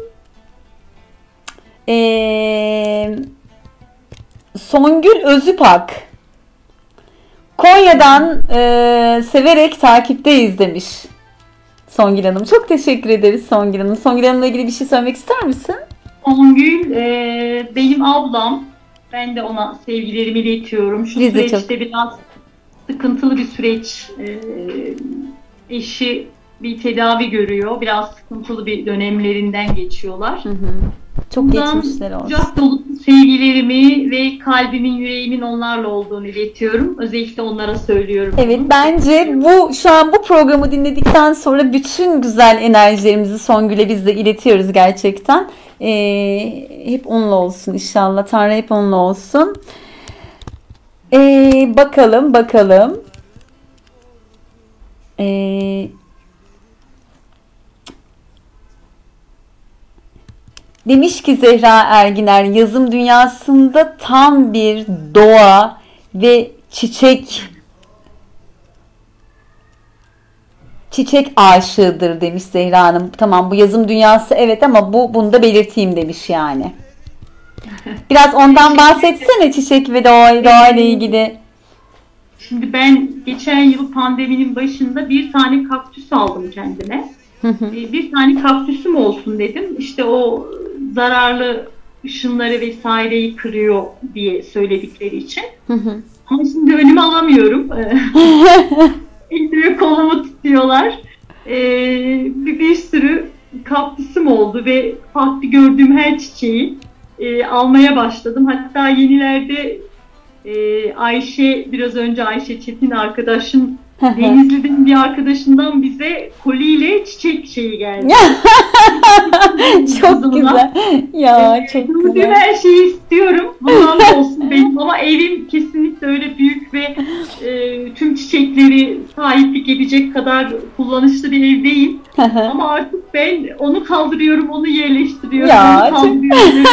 Ee, Songül Özüpak. Konya'dan e, severek takipteyiz demiş Songül Hanım. Çok teşekkür ederiz Songül Hanım. Songül Hanım'la ilgili bir şey söylemek ister misin? Songül e, benim ablam. Ben de ona sevgilerimi iletiyorum. Şu Biz de süreçte çok. biraz sıkıntılı bir süreç. E, eşi bir tedavi görüyor. Biraz sıkıntılı bir dönemlerinden geçiyorlar. Hı hı. Çok Bundan geçmişler olsun. kucak dolusu sevgilerimi ve kalbimin, yüreğimin onlarla olduğunu iletiyorum. Özellikle onlara söylüyorum. Evet, bunu. bence bu şu an bu programı dinledikten sonra bütün güzel enerjilerimizi Songül'e biz de iletiyoruz gerçekten. Ee, hep onunla olsun inşallah. Tanrı hep onunla olsun. Ee, bakalım bakalım. Ee, Demiş ki Zehra Erginer, yazım dünyasında tam bir doğa ve çiçek çiçek aşığıdır demiş Zehra Hanım. Tamam, bu yazım dünyası evet, ama bu bunu da belirteyim demiş yani. Biraz ondan bahsetsene, çiçek ve doğa, doğayla ilgili. Şimdi ben geçen yıl pandeminin başında bir tane kaktüs aldım kendime. Ee, bir tane kaktüsüm olsun dedim. İşte o zararlı ışınları vesaireyi kırıyor diye söyledikleri için. Ama şimdi önüme alamıyorum. Elimi kolumu tutuyorlar. Ee, bir, bir sürü kaktüsüm oldu ve farklı gördüğüm her çiçeği e, almaya başladım. Hatta yenilerde e, Ayşe, biraz önce Ayşe Çetin arkadaşım, Denizli'den bir arkadaşından bize koliyle çiçek şeyi geldi. Çok güzel. Ya Ee, çok gördüğüm güzel. her şeyi istiyorum. Bunlar olsun benim. Ama evim kesinlikle öyle büyük ve e, tüm çiçekleri sahiplik edecek kadar kullanışlı bir ev değil. Ama artık ben onu kaldırıyorum, onu yerleştiriyorum. Ya, onu kaldırıyorum.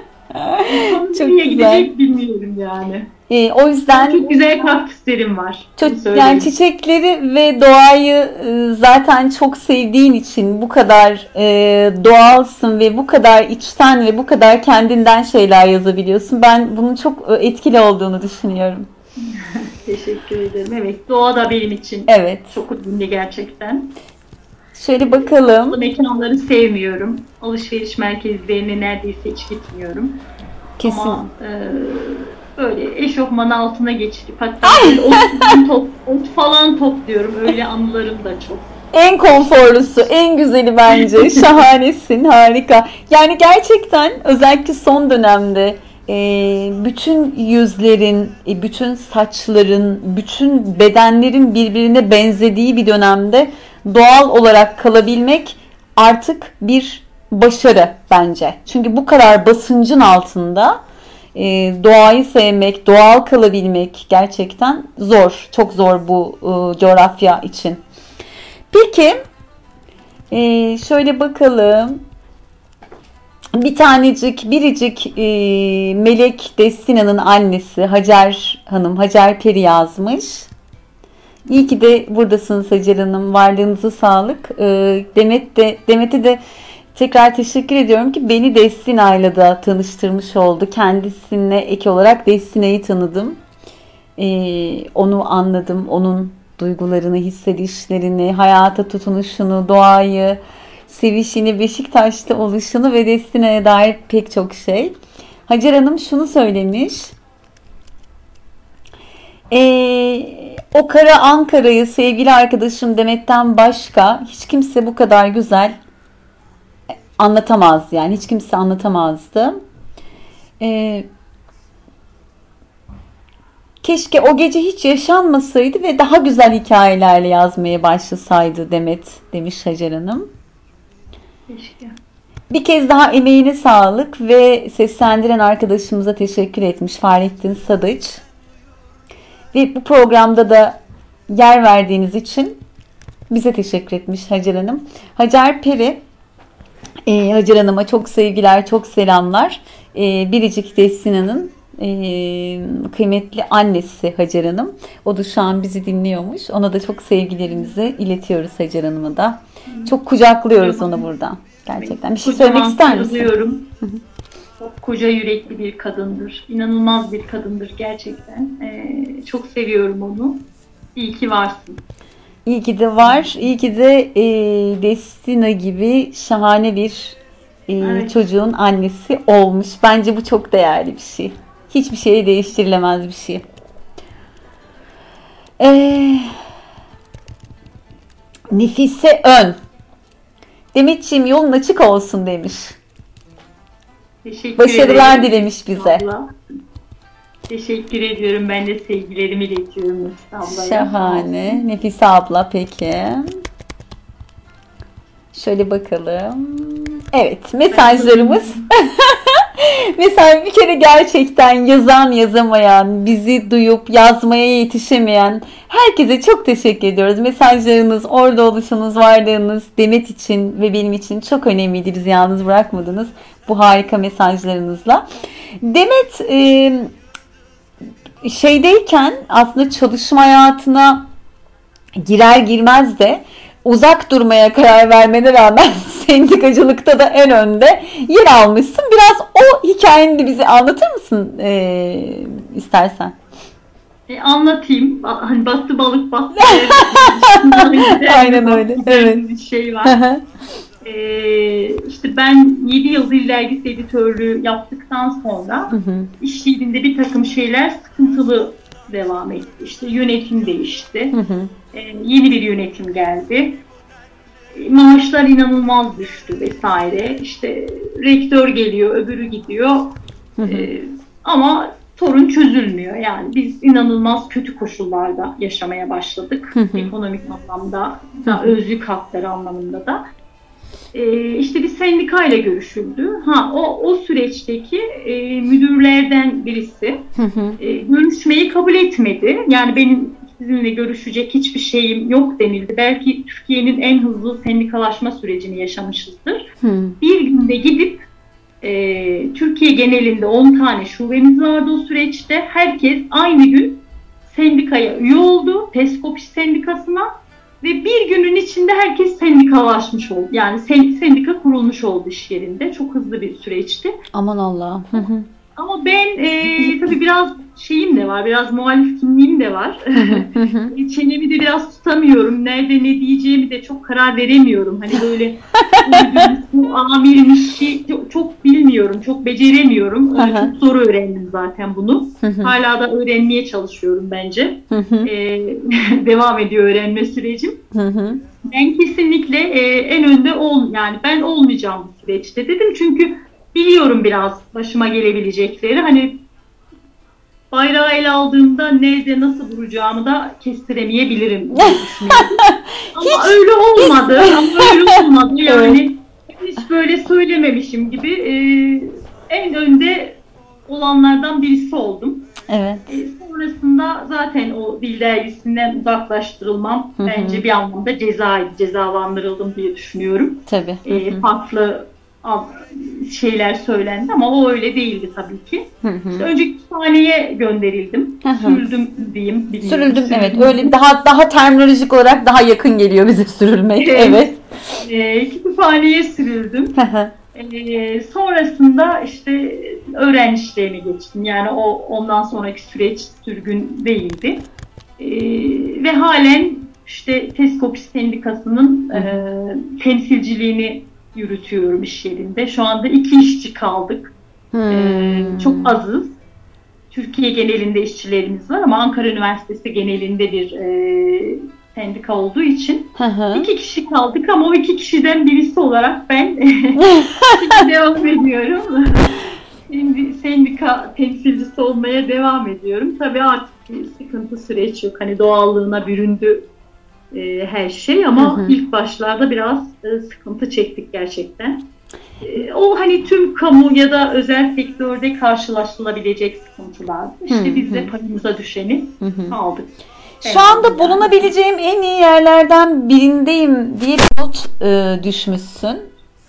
Çok Çok Nereye güzel. gidecek bilmiyorum yani. Ee, o yüzden Çok güzel kaktüslerim var. çok, Bunu söyleyeyim. yani çiçekleri ve doğayı e, zaten çok sevdiğin için bu kadar e, doğalsın ve bu kadar içten ve bu kadar kendinden şeyler yazabiliyorsun. Ben bunun çok e, etkili olduğunu düşünüyorum. Teşekkür ederim. Evet, doğa da benim için Evet. çok önemli gerçekten. Şöyle bakalım. Bu mekanları sevmiyorum. Alışveriş merkezlerine neredeyse hiç gitmiyorum. Kesin. Ama e, böyle eşofman altına geçirip hatta böyle ot, falan top, ot falan topluyorum. Öyle anılarım da çok. En konforlusu, en güzeli bence. Şahanesin, harika. Yani gerçekten özellikle son dönemde e, bütün yüzlerin, e, bütün saçların, bütün bedenlerin birbirine benzediği bir dönemde doğal olarak kalabilmek artık bir başarı bence. Çünkü bu kadar basıncın altında e, doğayı sevmek, doğal kalabilmek gerçekten zor. Çok zor bu e, coğrafya için. Peki, e, şöyle bakalım. Bir tanecik, biricik e, Melek Destina'nın annesi Hacer Hanım, Hacer Peri yazmış. İyi ki de buradasınız Hacer Hanım. Varlığınıza sağlık. E, Demet de, Demet'e de tekrar teşekkür ediyorum ki beni Destina'yla da tanıştırmış oldu. Kendisine ek olarak Destina'yı tanıdım. E, onu anladım. Onun duygularını, hissedişlerini, hayata tutunuşunu, doğayı, sevişini, Beşiktaş'ta oluşunu ve Destina'ya dair pek çok şey. Hacer Hanım şunu söylemiş. Ee, o kara Ankara'yı sevgili arkadaşım Demet'ten başka hiç kimse bu kadar güzel anlatamaz, yani hiç kimse anlatamazdı. Ee, keşke o gece hiç yaşanmasaydı ve daha güzel hikayelerle yazmaya başlasaydı Demet demiş Hacer Hanım. Keşke. Bir kez daha emeğine sağlık ve seslendiren arkadaşımıza teşekkür etmiş Fahrettin Sadıç. Ve bu programda da yer verdiğiniz için bize teşekkür etmiş Hacer Hanım. Hacer Peri, e, Hacer Hanım'a çok sevgiler, çok selamlar. E, Biricik Destina'nın e, kıymetli annesi Hacer Hanım. O da şu an bizi dinliyormuş. Ona da çok sevgilerimizi iletiyoruz Hacer Hanım'a da. Çok kucaklıyoruz onu buradan. Gerçekten. Bir şey söylemek ister misin? Sarılıyorum. Çok koca yürekli bir kadındır. İnanılmaz bir kadındır gerçekten. Ee, çok seviyorum onu. İyi ki varsın. İyi ki de var. İyi ki de e, Destina gibi şahane bir e, Evet. çocuğun annesi olmuş. Bence bu çok değerli bir şey. Hiçbir şeye değiştirilemez bir şey. Ee, Nefise Ön. Demetciğim yolun açık olsun demiş. Teşekkür Başarılar ederim. dilemiş bize. Abla. Teşekkür ediyorum. Ben de sevgilerimi iletiyorum Nefise ablaya. Şahane. Nefise abla peki. Şöyle bakalım. Evet, mesajlarımız. Mesela bir kere gerçekten yazan yazamayan, bizi duyup yazmaya yetişemeyen herkese çok teşekkür ediyoruz. Mesajlarınız, orada oluşunuz, varlığınız Demet için ve benim için çok önemliydi. Bizi yalnız bırakmadınız bu harika mesajlarınızla. Demet e, şeydeyken aslında çalışma hayatına girer girmez de uzak durmaya karar vermene rağmen sendikacılıkta da en önde yer almışsın. Biraz o hikayeni de bize anlatır mısın ee, istersen? E, anlatayım. Ba- Hani battı balık battı. Aynen öyle. Evet. Bir şey var. Ee, işte ben yedi yıl dil dergisi editörlüğü yaptıktan sonra iş yerinde bir takım şeyler sıkıntılı devam etti. İşte yönetim değişti. Ee, yeni bir yönetim geldi. Ee, Maaşlar inanılmaz düştü vesaire. İşte rektör geliyor, öbürü gidiyor. Ee, ama sorun çözülmüyor. Yani biz inanılmaz kötü koşullarda yaşamaya başladık. Ekonomik anlamda da, özlük hakları anlamında da. Ee, işte bir sendikayla görüşüldü. Ha o o süreçteki e, müdürlerden birisi e, görüşmeyi kabul etmedi. Yani benim sizinle görüşecek hiçbir şeyim yok denildi. Belki Türkiye'nin en hızlı sendikalaşma sürecini yaşamışızdır. Bir günde gidip e, Türkiye genelinde on tane şubemiz vardı o süreçte. Herkes aynı gün sendikaya üye oldu. Teskop İş Sendikası'na. Ve bir günün içinde herkes sendikalaşmış oldu. Yani sendika kurulmuş oldu iş yerinde. Çok hızlı bir süreçti. Aman Allah'ım. Ama ben e, tabii biraz şeyim de var. Biraz muhalif kimliğim de var. Çenemi de biraz tutamıyorum. Nerede ne diyeceğimi de çok karar veremiyorum. Hani böyle bu amirmiş çok, çok bilmiyorum. Çok beceremiyorum. Çok zor öğrendim zaten bunu. Hala da öğrenmeye çalışıyorum bence. e, devam ediyor öğrenme sürecim. Ben kesinlikle e, en önde ol yani ben olmayacağım bu süreçte dedim. Çünkü biliyorum biraz başıma gelebilecekleri. Hani bayrağı ele aldığımda nerede nasıl vuracağımı da kestiremeyebilirim diye düşünüyorum. Ama öyle olmadı. Ama öyle olmadı. Yani hiç böyle söylememişim gibi e, en önde olanlardan birisi oldum. Evet. E, sonrasında zaten o dil dergisinden uzaklaştırılmam Hı hı. bence bir anlamda cezaydı. Cezalandırıldım diye düşünüyorum. Tabii. E, farklı şeyler söylendi ama o öyle değildi tabii ki. Hı hı. İşte önce kütüphaneye gönderildim. Hı hı. Sürüldüm diyeyim. biliyorum. Sürüldüm, Sürüldüm. evet. Öyle daha daha terminolojik olarak daha yakın geliyor bize sürülmek. Evet. Evet. E, kütüphaneye sürüldüm. e, sonrasında işte öğrenci işlerine geçtim. Yani o ondan sonraki süreç sürgün değildi. E, ve halen işte Teskop İş Sendikası'nın e, temsilciliğini yürütüyorum iş yerinde. Şu anda iki işçi kaldık. Hmm. Ee, çok azız. Türkiye genelinde işçilerimiz var ama Ankara Üniversitesi genelinde bir e, sendika olduğu için iki kişi kaldık ama o iki kişiden birisi olarak ben devam ediyorum. Şimdi sendika temsilcisi olmaya devam ediyorum. Tabii artık bir sıkıntı süreç yok. Hani doğallığına büründü e, her şey ama hı hı. ilk başlarda biraz e, sıkıntı çektik gerçekten. E, o hani tüm kamu ya da özel sektörde karşılaşılabilecek sıkıntılar. İşte hı hı. biz de payımıza düşeni hı hı. aldık. Şu evet, anda yani. Bulunabileceğim en iyi yerlerden birindeyim diye bir not e, düşmüşsün.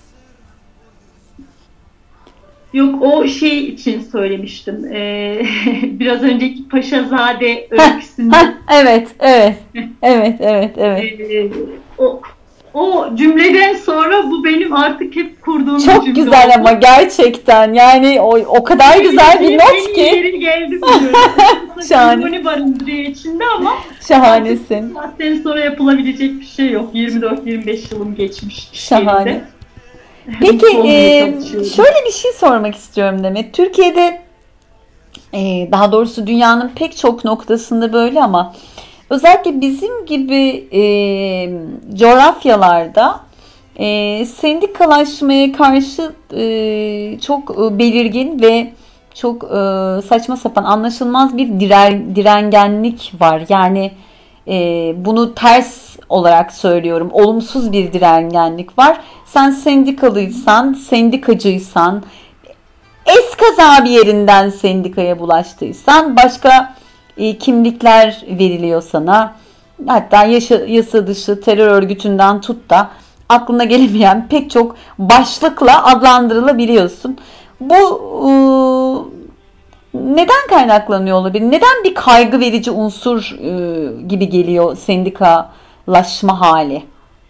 Yok o şey için söylemiştim. Ee, biraz önceki Paşazade öyküsünde. evet, evet. Evet, evet, evet. Ee, o o cümleden sonra bu benim artık hep kurduğum bir Çok cümle güzel oldu. ama gerçekten yani o, o kadar güzel bir not En iyi ki. yeri geldi diyorum. Şahane. Limoni barındırıyor içinde ama Şahanesin. saatten sonra yapılabilecek bir şey yok. yirmi dört yirmi beş yılım geçmiş. iş Şahane. yerinde. Peki Mutlu olmaya e, çalışıyorum. şöyle bir şey sormak istiyorum Demet. Türkiye'de e, daha doğrusu dünyanın pek çok noktasında böyle ama özellikle bizim gibi e, coğrafyalarda e, sendikalaşmaya karşı e, çok e, belirgin ve çok e, saçma sapan anlaşılmaz bir diren, direngenlik var. Yani e, bunu ters olarak söylüyorum. Olumsuz bir direngenlik var. Sen sendikalıysan, sendikacıysan, eskaza bir yerinden sendikaya bulaştıysan başka e, kimlikler veriliyor sana. Hatta yaşa, yasa dışı terör örgütünden tut da aklına gelemeyen pek çok başlıkla adlandırılabiliyorsun. Bu e, neden kaynaklanıyor olabilir? Neden bir kaygı verici unsur e, gibi geliyor sendikalaşma hali?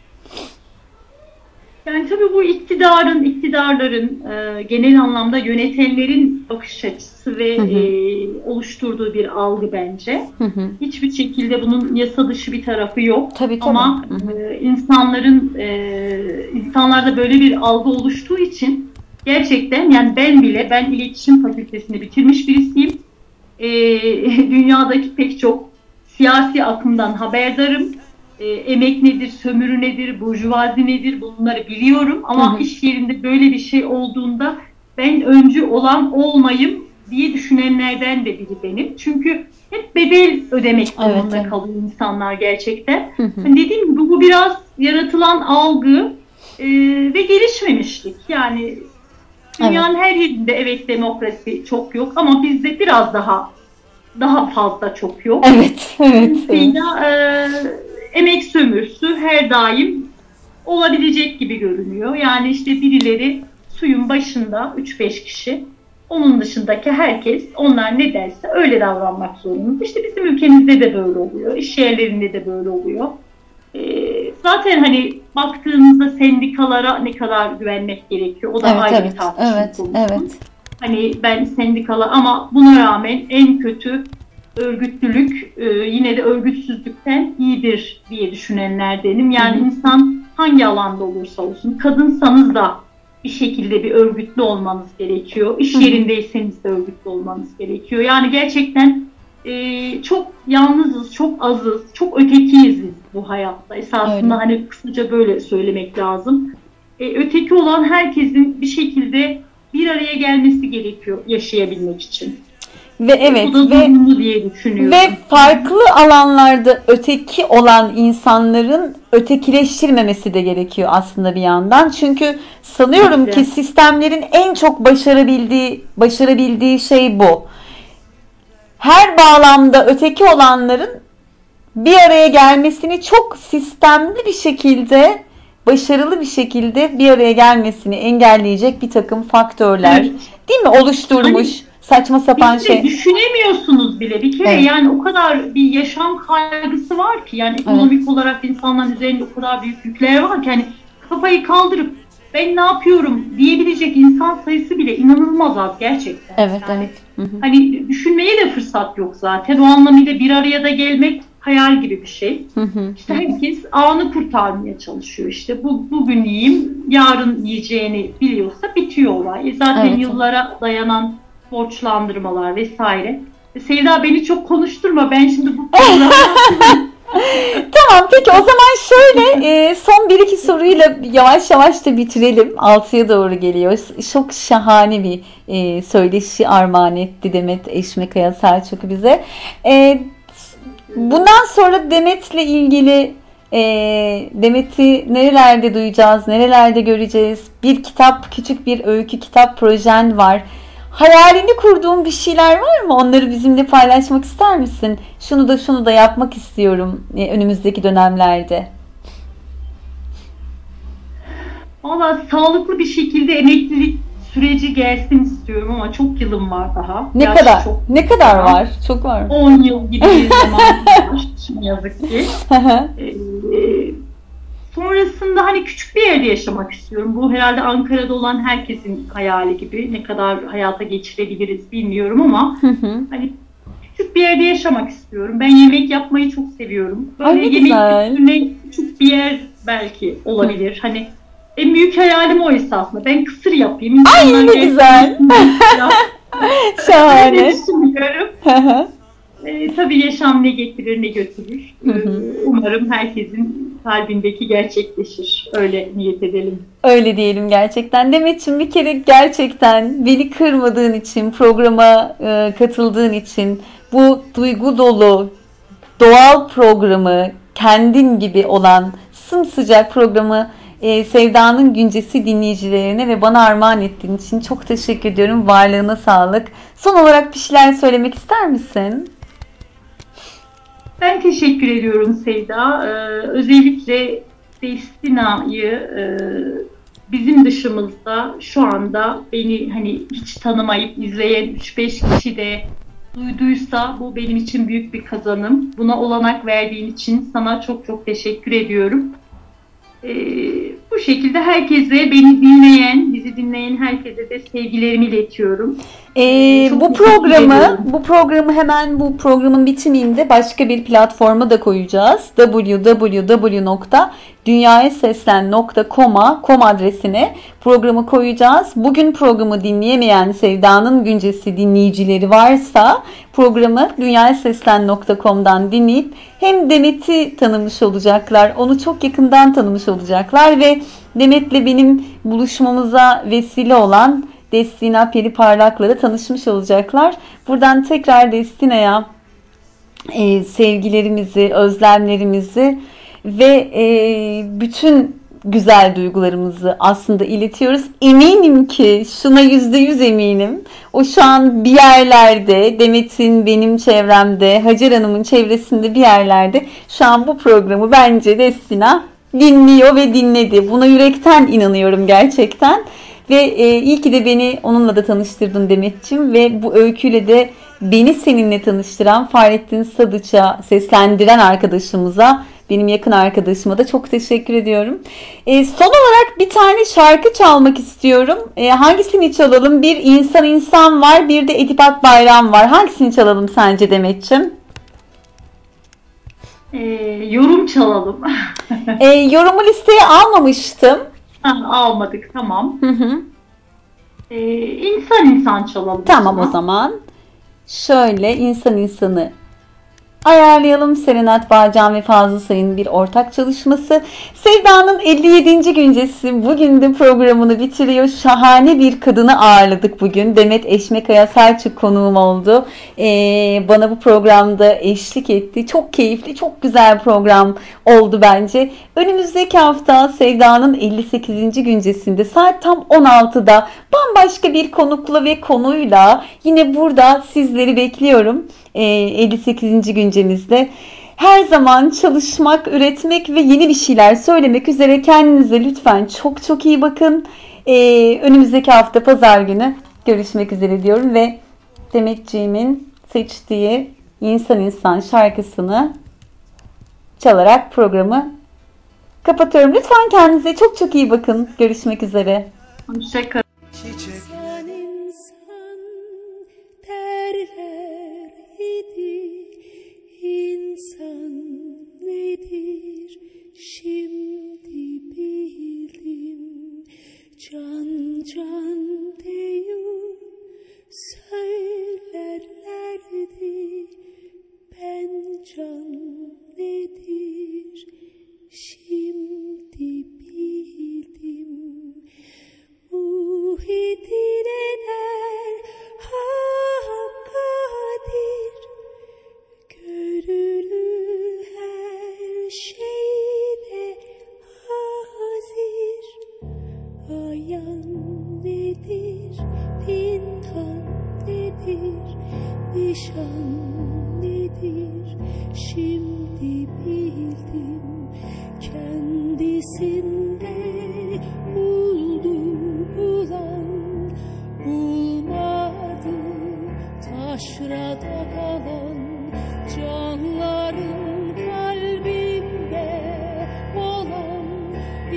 Yani tabii bu iktidarın, iktidarların, e, genel anlamda yönetenlerin bakış açısı ve Hı hı. e, oluşturduğu bir algı bence. Hı hı. Hiçbir şekilde bunun yasa dışı bir tarafı yok. Tabii, tabii. Ama Hı hı. e, insanların, e, insanlarda böyle bir algı oluştuğu için gerçekten yani ben bile, ben iletişim fakültesini bitirmiş birisiyim. E, dünyadaki pek çok siyasi akımdan haberdarım. E, emek nedir, sömürü nedir, burjuvazi nedir bunları biliyorum. Ama Hı hı. iş yerinde böyle bir şey olduğunda ben öncü olan olmayayım diye düşünenlerden de biri benim. Çünkü hep bedel ödemek Evet, durumunda evet. kalıyor insanlar gerçekten. Hı hı. Hani dediğim gibi bu biraz yaratılan algı e, ve gelişmemişlik. Yani dünyanın her yerinde evet demokrasi çok yok ama bizde biraz daha daha fazla çok yok. Evet, evet, evet. Dolayısıyla e, emek sömürüsü her daim olabilecek gibi görünüyor. Yani işte birileri suyun başında üç beş kişi, onun dışındaki herkes onlar ne derse öyle davranmak zorunda. İşte bizim ülkemizde de böyle oluyor, iş yerlerinde de böyle oluyor. E, zaten hani baktığımızda sendikalara ne kadar güvenmek gerekiyor, o da Evet, ayrı evet, bir tartışma evet, konusu. evet. Hani ben sendikalar ama buna rağmen en kötü örgütlülük e, yine de örgütsüzlükten iyidir diye düşünenlerdenim. Yani Hı hı. insan hangi alanda olursa olsun, kadınsanız da bir şekilde bir örgütlü olmanız gerekiyor. İş Hı hı. yerindeyseniz de örgütlü olmanız gerekiyor. Yani gerçekten e, çok yalnızız, çok azız, çok ötekiyiz biz bu hayatta. Esasında Öyle. hani kısaca böyle söylemek lazım. E, öteki olan herkesin bir şekilde bir araya gelmesi gerekiyor yaşayabilmek için. Ve evet Bu da ve zorunlu diye düşünüyorum. ve farklı alanlarda öteki olan insanların ötekileştirmemesi de gerekiyor aslında bir yandan. Çünkü sanıyorum Kesinlikle. ki sistemlerin en çok başarabildiği başarabildiği şey bu. Her bağlamda öteki olanların bir araya gelmesini çok sistemli bir şekilde, başarılı bir şekilde bir araya gelmesini engelleyecek bir takım faktörler, Evet. değil mi? Oluşturmuş saçma sapan Biz de şey. düşünemiyorsunuz bile bir kere Evet. yani o kadar bir yaşam kaygısı var ki yani ekonomik olarak insanların üzerinde o kadar büyük yükler var ki hani kafayı kaldırıp ben ne yapıyorum diyebilecek insan sayısı bile inanılmaz az gerçekten. Evet, Yani evet. Hı hı. hani düşünmeye de fırsat yok zaten. O anlamıyla bir araya da gelmek hayal gibi bir şey. Hı hı. İşte herkes anı kurtarmaya çalışıyor. İşte bu bugün yiyeyim, yarın yiyeceğini biliyorsa bitiyor olay. E zaten Evet. yıllara dayanan borçlandırmalar vesaire. E Sevda beni çok konuşturma. Ben şimdi bu programı Tamam, peki o zaman şöyle e, son bir iki soruyla yavaş yavaş da bitirelim. Altıya doğru geliyor. Çok şahane bir e, söyleşi armağan etti Demet Eşmekaya Selçuk bize. E, bundan sonra Demet'le ilgili e, Demet'i nerelerde duyacağız, nerelerde göreceğiz? Bir kitap, küçük bir öykü kitap projen var. Hayalini kurduğun bir şeyler var mı? Onları bizimle paylaşmak ister misin? Şunu da şunu da yapmak istiyorum e, önümüzdeki dönemlerde. valla sağlıklı bir şekilde emeklilik süreci gelsin istiyorum ama çok yılım var daha. Ne Yaş kadar? çok Ne kadar var? Çok var mı? on yıl gibi bir zaman var. Ne yazık ki. Ee, sonrası sonrasında hani küçük bir yerde yaşamak istiyorum. Bu herhalde Ankara'da olan herkesin hayali gibi. Ne kadar hayata geçirebiliriz bilmiyorum ama Hı hı. hani küçük bir yerde yaşamak istiyorum. Ben yemek yapmayı çok seviyorum. Böyle Ay, ne yemek güzel. kültürüne küçük bir yer belki olabilir. Hani en büyük hayalim o esasında. Ben kısır yapayım. Ay, İnsanlar ne gelsin, güzel. ya, Şahane. öyle düşünüyorum. Hı hı. E, tabii yaşam ne getirir ne götürür. Hı E, hı. umarım herkesin kalbindeki gerçekleşir. Öyle niyet edelim. Öyle diyelim gerçekten. Demetciğim, bir kere gerçekten beni kırmadığın için, programa e, katıldığın için, bu duygu dolu, doğal programı, kendin gibi olan sımsıcak programı e, Sevda'nın Güncesi dinleyicilerine ve bana armağan ettiğin için çok teşekkür ediyorum. Varlığına sağlık. Son olarak bir şeyler söylemek ister misin? Ben teşekkür ediyorum Sevda. Ee, özellikle Destina'yı e, bizim dışımızda şu anda beni hani hiç tanımayıp izleyen üç beş kişi de duyduysa bu benim için büyük bir kazanım. Buna olanak verdiğin için sana çok çok teşekkür ediyorum. Ee, bu şekilde herkese, beni dinleyen, bizi dinleyen herkese de sevgilerimi iletiyorum. Ee, Çok bu teşekkür programı ediyorum. bu programı hemen bu programın bitiminde başka bir platforma da koyacağız. double-u double-u double-u nokta dünyaya seslen nokta com'a com adresine programı koyacağız. Bugün programı dinleyemeyen Sevda'nın Güncesi dinleyicileri varsa programı dünyaya seslen nokta com'dan dinleyip hem Demet'i tanımış olacaklar, onu çok yakından tanımış olacaklar ve Demet'le benim buluşmamıza vesile olan Destina Peri Parlak'la da tanışmış olacaklar. Buradan tekrar Destina'ya e, sevgilerimizi, özlemlerimizi ve e, bütün güzel duygularımızı aslında iletiyoruz. Eminim ki, şuna yüzde yüz eminim. O şu an bir yerlerde, Demet'in benim çevremde, Hacer Hanım'ın çevresinde bir yerlerde şu an bu programı bence Destina dinliyor ve dinledi. Buna yürekten inanıyorum gerçekten. Ve e, iyi ki de beni onunla da tanıştırdın Demet'ciğim ve bu öyküyle de beni seninle tanıştıran Fahrettin Sadıç'a seslendiren arkadaşımıza, benim yakın arkadaşıma da çok teşekkür ediyorum. E, son olarak bir tane şarkı çalmak istiyorum. E, hangisini çalalım? Bir İnsan İnsan var, bir de Edip Akbayram var. Hangisini çalalım sence Demet'ciğim? Ee, yorum çalalım. E, yorumu listeye almamıştım. Ha, almadık, tamam. Hı hı. Ee, insan insan çalalım. Tamam o zaman. Şöyle insan insanı ayarlayalım. Serenat Bağcan ve Fazıl Say'ın bir ortak çalışması. Sevda'nın elli yedinci güncesi bugün de programını bitiriyor. Şahane bir kadını ağırladık bugün. Demet Eşmekaya Selçuk konuğum oldu. Ee, bana bu programda eşlik etti. Çok keyifli, çok güzel program oldu bence. Önümüzdeki hafta Sevda'nın elli sekizinci güncesinde saat tam on altıda bambaşka bir konukla ve konuyla yine burada sizleri bekliyorum. elli sekizinci güncemizde. Her zaman çalışmak, üretmek ve yeni bir şeyler söylemek üzere kendinize lütfen çok çok iyi bakın. Ee, önümüzdeki hafta pazar günü görüşmek üzere diyorum ve Demetciğimin seçtiği İnsan İnsan şarkısını çalarak programı kapatıyorum. Lütfen kendinize çok çok iyi bakın. Görüşmek üzere. Hoşçakalın. Çiçek İnsan insan derler idi, insan nedir şimdi bildim. Can can deyip söylerlerdi, ben can nedir şimdi bildim. Muhittin eder hakkadir, görülür her şeyde hazir. Ayan nedir, pinhan nedir, nişan nedir şimdi bildim. Kendisinde buldu bulan, bulmadı taşrada kalan. Canların kalbinde olan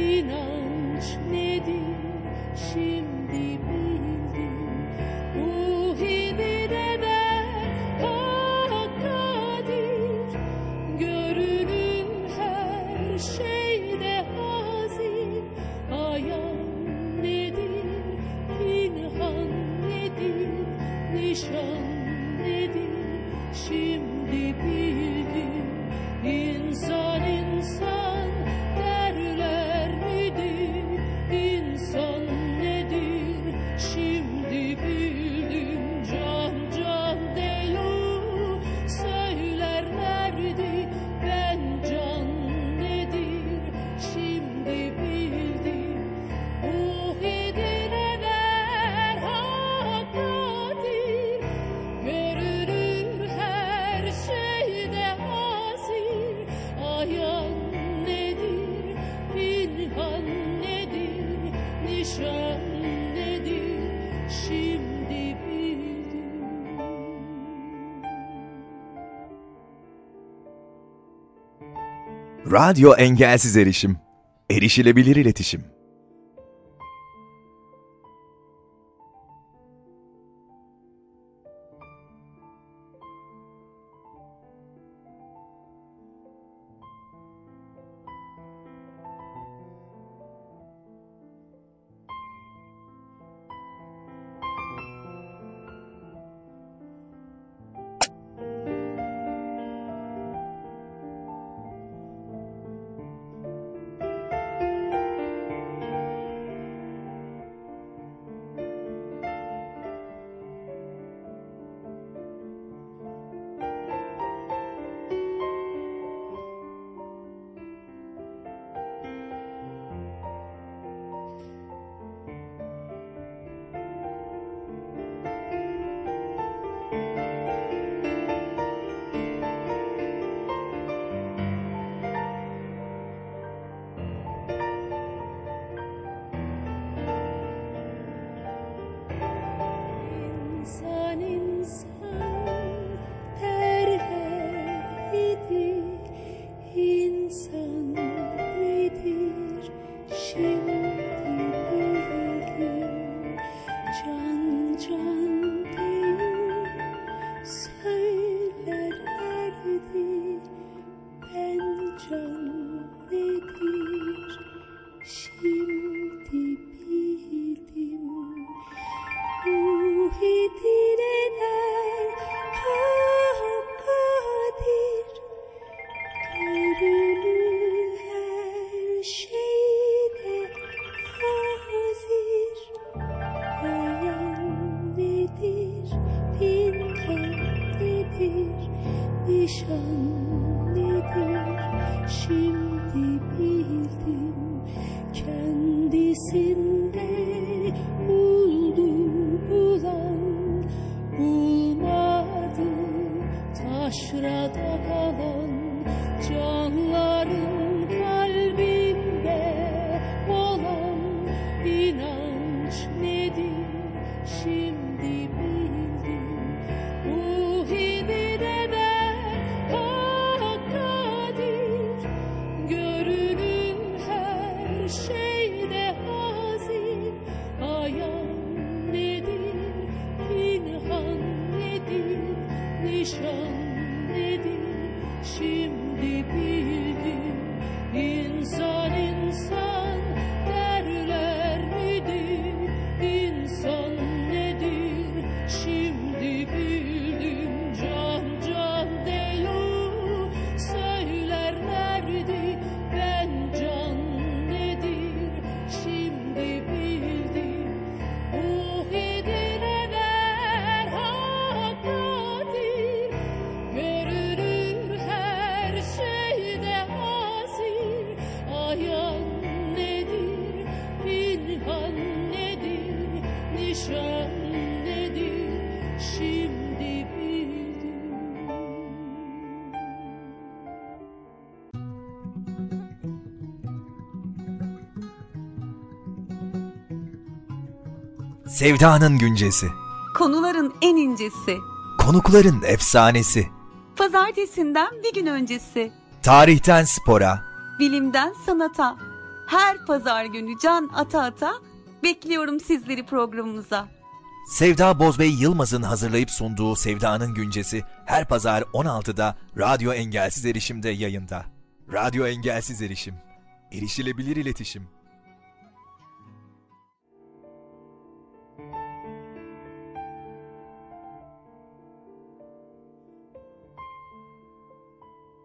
Radyo Engelsiz Erişim. Erişilebilir iletişim. İnsan insan derler idi, insan nedir şimdi bildim. Can can değil söylerlerdi, ben can nedir şimdi bildim. Muhittineler hakkadir, görünür her şeyde hazir. Ayan nedir, pinhan nedir, nişan nedir, şimdi bildim. Kendisinde buldu bulan, bulmadı taşrada kalan. Canların kalbinde olan inanç nedir şimdi bildim. Muhibine de hakkadir, görünür her şeyde hazir. Ayan nedir, pinhan nedir, nişan nedir şimdi bildim. İnsan insan derler miydi, insan nedir şimdi bildim. Can can değil söylerlerdi, ben can nedir şimdi bildim. Muhidineler hakkadir, görünür her şeyde hazir. Ayan nedir, pinhan nedir, nişan nedir şimdi bildim. Sevdanın güncesi. Konuların en incesi. Konukların efsanesi. Pazartesinden bir gün öncesi. Tarihten spora. Bilimden sanata. Her pazar günü can ata ata bekliyorum sizleri programımıza. Sevda Bozbey Yılmaz'ın hazırlayıp sunduğu Sevdanın Güncesi her pazar on altıda Radyo Engelsiz Erişim'de yayında. Radyo Engelsiz Erişim. Erişilebilir iletişim.